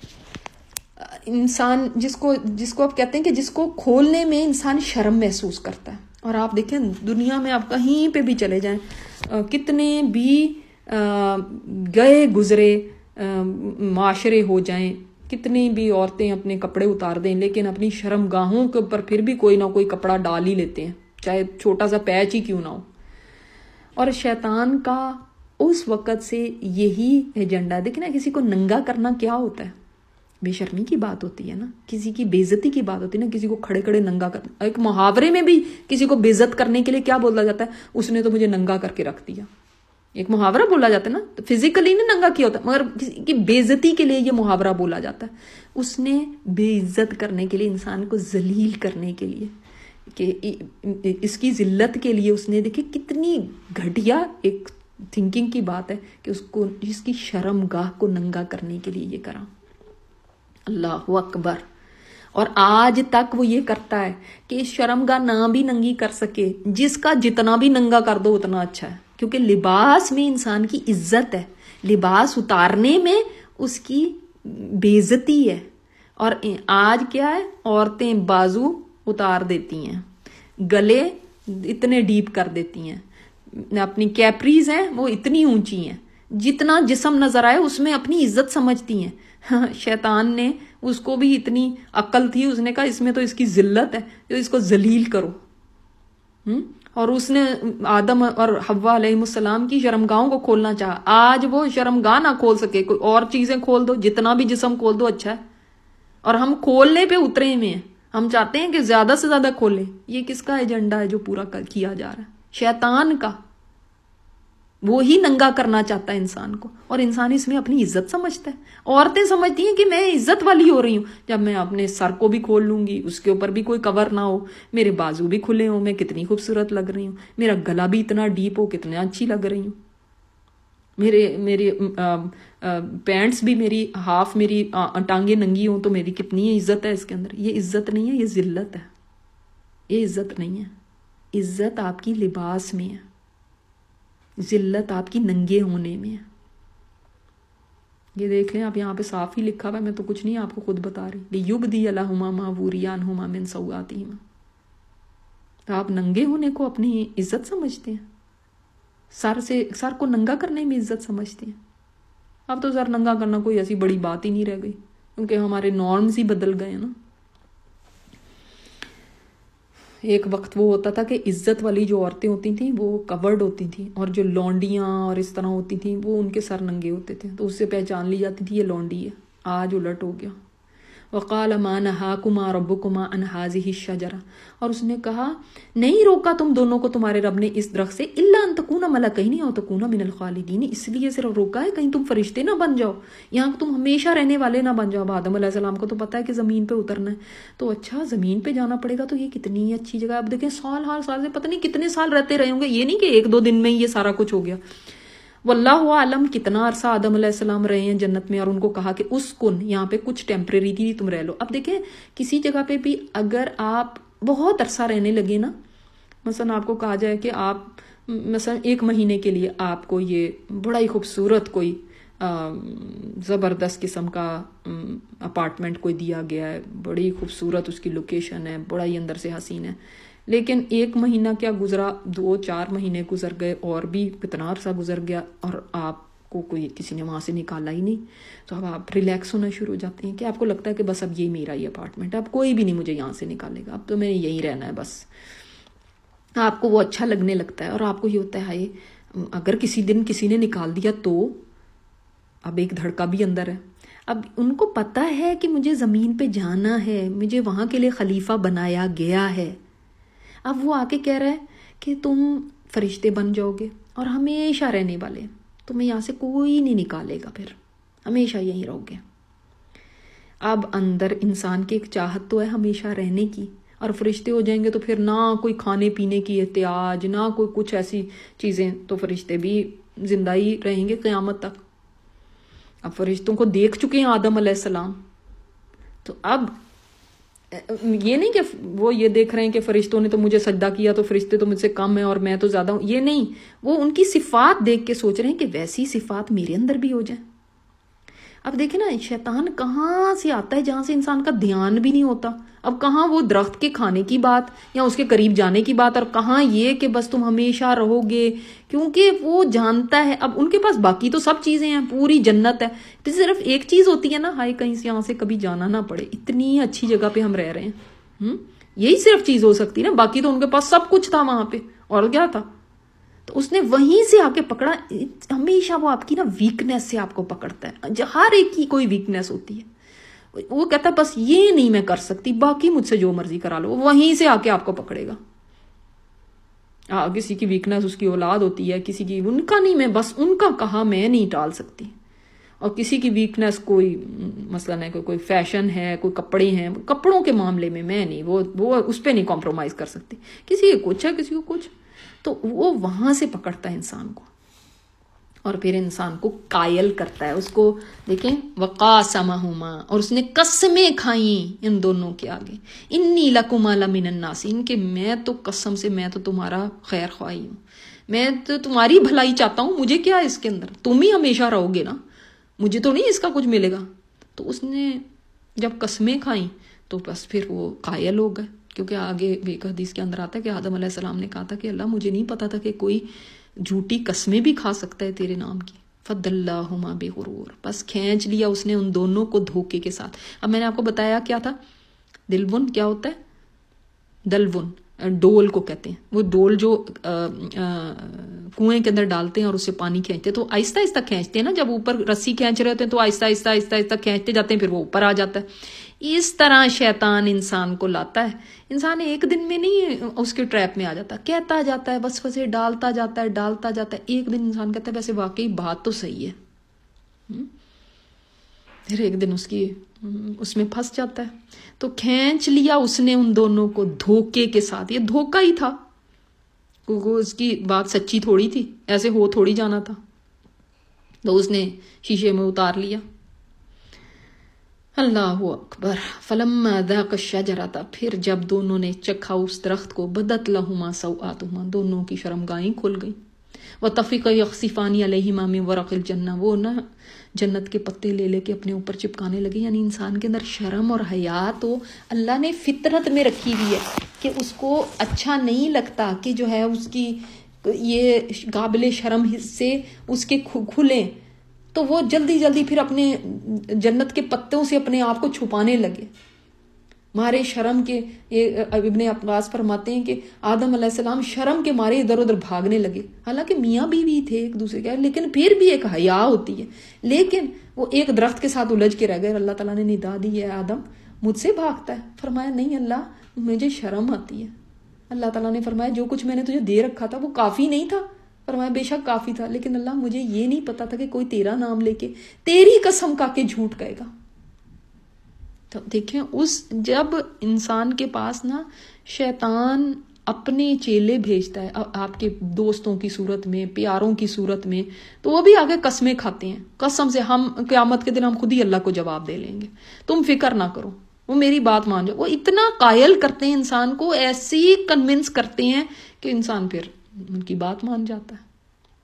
انسان جس کو آپ کہتے ہیں کہ جس کو کھولنے میں انسان شرم محسوس کرتا ہے. اور آپ دیکھیں دنیا میں آپ کہیں پہ بھی چلے جائیں، کتنے بھی گئے گزرے معاشرے ہو جائیں، کتنی بھی عورتیں اپنے کپڑے اتار دیں لیکن اپنی شرم گاہوں کے اوپر پھر بھی کوئی نہ کوئی کپڑا ڈال ہی لیتے ہیں، چاہے چھوٹا سا پیچ ہی کیوں نہ ہو. اور شیطان کا اس وقت سے یہی ایجنڈا ہے. دیکھیں نا، کسی کو ننگا کرنا کیا ہوتا ہے؟ بے شرمی کی بات ہوتی ہے نا، کسی کی بے عزتی کی بات ہوتی ہے نا، کسی کو کھڑے کھڑے ننگا کرنا. ایک محاورے میں بھی کسی کو بے عزت کرنے کے لیے کیا بولا جاتا ہے؟ اس نے تو مجھے ننگا کر کے رکھ دیا. ایک محاورہ بولا جاتا ہے نا، تو فزیکلی نہیں ننگا کیا ہوتا، مگر کسی کی بے عزتی کے لیے یہ محاورہ بولا جاتا ہے. اس نے بے عزت کرنے کے لیے، انسان کو ذلیل کرنے کے لیے، کہ اس کی ذلت کے لیے اس نے، دیکھیں کتنی گھٹیا ایک تھنکنگ کی بات ہے کہ اس کی شرم گاہ کو ننگا کرنے کے لیے یہ کرا. اللہ اکبر. اور آج تک وہ یہ کرتا ہے کہ شرم گاہ نہ بھی ننگی کر سکے، جس کا جتنا بھی ننگا کر دو اتنا اچھا ہے، کیونکہ لباس میں انسان کی عزت ہے، لباس اتارنے میں اس کی بے عزتی ہے. اور آج کیا ہے، عورتیں بازو اتار دیتی ہیں، گلے اتنے ڈیپ کر دیتی ہیں، اپنی کیپریز ہیں وہ اتنی اونچی ہیں، جتنا جسم نظر آئے اس میں اپنی عزت سمجھتی ہیں. شیطان نے اس کو بھی اتنی عقل تھی، اس نے کہا اس میں تو اس کی ذلت ہے، تو اس کو ذلیل کرو. اور اس نے آدم اور حوا علیہ السلام کی شرمگاہوں کو کھولنا چاہا. آج وہ شرمگاہ نہ کھول سکے، کوئی اور چیزیں کھول دو، جتنا بھی جسم کھول دو اچھا ہے. اور ہم کھولنے پہ اترے ہوئے ہیں، ہم چاہتے ہیں کہ زیادہ سے زیادہ کھولیں. یہ کس کا ایجنڈا ہے جو پورا کیا جا رہا ہے؟ شیطان کا. وہی ننگا کرنا چاہتا ہے انسان کو، اور انسان اس میں اپنی عزت سمجھتا ہے. عورتیں سمجھتی ہیں کہ میں عزت والی ہو رہی ہوں جب میں اپنے سر کو بھی کھول لوں گی، اس کے اوپر بھی کوئی کور نہ ہو، میرے بازو بھی کھلے ہوں، میں کتنی خوبصورت لگ رہی ہوں، میرا گلا بھی اتنا ڈیپ ہو، کتنا اچھی لگ رہی ہوں، میرے پینٹس بھی میری ہاف، میری ٹانگیں ننگی ہوں تو میری کتنی عزت ہے اس کے اندر. یہ عزت نہیں ہے، یہ ذلت ہے. یہ عزت نہیں ہے. عزت آپ کی لباس میں ہے، ذلت آپ کی ننگے ہونے میں ہے. یہ دیکھ لیں آپ، یہاں پہ صاف ہی لکھا ہوا ہے، میں تو کچھ نہیں آپ کو خود بتا رہی. لِيُبْدِيَ لَهُمَا مَا وُرِيَ عَنْهُمَا مِنْ سَوْآتِهِمَا. تو آپ ننگے ہونے کو اپنی عزت سمجھتے ہیں، سر کو ننگا کرنے میں عزت سمجھتے ہیں. اب تو سر ننگا کرنا کوئی ایسی بڑی بات ہی نہیں رہ گئی، کیونکہ ہمارے نارمز ہی بدل گئے ہیں نا. ایک وقت وہ ہوتا تھا کہ عزت والی جو عورتیں ہوتی تھیں وہ کورڈ ہوتی تھیں، اور جو لونڈیاں اور اس طرح ہوتی تھیں وہ ان کے سر ننگے ہوتے تھے، تو اس سے پہچان لی جاتی تھی یہ لونڈی ہے. آج الٹ ہو گیا. وَقَالَ مَا نَهَاكُمَا رَبُّكُمَا عَنْ هَٰذِهِ الشَّجَرَةِ. اور اس نے کہا نہیں روکا تم دونوں کو تمہارے رب نے اس درخت سے، إِلَّا أَن تَكُونَ مَلَكَيْنِ أَوْ تَكُونَ مِنَ الْخَالِدِينَ. اس لیے صرف روکا ہے کہیں تم فرشتے نہ بن جاؤ، یہاں تم ہمیشہ رہنے والے نہ بن جاؤ. آدم علیہ السلام کو تو پتا ہے کہ زمین پہ اترنا ہے، تو اچھا زمین پہ جانا پڑے گا، تو یہ کتنی اچھی جگہ. اب دیکھیں سال سے پتہ نہیں کتنے سال رہتے رہے ہوں گے، یہ نہیں کہ ایک دو دن میں ہی یہ سارا کچھ ہو گیا. واللہ عالم کتنا عرصہ آدم علیہ السلام رہے ہیں جنت میں، اور ان کو کہا کہ اسکن، یہاں پہ کچھ ٹیمپریری تھی تم رہ لو. اب دیکھیں کسی جگہ پہ بھی اگر آپ بہت عرصہ رہنے لگے نا، مثلا آپ کو کہا جائے کہ آپ مثلا 1 مہینے کے لیے آپ کو یہ بڑا ہی خوبصورت کوئی زبردست قسم کا اپارٹمنٹ کوئی دیا گیا ہے، بڑی خوبصورت اس کی لوکیشن ہے، بڑا ہی اندر سے حسین ہے، لیکن 1 مہینہ کیا گزرا، 2-4 مہینے گزر گئے، اور بھی کتنا عرصہ گزر گیا، اور آپ کو کوئی کسی نے وہاں سے نکالا ہی نہیں. تو اب آپ ریلیکس ہونا شروع ہو جاتے ہیں کہ آپ کو لگتا ہے کہ بس اب یہ میرا ہی اپارٹمنٹ ہے، اب کوئی بھی نہیں مجھے یہاں سے نکالے گا، اب تو میں یہیں رہنا ہے بس. آپ کو وہ اچھا لگنے لگتا ہے، اور آپ کو یہ ہوتا ہے ہائے اگر کسی دن کسی نے نکال دیا تو. اب ایک دھڑکا بھی اندر ہے. اب ان کو پتہ ہے کہ مجھے زمین پہ جانا ہے، مجھے وہاں کے لیے خلیفہ بنایا گیا ہے. اب وہ آ کے کہہ رہا ہے کہ تم فرشتے بن جاؤ گے اور ہمیشہ رہنے والے، تمہیں یہاں سے کوئی نہیں نکالے گا، پھر ہمیشہ یہیں رہو گے. اب اندر انسان کی ایک چاہت تو ہے ہمیشہ رہنے کی، اور فرشتے ہو جائیں گے تو پھر نہ کوئی کھانے پینے کی احتیاج، نہ کوئی کچھ ایسی چیزیں، تو فرشتے بھی زندہ ہی رہیں گے قیامت تک. اب فرشتوں کو دیکھ چکے ہیں آدم علیہ السلام، تو اب یہ نہیں کہ وہ یہ دیکھ رہے ہیں کہ فرشتوں نے تو مجھے سجدہ کیا تو فرشتے تو مجھ سے کم ہیں اور میں تو زیادہ ہوں، یہ نہیں. وہ ان کی صفات دیکھ کے سوچ رہے ہیں کہ ویسی صفات میرے اندر بھی ہو جائیں. اب دیکھیں نا شیطان کہاں سے آتا ہے جہاں سے انسان کا دھیان بھی نہیں ہوتا. اب کہاں وہ درخت کے کھانے کی بات یا اس کے قریب جانے کی بات, اور کہاں یہ کہ بس تم ہمیشہ رہو گے, کیونکہ وہ جانتا ہے اب ان کے پاس باقی تو سب چیزیں ہیں, پوری جنت ہے, تو صرف ایک چیز ہوتی ہے نا, ہائے کہیں سے یہاں سے کبھی جانا نہ پڑے, اتنی اچھی جگہ پہ ہم رہ رہے ہیں. یہی صرف چیز ہو سکتی ہے نا, باقی تو ان کے پاس سب کچھ تھا وہاں پہ, اور کیا تھا. تو اس نے وہیں سے آ کے پکڑا. ہمیشہ وہ آپ کی نا ویکنیس سے آپ کو پکڑتا ہے, ہر ایک کی کوئی ویکنیس ہوتی ہے. وہ کہتا ہے بس یہ نہیں میں کر سکتی, باقی مجھ سے جو مرضی کرا لو, وہیں سے آ کے آپ کو پکڑے گا. کسی کی ویکنیس اس کی اولاد ہوتی ہے, کسی کی, ان کا نہیں, میں بس ان کا کہا میں نہیں ٹال سکتی. اور کسی کی ویکنیس کوئی مثلا ہے, کوئی فیشن ہے, کوئی کپڑے ہیں, کپڑوں کے معاملے میں نہیں, وہ اس پہ نہیں کمپرومائز کر سکتی. کسی کو کچھ ہے, کسی کو کچھ. تو وہ وہاں سے پکڑتا ہے انسان کو, اور پھر انسان کو قائل کرتا ہے. اس کو دیکھیں, وقاسمہما, اور اس نے قسمیں کھائیں ان دونوں کے آگے, انی لکما لمن الناصحین, کہ میں تو قسم سے میں تو تمہارا خیر خواہی ہوں, میں تو تمہاری بھلائی چاہتا ہوں, مجھے کیا ہے اس کے اندر, تم ہی ہمیشہ رہو گے نا, مجھے تو نہیں اس کا کچھ ملے گا. تو اس نے جب قسمیں کھائیں تو بس پھر وہ قائل ہو گئے, کیونکہ آگے ایک حدیث کے اندر آتا ہے کہ آدم علیہ السلام نے کہا تھا کہ اللہ مجھے نہیں پتا تھا کہ کوئی جھوٹی قسمیں بھی کھا سکتا ہے تیرے نام کی. فَدَلَّاهُمَا بِغُرُورٍ, بس کھینچ لیا اس نے ان دونوں کو دھوکے کے ساتھ. اب میں نے آپ کو بتایا کیا تھا, دلون کیا ہوتا ہے, دلون ڈول کو کہتے ہیں. وہ ڈول جو کنویں کے اندر ڈالتے ہیں اور اس سے پانی کھینچتے ہیں, تو آہستہ آہستہ کھینچتے ہیں نا, جب اوپر رسی کھینچ رہے ہوتے ہیں تو آہستہ آہستہ آہستہ آہستہ کھینچتے جاتے ہیں, پھر وہ اوپر آ جاتا ہے. اس طرح شیطان انسان کو لاتا ہے. انسان ایک دن میں نہیں اس کے ٹریپ میں آ جاتا, کہتا جاتا ہے بس وسے ڈالتا جاتا ہے ڈالتا جاتا ہے. ایک دن انسان کہتا ہے ویسے واقعی بات تو صحیح ہے, پھر ایک دن اس میں پھنس جاتا ہے. تو کھینچ لیا اس نے ان دونوں کو دھوکے کے ساتھ. یہ دھوکا ہی تھا, اس کی بات سچی تھوڑی تھی, ایسے ہو تھوڑی جانا تھا. تو اس نے شیشے میں اتار لیا. اللہ اکبر. فلما ذاق الشجرۃ, پھر جب دونوں نے چکھا اس درخت کو, بدت لہما سوآتہما, دونوں کی شرمگاہیں کھل گئیں. وطفقا یخصفان علیہما من ورق الجنہ, وہ نا جنت کے پتے لے لے کے اپنے اوپر چپکانے لگے. یعنی انسان کے اندر شرم اور حیا تو اللہ نے فطرت میں رکھی ہوئی ہے کہ اس کو اچھا نہیں لگتا کہ جو ہے اس کی یہ قابل شرم حصے اس کے کھلیں, تو وہ جلدی جلدی پھر اپنے جنت کے پتوں سے اپنے آپ کو چھپانے لگے. مارے شرم کے, ابن عباس فرماتے ہیں کہ آدم علیہ السلام شرم کے مارے ادھر ادھر بھاگنے لگے. حالانکہ میاں بیوی تھے ایک دوسرے کے, لیکن پھر بھی ایک حیا ہوتی ہے. لیکن وہ ایک درخت کے ساتھ الجھ کے رہ گئے. اللہ تعالیٰ نے ندا دی ہے, آدم مجھ سے بھاگتا ہے. فرمایا نہیں اللہ, مجھے شرم آتی ہے. اللہ تعالیٰ نے فرمایا جو کچھ میں نے تجھے دے رکھا تھا وہ کافی نہیں تھا. فرمایا بے شک کافی تھا, لیکن اللہ مجھے یہ نہیں پتا تھا کہ کوئی تیرا نام لے کے تیری قسم کا کے جھوٹ کہے گا. تو دیکھیں جب انسان کے پاس نا شیطان اپنے چیلے بھیجتا ہے آپ کے دوستوں کی صورت میں, پیاروں کی صورت میں, تو وہ بھی آگے قسمیں کھاتے ہیں. قسم سے ہم قیامت کے دن ہم خود ہی اللہ کو جواب دے لیں گے, تم فکر نہ کرو, وہ میری بات مان جاؤ. وہ اتنا قائل کرتے ہیں انسان کو, ایسی کنونس کرتے ہیں کہ انسان پھر ان کی بات مان جاتا ہے.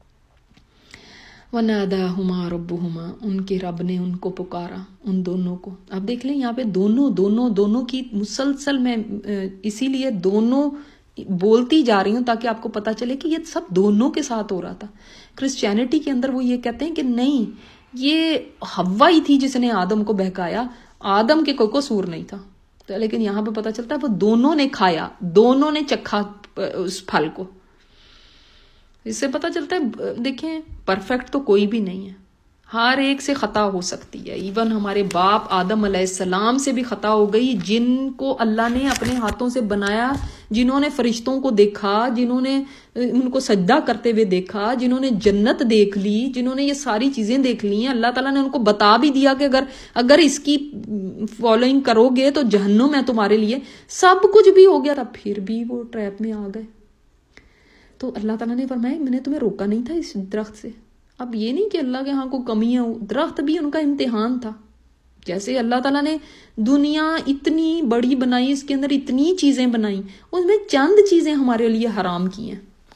وَنَادَاهُمَا رَبُّهُمَا, ان کے رب نے ان کو پکارا, ان دونوں کو. آپ دیکھ لیں یہاں پہ دونوں کی مسلسل میں اسی لیے دونوں بولتی جا رہی ہوں تاکہ آپ کو پتا چلے کہ یہ سب دونوں کے ساتھ ہو رہا تھا. کرسچینٹی کے اندر وہ یہ کہتے ہیں کہ نہیں, یہ حوا ہی تھی جس نے آدم کو بہکایا, آدم کے کوئی قصور نہیں تھا. لیکن یہاں پہ پتا چلتا ہے وہ دونوں نے کھایا, دونوں نے چکھا اس پھل کو. اس سے پتا چلتا ہے دیکھیں پرفیکٹ تو کوئی بھی نہیں ہے, ہر ایک سے خطا ہو سکتی ہے. ایون ہمارے باپ آدم علیہ السلام سے بھی خطا ہو گئی, جن کو اللہ نے اپنے ہاتھوں سے بنایا, جنہوں نے فرشتوں کو دیکھا, جنہوں نے ان کو سجدہ کرتے ہوئے دیکھا, جنہوں نے جنت دیکھ لی, جنہوں نے یہ ساری چیزیں دیکھ لی ہیں. اللہ تعالیٰ نے ان کو بتا بھی دیا کہ اگر اس کی فالوئنگ کرو گے تو جہنم ہے تمہارے لیے. سب کچھ بھی ہو گیا تھا, پھر بھی وہ ٹریپ میں آ گئے. تو اللہ تعالیٰ نے فرمایا میں نے تمہیں روکا نہیں تھا اس درخت سے. اب یہ نہیں کہ اللہ کے ہاں کو کمیاں ہو, درخت بھی ان کا امتحان تھا. جیسے اللہ تعالیٰ نے دنیا اتنی بڑی بنائی, اس کے اندر اتنی چیزیں بنائی, اس میں چند چیزیں ہمارے لیے حرام کی ہیں,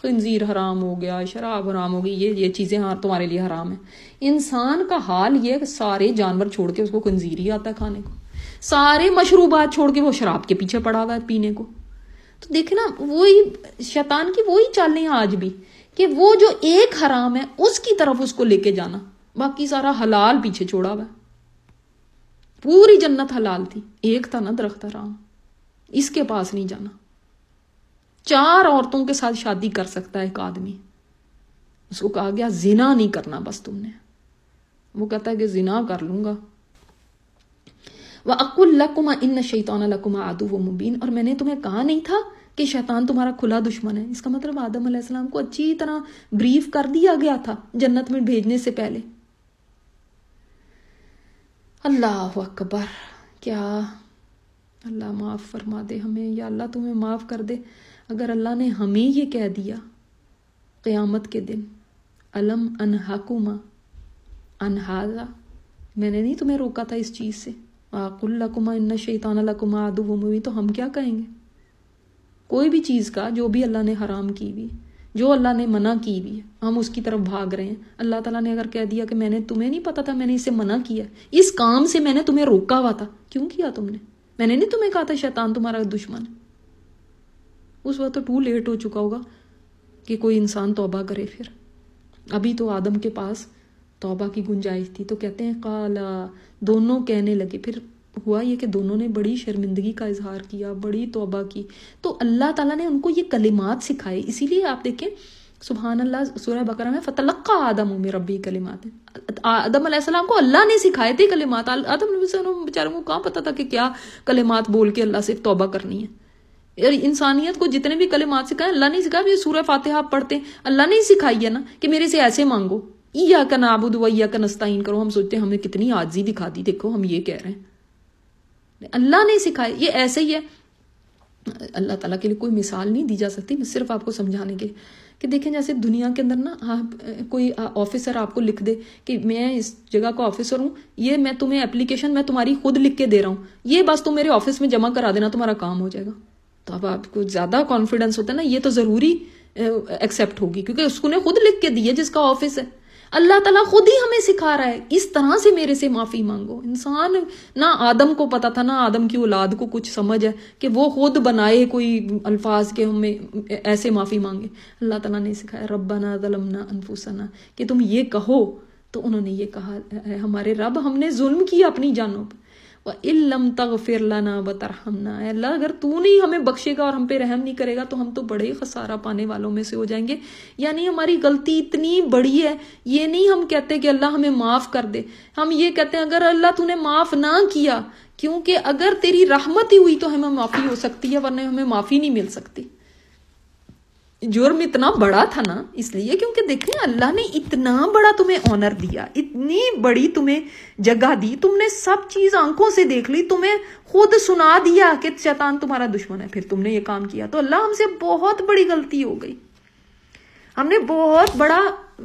خنزیر حرام ہو گیا، شراب حرام ہو گئی، یہ چیزیں ہاں تمہارے لیے حرام ہیں. انسان کا حال یہ کہ سارے جانور چھوڑ کے اس کو خنزیر ہی آتا ہے کھانے کو، سارے مشروبات چھوڑ کے وہ شراب کے پیچھے پڑا ہوا ہے پینے کو. تو دیکھیں نا وہی شیطان کی وہی چالیں ہیں آج بھی، کہ وہ جو ایک حرام ہے اس کی طرف اس کو لے کے جانا، باقی سارا حلال پیچھے چھوڑا ہوا ہے. پوری جنت حلال تھی، ایک تھا نا درخت حرام، اس کے پاس نہیں جانا. 4 عورتوں کے ساتھ شادی کر سکتا ہے ایک آدمی، اس کو کہا گیا زنا نہیں کرنا بس تم نے، وہ کہتا ہے کہ زنا کر لوں گا. وَأَقُلْ لَكُمَا إِنَّ الشَّيْطَانَ لَكُمَا عَدُوٌّ مُبِينٌ، اور میں نے تمہیں کہا نہیں تھا کہ شیطان تمہارا کھلا دشمن ہے. اس کا مطلب آدم علیہ السلام کو اچھی طرح بریف کر دیا گیا تھا جنت میں بھیجنے سے پہلے. اللہ اکبر. کیا اللہ معاف فرما دے ہمیں، یا اللہ تمہیں معاف کر دے اگر اللہ نے ہمیں یہ کہہ دیا قیامت کے دن، الم انہاکما عن ھذا، میں نے نہیں تمہیں روکا تھا اس چیز سے، وَأَقُلْ لَكُمَا إِنَّ الشَّيْطَانَ لَكُمَا عَدُوٌّ مُبِينٌ، تو ہم کیا کہیں گے؟ کوئی بھی چیز کا جو بھی اللہ نے حرام کی ہوئی، جو اللہ نے منع کی ہوئی، ہم اس کی طرف بھاگ رہے ہیں. اللہ تعالیٰ نے اگر کہہ دیا کہ میں نے تمہیں نہیں پتا تھا، میں نے اسے منع کیا، اس کام سے میں نے تمہیں روکا ہوا تھا، کیوں کیا تم نے؟ میں نے نہیں تمہیں کہا تھا شیطان تمہارا دشمن ہے. اس وقت تو ٹو لیٹ ہو چکا ہوگا کہ کوئی انسان توبہ کرے. پھر ابھی تو آدم کے پاس توبہ کی گنجائش تھی. تو کہتے ہیں قالا، دونوں کہنے لگے. پھر ہوا یہ کہ دونوں نے بڑی شرمندگی کا اظہار کیا، بڑی توبہ کی. تو اللہ تعالیٰ نے ان کو یہ کلمات سکھائے. اسی لیے آپ دیکھیں سبحان اللہ سورہ بقرہ میں فتلقى آدم من ربہ کلمات، آدم علیہ السلام کو اللہ نے سکھائے تھے کلمات. آدم علیہ السلام بیچاروں کو کہاں پتا تھا کہ کیا کلمات بول کے اللہ سے توبہ کرنی ہے. انسانیت کو جتنے بھی کلمات سکھائے اللہ نے سکھایا. یہ سورہ فاتحہ آپ پڑھتے ہیں، اللہ نے سکھائی ہے نا کہ میرے سے ایسے مانگو، ایاک نعبد و ایاک نستعین کرو. ہم سوچتے ہیں ہمیں کتنی عاجزی دکھا دی، دیکھو ہم یہ کہہ رہے ہیں، اللہ نے سکھائے. یہ ایسے ہی ہے. اللہ تعالیٰ کے لیے کوئی مثال نہیں دی جا سکتی، میں صرف آپ کو سمجھانے کے کہ دیکھیں جیسے دنیا کے اندر نا آپ کوئی آفیسر آپ کو لکھ دے کہ میں اس جگہ کا آفیسر ہوں، یہ میں تمہیں اپلیکیشن میں تمہاری خود لکھ کے دے رہا ہوں، یہ بس تم میرے آفس میں جمع کرا دینا، تمہارا کام ہو جائے گا. تو اب آپ کو زیادہ کانفیڈنس ہوتا ہے نا، یہ تو ضروری ایکسیپٹ ہوگی کیونکہ اس کو نے خود لکھ کے دی ہے جس کا آفس ہے. اللہ تعالیٰ خود ہی ہمیں سکھا رہا ہے اس طرح سے میرے سے معافی مانگو. انسان نہ آدم کو پتا تھا، نہ آدم کی اولاد کو کچھ سمجھ ہے کہ وہ خود بنائے کوئی الفاظ کے ہمیں ایسے معافی مانگے. اللہ تعالیٰ نے سکھایا ربنا ظلمنا انفسنا، کہ تم یہ کہو. تو انہوں نے یہ کہا اے ہمارے رب ہم نے ظلم کیا اپنی جانوں پہ، وَإِن لَّمْ تَغْفِرْ لَنَا وَتَرْحَمْنَا، اے اللہ اگر تو نہیں ہمیں بخشے گا اور ہم پہ رحم نہیں کرے گا تو ہم تو بڑے خسارہ پانے والوں میں سے ہو جائیں گے. یعنی ہماری غلطی اتنی بڑی ہے، یہ نہیں ہم کہتے کہ اللہ ہمیں معاف کر دے، ہم یہ کہتے ہیں اگر اللہ تو نے معاف نہ کیا، کیونکہ اگر تیری رحمت ہی ہوئی تو ہمیں معافی ہو سکتی ہے، ورنہ ہمیں معافی نہیں مل سکتی. جرم اتنا بڑا تھا نا، اس لیے کیونکہ دیکھیں اللہ نے اتنا بڑا تمہیں آنر دیا، اتنی بڑی تمہیں جگہ دی، تم نے سب چیز آنکھوں سے دیکھ لی، تمہیں خود سنا دیا کہ شیطان تمہارا دشمن ہے، پھر تم نے یہ کام کیا. تو اللہ ہم سے بہت بڑی غلطی ہو گئی، ہم نے بہت بڑا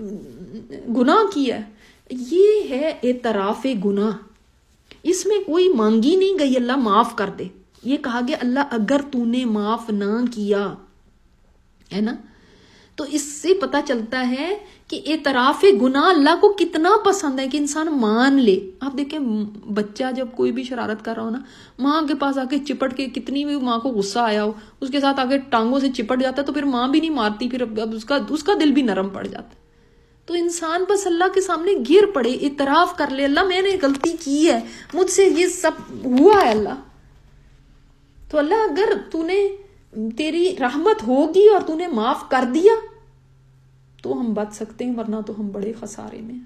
گناہ کیا. یہ ہے اعتراف گناہ، اس میں کوئی مانگی نہیں گئی اللہ معاف کر دے. یہ کہا گیا اللہ اگر تو نے معاف نہ کیا ہے نا. تو اس سے پتہ چلتا ہے کہ اعتراف گناہ اللہ کو کتنا پسند ہے کہ انسان مان لے. آپ دیکھیں بچہ جب کوئی بھی شرارت کر رہا ہو نا، ماں کے پاس آ کے چپٹ کے، کتنی بھی ماں کو غصہ آیا ہو اس کے ساتھ آگے ٹانگوں سے چپٹ جاتا ہے تو پھر ماں بھی نہیں مارتی، پھر اب اس کا دل بھی نرم پڑ جاتا ہے. تو انسان بس اللہ کے سامنے گر پڑے، اعتراف کر لے اللہ میں نے غلطی کی ہے، مجھ سے یہ سب ہوا ہے اللہ. تو اللہ اگر تو نے تیری رحمت ہوگی اور تو نے معاف کر دیا تو ہم بچ سکتے ہیں، ورنہ تو ہم بڑے خسارے میں.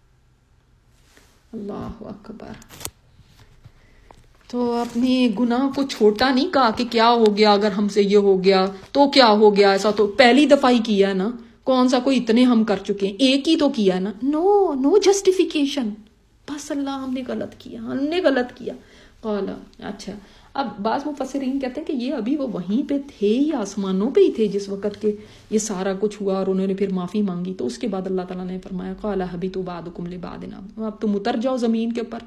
اللہ اکبر. تو اپنے گناہ کو چھوٹا نہیں کہا کہ کیا ہو گیا اگر ہم سے یہ ہو گیا تو کیا ہو گیا، ایسا تو پہلی دفعہ ہی کیا ہے نا، کون سا کوئی اتنے ہم کر چکے ہیں، ایک ہی تو کیا ہے نا. نو جسٹیفیکیشن، بس اللہ ہم نے غلط کیا. قالا اچھا. اب بعض مفسرین کہتے ہیں کہ یہ ابھی وہ وہیں پہ تھے ہی، آسمانوں پہ ہی تھے جس وقت کے یہ سارا کچھ ہوا اور انہوں نے پھر معافی مانگی. تو اس کے بعد اللہ تعالیٰ نے فرمایا قالا اہبطوا بعضکم لبعض عدو، اب تم اتر جاؤ زمین کے اوپر.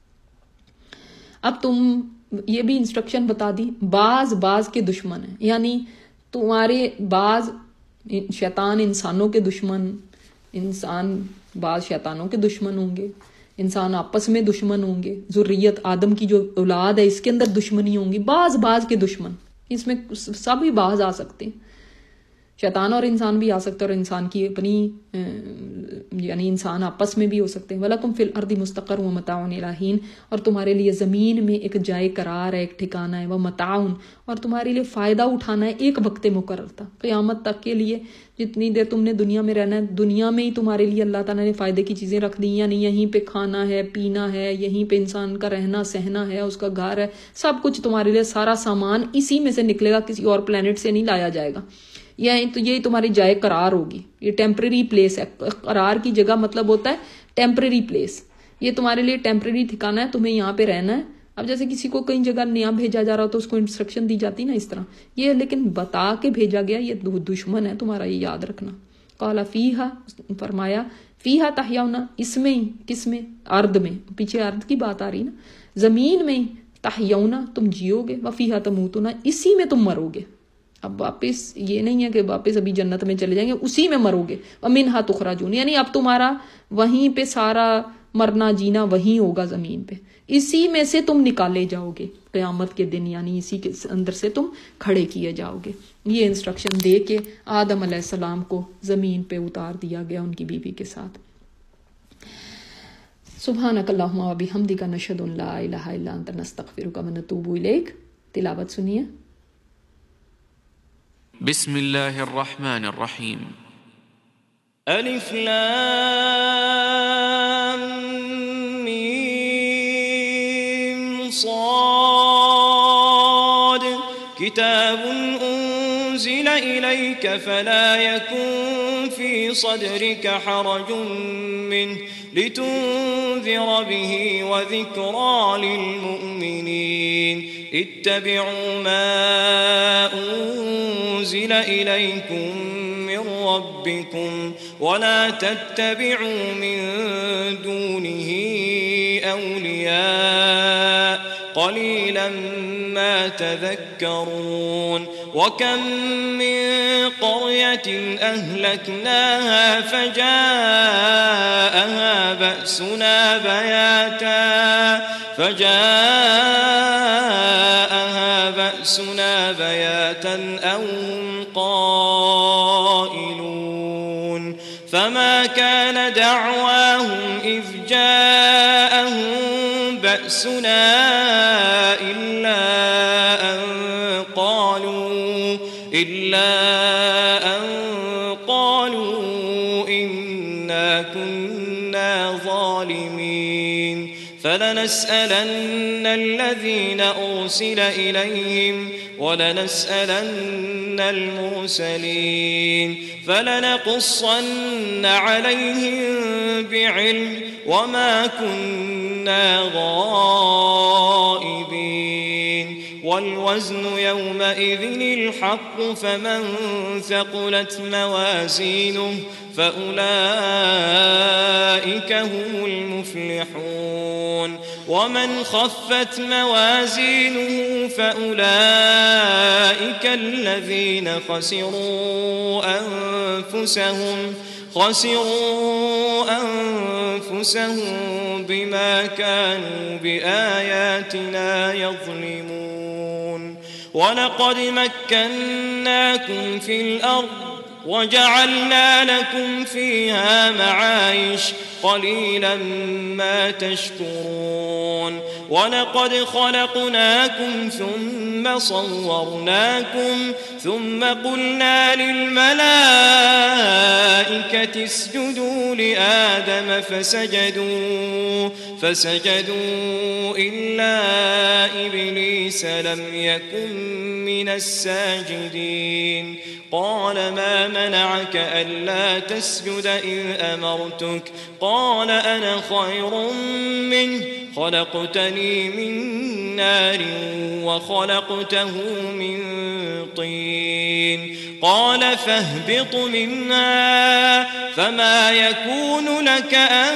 اب تم یہ بھی انسٹرکشن بتا دی، بعض کے دشمن ہیں، یعنی تمہارے بعض शैतान इंसानों के दुश्मन, इंसान बाज शैतानों के दुश्मन होंगे, इंसान आपस में दुश्मन होंगे, ज़ुर्रियत आदम की जो औलाद है इसके अंदर दुश्मनी होंगी, बाज के दुश्मन, इसमें सभी बाज आ सकते हैं, शैतान और इंसान भी आ सकते हैं और इंसान की अपनी यानी इंसान आपस में भी हो सकते हैं। वलकुम फिल अर्दी मुस्तक़र व मताउन इला हीन, और तुम्हारे लिए ज़मीन में एक जाए करार है, एक ठिकाना है, वह मताउन, और तुम्हारे लिए फ़ायदा उठाना है एक वक्त मुकर्रर था, क़यामत तक के लिए। जितनी देर तुमने दुनिया में रहना है, दुनिया में ही तुम्हारे लिए अल्लाह ताला ने फ़ायदे की चीज़ें रख दी, यानी यहीं पे खाना है, पीना है, यहीं पे इंसान का रहना सहना है, उसका घर है, सब कुछ तुम्हारे लिए, सारा सामान इसी में से निकलेगा, किसी और प्लेनेट से नहीं लाया जाएगा। यही तुम्हारी जाए करार होगी, ये टेम्परेरी प्लेस है। करार की जगह मतलब होता है टेम्परेरी प्लेस, ये तुम्हारे लिए टेम्परेरी ठिकाना है, तुम्हें यहाँ पे रहना है। अब जैसे किसी को कई जगह नया भेजा जा रहा हो तो उसको इंस्ट्रक्शन दी जाती ना, इस तरह ये लेकिन बता के भेजा गया, ये दुश्मन है तुम्हारा, ये याद रखना। काला फीहा, फरमाया फीहा तहयाउना, इसमें ही, किसमें, अर्द में, पीछे अर्द की बात आ रही ना, जमीन में ही, तहयाउना तुम जियोगे, व फीहा तमूतुना, इसी में तुम मरोगे। अब वापस ये नहीं है कि वापस अभी जन्नत में चले जाएंगे, उसी में मरोगे। मिनहा तुखराजून, यानी अब तुम्हारा वहीं पे सारा मरना जीना वहीं होगा जमीन पे, इसी में से तुम निकाले जाओगे क़यामत के दिन, यानी इसी के अंदर से तुम खड़े किए जाओगे। ये इंस्ट्रक्शन दे के आदम अलैहिस्सलाम को जमीन पे उतार दिया गया उनकी बीवी के साथ। सुब्हानकल्लाहुम्मा व बिहम्दिका नशहदु अन ला इलाहा इल्ला अंता नस्तगफिरुका व नतूबु इलैक। तिलावत सुनिए। बिस्मिल्लाहिर्रहमानिर्रहीम। अलिफ लाम मीम साद, किताबुन उन्ज़िल इलैका फला यकुन फी सदरिका हरजुन मिन्हु लितुन्ज़िर बिही व ज़िक्रा लिलमुमिनीन। इत्तबिऊ मा उन्ज़िल इलैकुम मिन रब्बिकुम वला तत्तबिऊ मिन दूनिही औलिया क़लीलन मा तज़क्करून। वकम मिन क़र्यतिन अहलकनाहा फजाअहा बअसुना बयातन औ हुम क़ाइलून। फमा कान दअवाहुम इज़ जाअहुम बअसुना इल्ला अन क़ालू इन्ना कुन्ना ज़ालिमीन। फलनस्अलन्न الذين أرسل إليهم ولنسألن المرسلين فلنقصن عليهم بعلم وما كنا غائبين. والوزن يومئذ الحق فمن ثقلت موازينه فأولئك هم المفلحون. ومن خفت موازينه فأولئك الذين خسروا أنفسهم بما كانوا بآياتنا يظلمون. ولقد مكناكم في الأرض وجعلنا لكم فيها معايش قليلا ما تشكرون. ولقد خلقناكم ثم صورناكم ثم قلنا للملائكة اسجدوا لآدم فسجدوا إلا إبليس لم يكن من الساجدين. قال ما منعك ألا تسجد إذ أمرتك؟ قال أنا خير منه خلقتني من نار وخلقته من طين. قال فاهبط منها فما يكون لك أن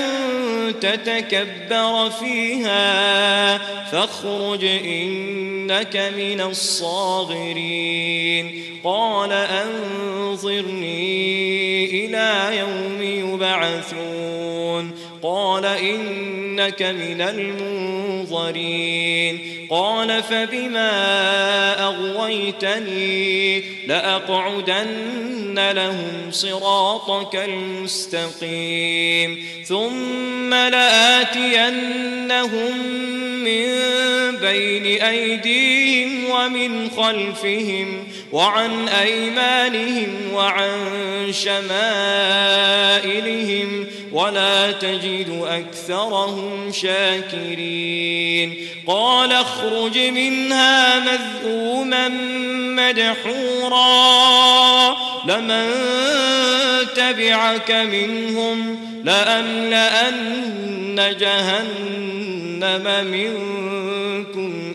تتكبر فيها فاخرج إنك من الصاغرين. قال فانظرني إلى يوم يبعثون قال إنك من المنظرين قال فبما أغويتني لأقعدن لهم صراطك المستقيم ثم لآتينهم من بين أيديهم ومن خلفهم وعن أيمانهم وعن شمائلهم ولا تجد أكثرهم شاكرين قال اخرج منها مذءوما مدحورا لمن تبعك منهم لأملأن جهنم منكم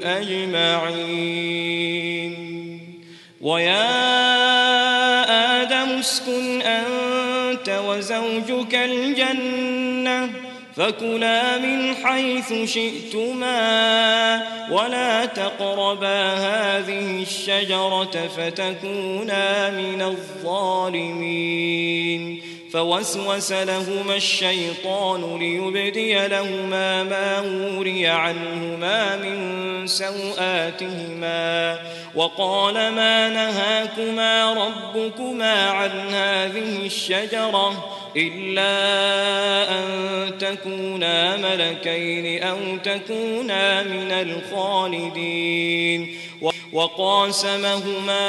أجمعين ويا آدم اسكن أنت وزوجك الجنة فكلا من حيث شئتما ولا تقربا هذه الشجرة فتكونا من الظالمين فوسوس لهما الشيطان ليبدي لهما ما وري عنهما من سوآتهما وقال ما نهاكما ربكما عن هذه الشجرة إلا أن تكونا ملكين أو تكونا من الخالدين وقاسمهما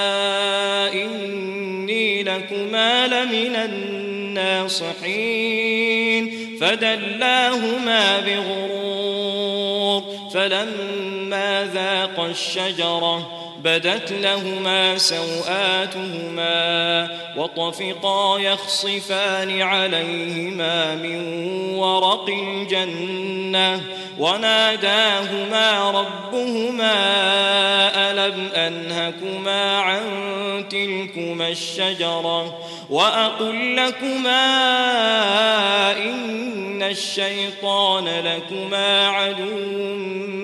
إني لكما لمن الناصحين فدلاهما بغرور فلما ذاقا الشجرة بدت لهما سوآتهما وطفقا يخصفان عليهما من ورق الجنة وناداهما ربهما ألم أنهكما عن تلكما الشجرة وأقل لكما إن الشيطان لكما عدو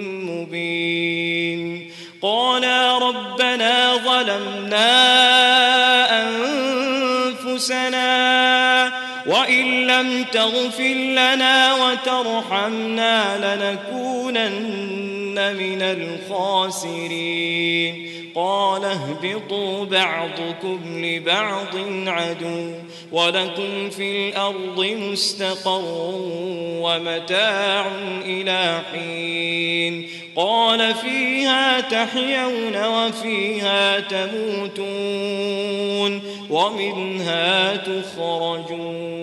مبين قالا ربنا ظلمنا أنفسنا وإن لم تغفر لنا وترحمنا لنكونن من الخاسرين قال اهبطوا بعضكم لبعض عدو ولكم في الأرض مستقر ومتاع إلى حين قال فيها تحيون وفيها تموتون ومنها تخرجون